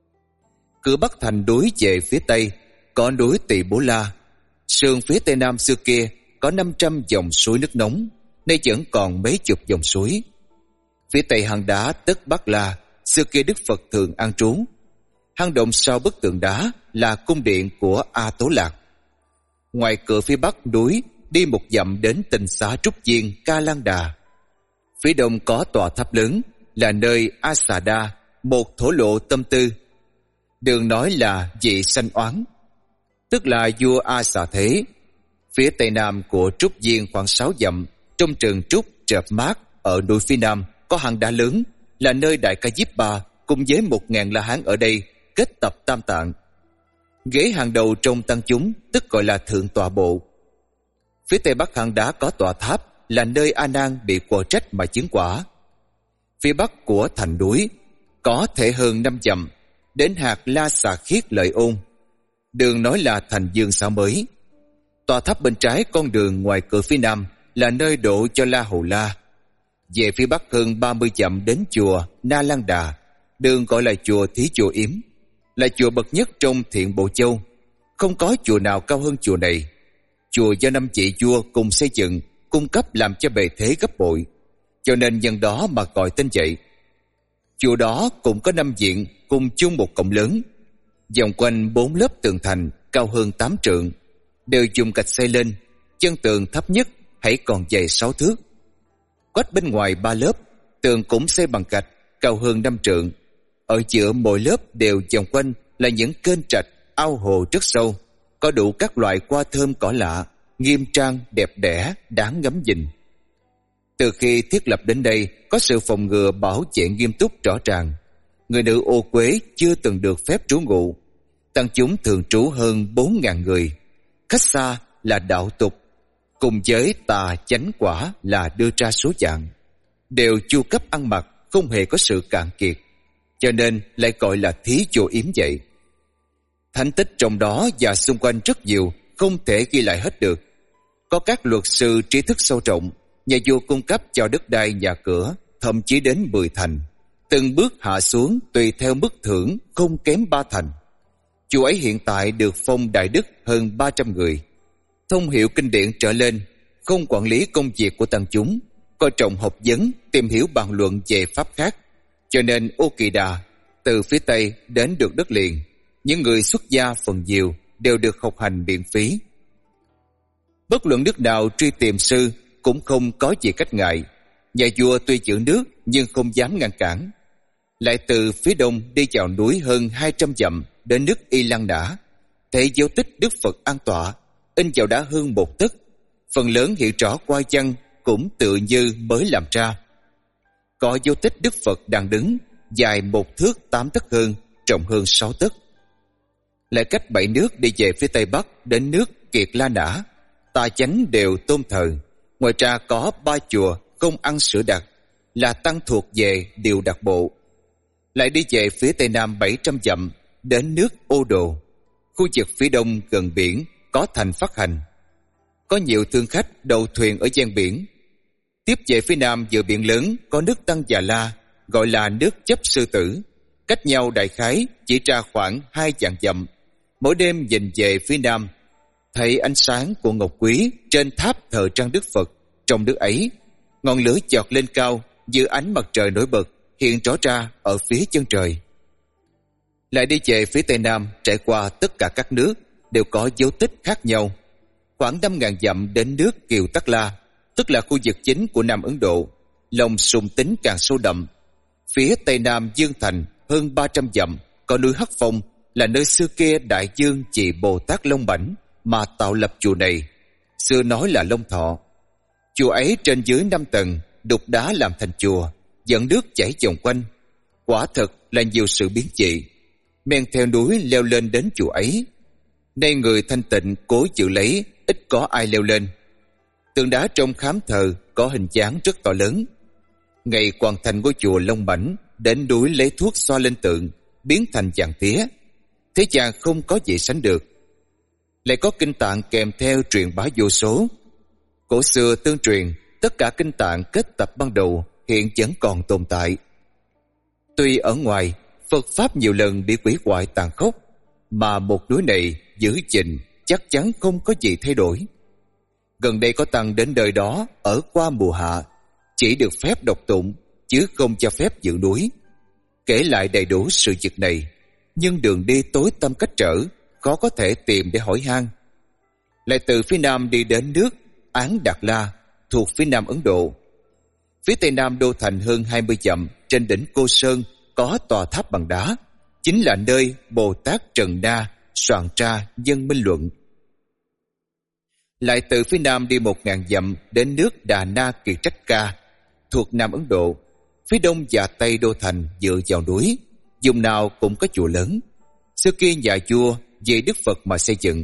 Cửa bắc thành núi về phía tây có núi Tỳ Bố La. Sườn phía tây nam xưa kia có 500 dòng suối nước nóng, nay vẫn còn mấy chục dòng suối. Phía tây hang đá Tất Bát La, xưa kia Đức Phật thường an trú. Hang động sau bức tượng đá là cung điện của A Tố Lạc. Ngoài cửa phía bắc núi đi một dặm đến Tinh Xá Trúc Viên Ca Lan Đà. Phía đông có tòa tháp lớn, là nơi A Xà Đa, một thổ lộ tâm tư. Đường nói là vị sanh oán, tức là vua A Xà Thế. Phía tây nam của Trúc Viên khoảng 6 dặm, trong rừng trúc rợp mát ở núi phía nam có hang đá lớn, là nơi Đại Ca Diếp Ba cùng với 1000 La Hán ở đây kết tập tam tạng. Ghế hàng đầu trong tăng chúng tức gọi là thượng tọa bộ. Phía tây bắc hang đá có tòa tháp, là nơi A Nan bị quở trách mà chứng quả. Phía bắc của thành núi có thể hơn 5 dặm, đến hạt La Xà Khiết Lợi Ôn. Đường nói là thành Dương Xá Mới. Tòa tháp bên trái con đường ngoài cửa phía nam là nơi độ cho La Hầu La. Về phía bắc hơn 30 dặm đến chùa Na Lan Đà, đường gọi là chùa Thí Chùa Yếm, là chùa bậc nhất trong Thiện Bộ Châu. Không có chùa nào cao hơn chùa này. Chùa do 5 vị vua cùng xây dựng, cung cấp làm cho bề thế gấp bội, cho nên nhân đó mà gọi tên vậy. Chùa đó cũng có 5 viện cùng chung một cổng lớn, vòng quanh 4 lớp tường thành cao hơn 8 trượng, đều dùng gạch xây lên. Chân tường thấp nhất hãy còn dày 6 thước. Quách bên ngoài 3 lớp, tường cũng xây bằng gạch cao hơn 5 trượng. Ở giữa mỗi lớp đều vòng quanh là những kênh trạch, ao hồ rất sâu, có đủ các loại hoa thơm cỏ lạ, nghiêm trang, đẹp đẽ, đáng ngắm nhìn. Từ khi thiết lập đến đây, có sự phòng ngừa bảo vệ nghiêm túc rõ ràng. Người nữ ô quế chưa từng được phép trú ngụ. Tăng chúng thường trú hơn 4.000 người. Khách xa là đạo tục, cùng với tà chánh quả là đưa ra số dạng. Đều chu cấp ăn mặc, không hề có sự cạn kiệt, cho nên lại gọi là Thí Chùa Yếm vậy. Thánh tích trong đó và xung quanh rất nhiều, không thể ghi lại hết được. Có các luật sư trí thức sâu rộng, nhà vua cung cấp cho đất đai nhà cửa, thậm chí đến 10 thành, từng bước hạ xuống tùy theo mức thưởng không kém 3 thành. Chùa ấy hiện tại được phong đại đức hơn 300 người, thông hiểu kinh điển trở lên, không quản lý công việc của tăng chúng, coi trọng học vấn, tìm hiểu bàn luận về pháp khác. Cho nên Ô Kỳ Đà từ phía tây đến được đất liền, những người xuất gia phần nhiều đều được học hành miễn phí. Bất luận nước nào truy tìm sư cũng không có gì cách ngại. Nhà vua tuy giữ nước nhưng không dám ngăn cản. Lại từ phía đông đi vào núi hơn 200 dặm đến nước Y Lăng Nã, thấy dấu tích Đức Phật an tọa in vào đá hơn 1 tấc, phần lớn hiện rõ qua chân cũng tự như mới làm ra. Có dấu tích Đức Phật đang đứng, dài 1 thước 8 tấc hơn, rộng hơn 6 tấc. Lại cách 7 nước đi về phía tây bắc đến nước Kiệt La Nã, tà chánh đều tôn thờ. Ngoài ra có 3 chùa không ăn sữa đặc, là tăng thuộc về Điều Đặc Bộ. Lại đi về phía tây nam 700 dặm đến nước Ô Đồ, khu vực phía đông gần biển có thành Phát Hành. Có nhiều thương khách đậu thuyền ở ven biển. Tiếp về phía nam giữa biển lớn có nước Tăng Già La, gọi là nước Chấp Sư Tử, cách nhau đại khái chỉ ra khoảng 2 vạn dặm. Mỗi đêm nhìn về phía nam, thấy ánh sáng của ngọc quý trên tháp thờ trang Đức Phật. Trong nước ấy, ngọn lửa chọt lên cao như ánh mặt trời nổi bật, hiện rõ ra ở phía chân trời. Lại đi về phía tây nam, trải qua tất cả các nước đều có dấu tích khác nhau. Khoảng 5.000 dặm đến nước Kiều Tắc La, tức là khu vực chính của Nam Ấn Độ, lòng sùng tính càng sâu đậm. Phía tây nam Dương Thành hơn 300 dặm có núi Hắc Phong, là nơi xưa kia Đại Dương Chỉ Bồ Tát Long Bảnh mà tạo lập chùa này, xưa nói là Long Thọ. Chùa ấy trên dưới 5 tầng, đục đá làm thành chùa, dẫn nước chảy vòng quanh. Quả thật là nhiều sự biến dị. Men theo núi leo lên đến chùa ấy. Nay người thanh tịnh cố giữ lấy, ít có ai leo lên. Tượng đá trong khám thờ có hình dáng rất to lớn. Ngày hoàn thành ngôi chùa Long Mảnh, đến núi lấy thuốc xoa lên tượng, biến thành vàng tía. Thế chàng không có gì sánh được. Lại có kinh tạng kèm theo truyền bá vô số. Cổ xưa tương truyền, tất cả kinh tạng kết tập ban đầu hiện vẫn còn tồn tại. Tuy ở ngoài, Phật Pháp nhiều lần bị hủy hoại tàn khốc, mà một núi này giữ gìn chắc chắn không có gì thay đổi. Gần đây có tăng đến nơi đó ở qua mùa hạ, chỉ được phép đọc tụng, chứ không cho phép giữ núi. Kể lại đầy đủ sự việc này, nhưng đường đi tối tăm cách trở, khó có thể tìm để hỏi han. Lại từ phía nam đi đến nước Án Đạt La, thuộc phía nam Ấn Độ. Phía tây nam đô thành hơn 20 dặm, trên đỉnh Cô Sơn có tòa tháp bằng đá, chính là nơi Bồ Tát Trần Na soạn ra Dân Minh Luận. Lại từ phía nam đi 1000 dặm đến nước Đà Na Kiệt Trách Ca, thuộc Nam Ấn Độ. Phía đông và tây đô thành dựa vào núi, vùng nào cũng có chùa lớn. Xưa kia nhà vua vì Đức Phật mà xây dựng.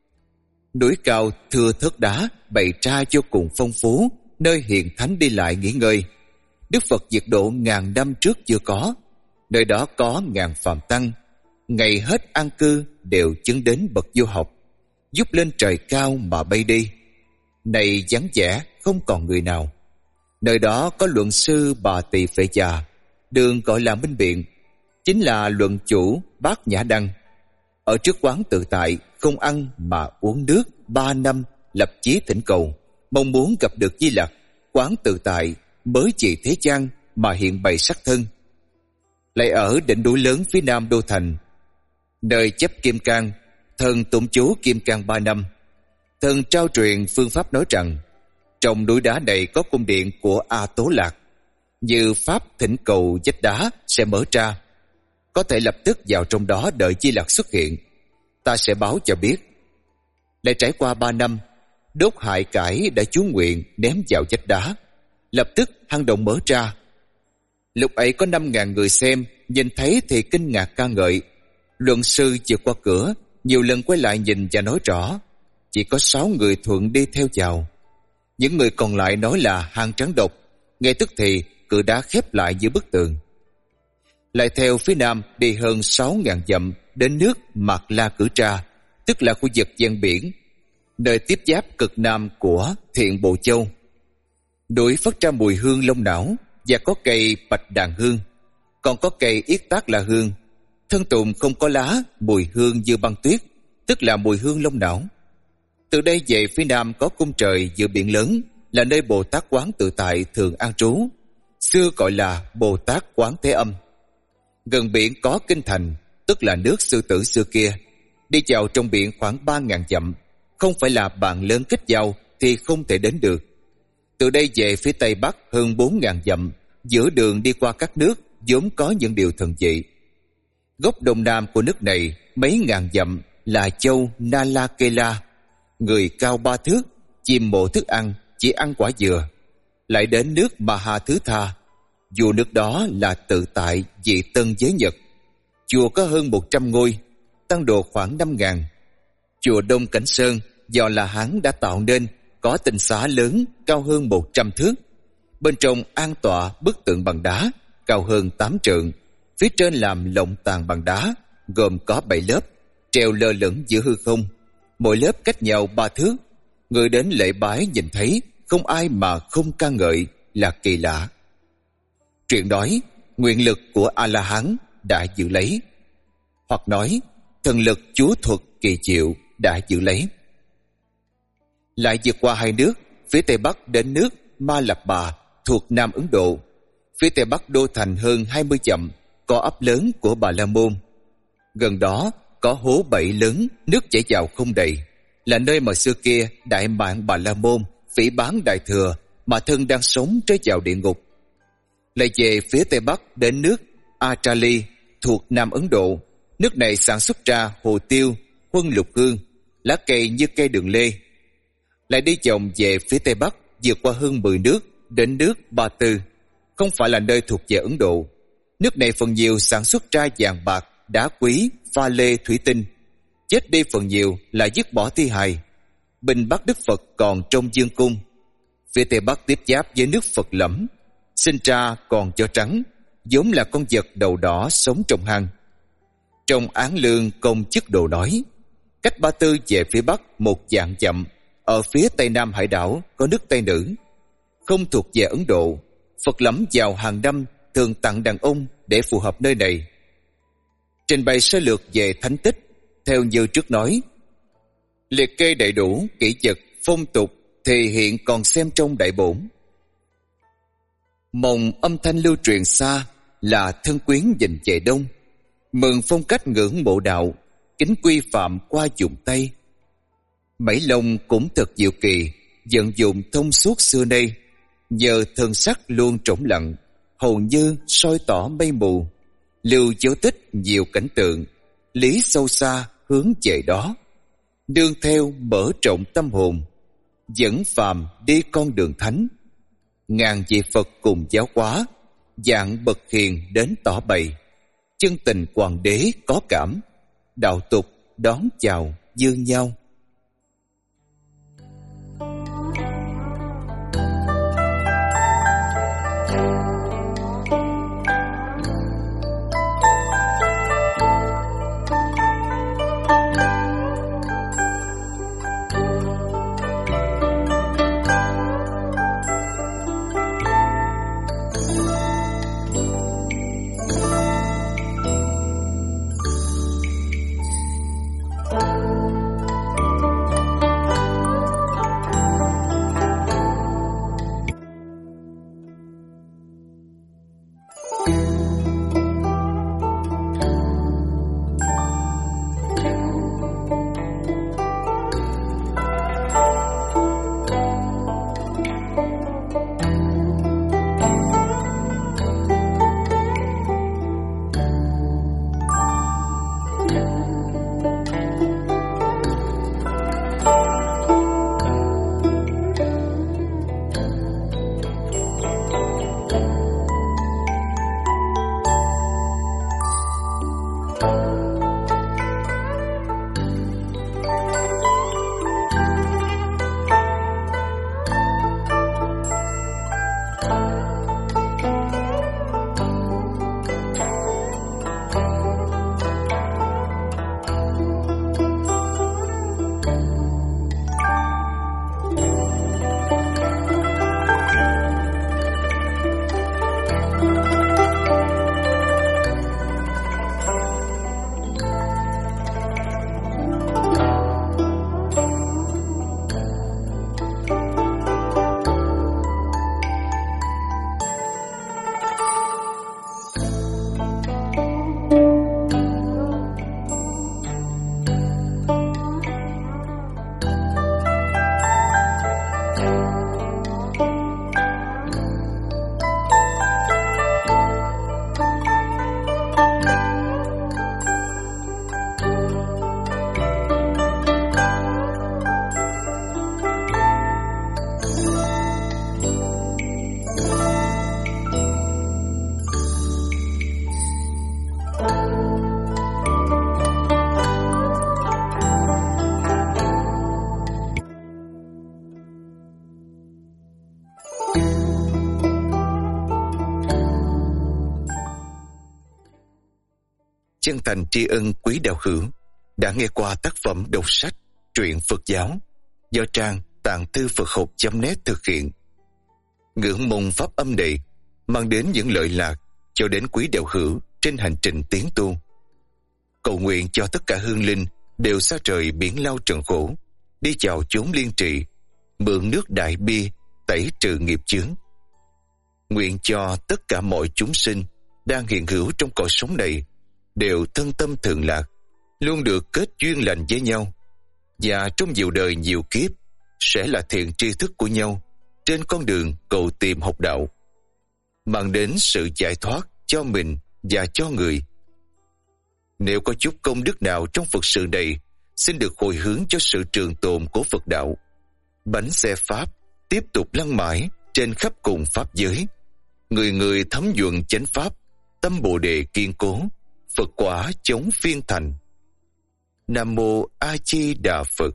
Núi cao thưa thớt đá bày ra vô cùng phong phú, nơi hiền thánh đi lại nghỉ ngơi. Đức Phật diệt độ ngàn năm trước chưa có. Nơi đó có ngàn phàm tăng, ngày hết an cư đều chứng đến bậc vô học, giúp lên trời cao mà bay đi. Này vắng vẻ không còn người nào. Nơi đó có luận sư Bà Tỳ Phệ Già, đường gọi là Minh Biện, chính là luận chủ Bát Nhã Đăng. Ở trước quán tự tại, không ăn mà uống nước 3 năm, lập chí thỉnh cầu, mong muốn gặp được Di Lặc. Quán tự tại mới chỉ thế gian mà hiện bày sắc thân. Lại ở đỉnh núi lớn phía nam đô thành, nơi chấp Kim Cang, thần tụng chú Kim Cang 3 năm. Thần trao truyền phương pháp nói rằng, trong núi đá này có cung điện của A Tố Lạc. Như pháp thỉnh cầu vách đá sẽ mở ra, có thể lập tức vào trong đó đợi Di Lặc xuất hiện. Ta sẽ báo cho biết. Lại trải qua 3 năm, đốt hại cải đã chú nguyện ném vào vách đá, lập tức hang động mở ra. Lúc ấy có 5.000 người xem, nhìn thấy thì kinh ngạc ca ngợi. Luận sư vượt qua cửa, nhiều lần quay lại nhìn và nói rõ. Chỉ có 6 người thuận đi theo vào. Những người còn lại nói là hang trắng độc. Ngay tức thì cửa đá khép lại như bức tường. Lại theo phía nam đi hơn 6.000 dặm đến nước Mạc La Cử Tra, tức là khu vực ven biển, nơi tiếp giáp cực nam của Thiện Bộ Châu. Núi phát ra mùi hương long não, và có cây bạch đàn hương, còn có cây yết tác la hương. Thân tùng không có lá, mùi hương như băng tuyết, tức là mùi hương long não. Từ đây về phía nam có cung trời giữa biển lớn, là nơi Bồ Tát Quán Tự Tại thường an trú, xưa gọi là Bồ Tát Quán Thế Âm. Gần biển có kinh thành, tức là nước Sư Tử xưa kia. Đi vào trong biển khoảng 3.000 dặm, không phải là bạn lớn kết giao thì không thể đến được. Từ đây về phía tây bắc hơn 4.000 dặm, giữa đường đi qua các nước vốn có những điều thần dị. Góc đông nam của nước này mấy ngàn dặm là châu Nalakela, người cao 3 thước, chim mộ thức ăn, chỉ ăn quả dừa. Lại đến nước Maha Thứ Tha, vua nước đó là Tự Tại Dị Tân Giới Nhật. Chùa có hơn 100 ngôi, tăng đồ khoảng 5.000. Chùa Đông Cảnh Sơn do là Hán đã tạo nên, có tinh xá lớn cao hơn 100 thước. Bên trong an tọa bức tượng bằng đá cao hơn 8 trượng, phía trên làm lộng tàn bằng đá, gồm có 7 lớp, treo lơ lửng giữa hư không, mỗi lớp cách nhau 3 thước. Người đến lễ bái nhìn thấy không ai mà không ca ngợi là kỳ lạ. Truyện nói nguyện lực của A-la-hán đã giữ lấy, hoặc nói thần lực chúa thuật kỳ diệu đã giữ lấy. Lại vượt qua 2 nước, phía tây bắc đến nước Ma Lạp Bà thuộc Nam Ấn Độ. Phía tây bắc đô thành hơn 20 dặm, có ấp lớn của Bà La Môn. Gần đó có hố bẫy lớn, nước chảy vào không đầy, là nơi mà xưa kia đại mạng Bà La Môn phỉ báng Đại Thừa mà thân đang sống rơi vào địa ngục. Lại về phía tây bắc đến nước Atrali thuộc Nam Ấn Độ. Nước này sản xuất ra hồ tiêu, huân lục hương, lá cây như cây đường lê. Lại đi vòng về phía tây bắc, vượt qua hơn 10 nước, đến nước Ba Tư, không phải là nơi thuộc về Ấn Độ. Nước này phần nhiều sản xuất ra vàng bạc, đá quý, pha lê, thủy tinh. Chết đi phần nhiều là dứt bỏ thi hài. Binh bắt Đức Phật còn trong dương cung. Phía Tây Bắc tiếp giáp với nước Phật Lẫm, sinh ra còn chó trắng, vốn là con vật đầu đỏ sống trong hang. Trong Án Lương Công Chức Đồ nói, cách Ba Tư về phía Bắc 1 vạn dặm, ở phía Tây Nam hải đảo có nước Tây Nữ, không thuộc về Ấn Độ. Phật Lẫm vào hàng năm thường tặng đàn ông để phù hợp nơi này. Trình bày sơ lược về thánh tích theo như trước nói, liệt kê đầy đủ kỹ vật, phong tục thì hiện còn xem trong đại bổn. Mộng âm thanh lưu truyền xa là thân quyến dình về đông, mừng phong cách ngưỡng mộ đạo, kính quy phạm qua dùng Tây. Mảy Long cũng thật diệu kỳ, vận dụng thông suốt xưa nay, nhờ thần sắc luôn trống lặng, hầu như soi tỏ mây mù, lưu dấu tích nhiều cảnh tượng, lý sâu xa hướng về đó, nương theo mở rộng tâm hồn, dẫn phàm đi con đường thánh. Ngàn vị Phật cùng giáo hóa, dạng bậc hiền đến tỏ bày, chân tình hoàng đế có cảm, đạo tục đón chào dương nhau. Chân thành tri ân quý đạo hữu đã nghe qua tác phẩm đọc sách truyện Phật giáo do trang tạng thư Phật học.net thực hiện. Ngưỡng mong pháp âm này mang đến những lợi lạc cho đến quý đạo hữu trên hành trình tiến tu. Cầu nguyện cho tất cả hương linh đều xa trời biển lao trần khổ, đi vào chốn liên trị, mượn nước đại bi tẩy trừ nghiệp chướng. Nguyện cho tất cả mọi chúng sinh đang hiện hữu trong cõi sống này đều thân tâm thường lạc, luôn được kết duyên lành với nhau, và trong nhiều đời nhiều kiếp sẽ là thiện tri thức của nhau trên con đường cầu tìm học đạo, mang đến sự giải thoát cho mình và cho người. Nếu có chút công đức nào trong Phật sự này, xin được hồi hướng cho sự trường tồn của Phật đạo. Bánh xe Pháp tiếp tục lăn mãi trên khắp cùng pháp giới. Người người thấm nhuận chánh pháp, tâm Bồ đề kiên cố, Phật quả chống phiên thành. Nam mô A Di Đà Phật.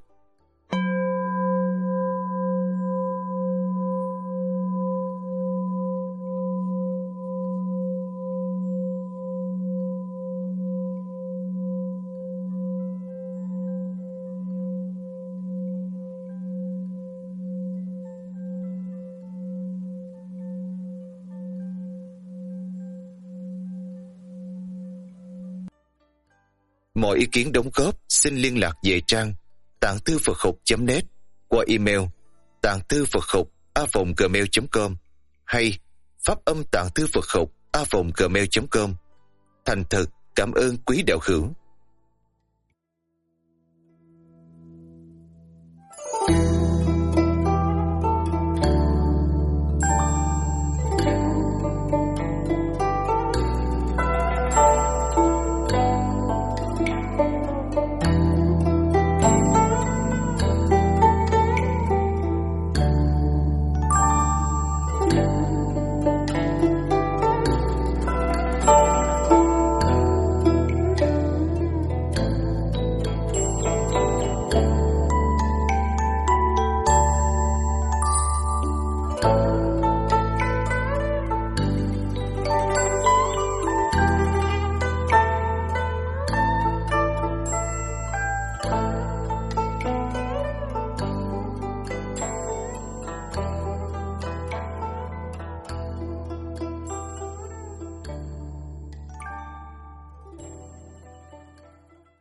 Mọi ý kiến đóng góp xin liên lạc về trang tạng thư Phật học.net qua email tạng thư Phật học@gmail.com hay phát âm tạng thư Phật học@gmail.com. Thành thật cảm ơn quý đạo hữu.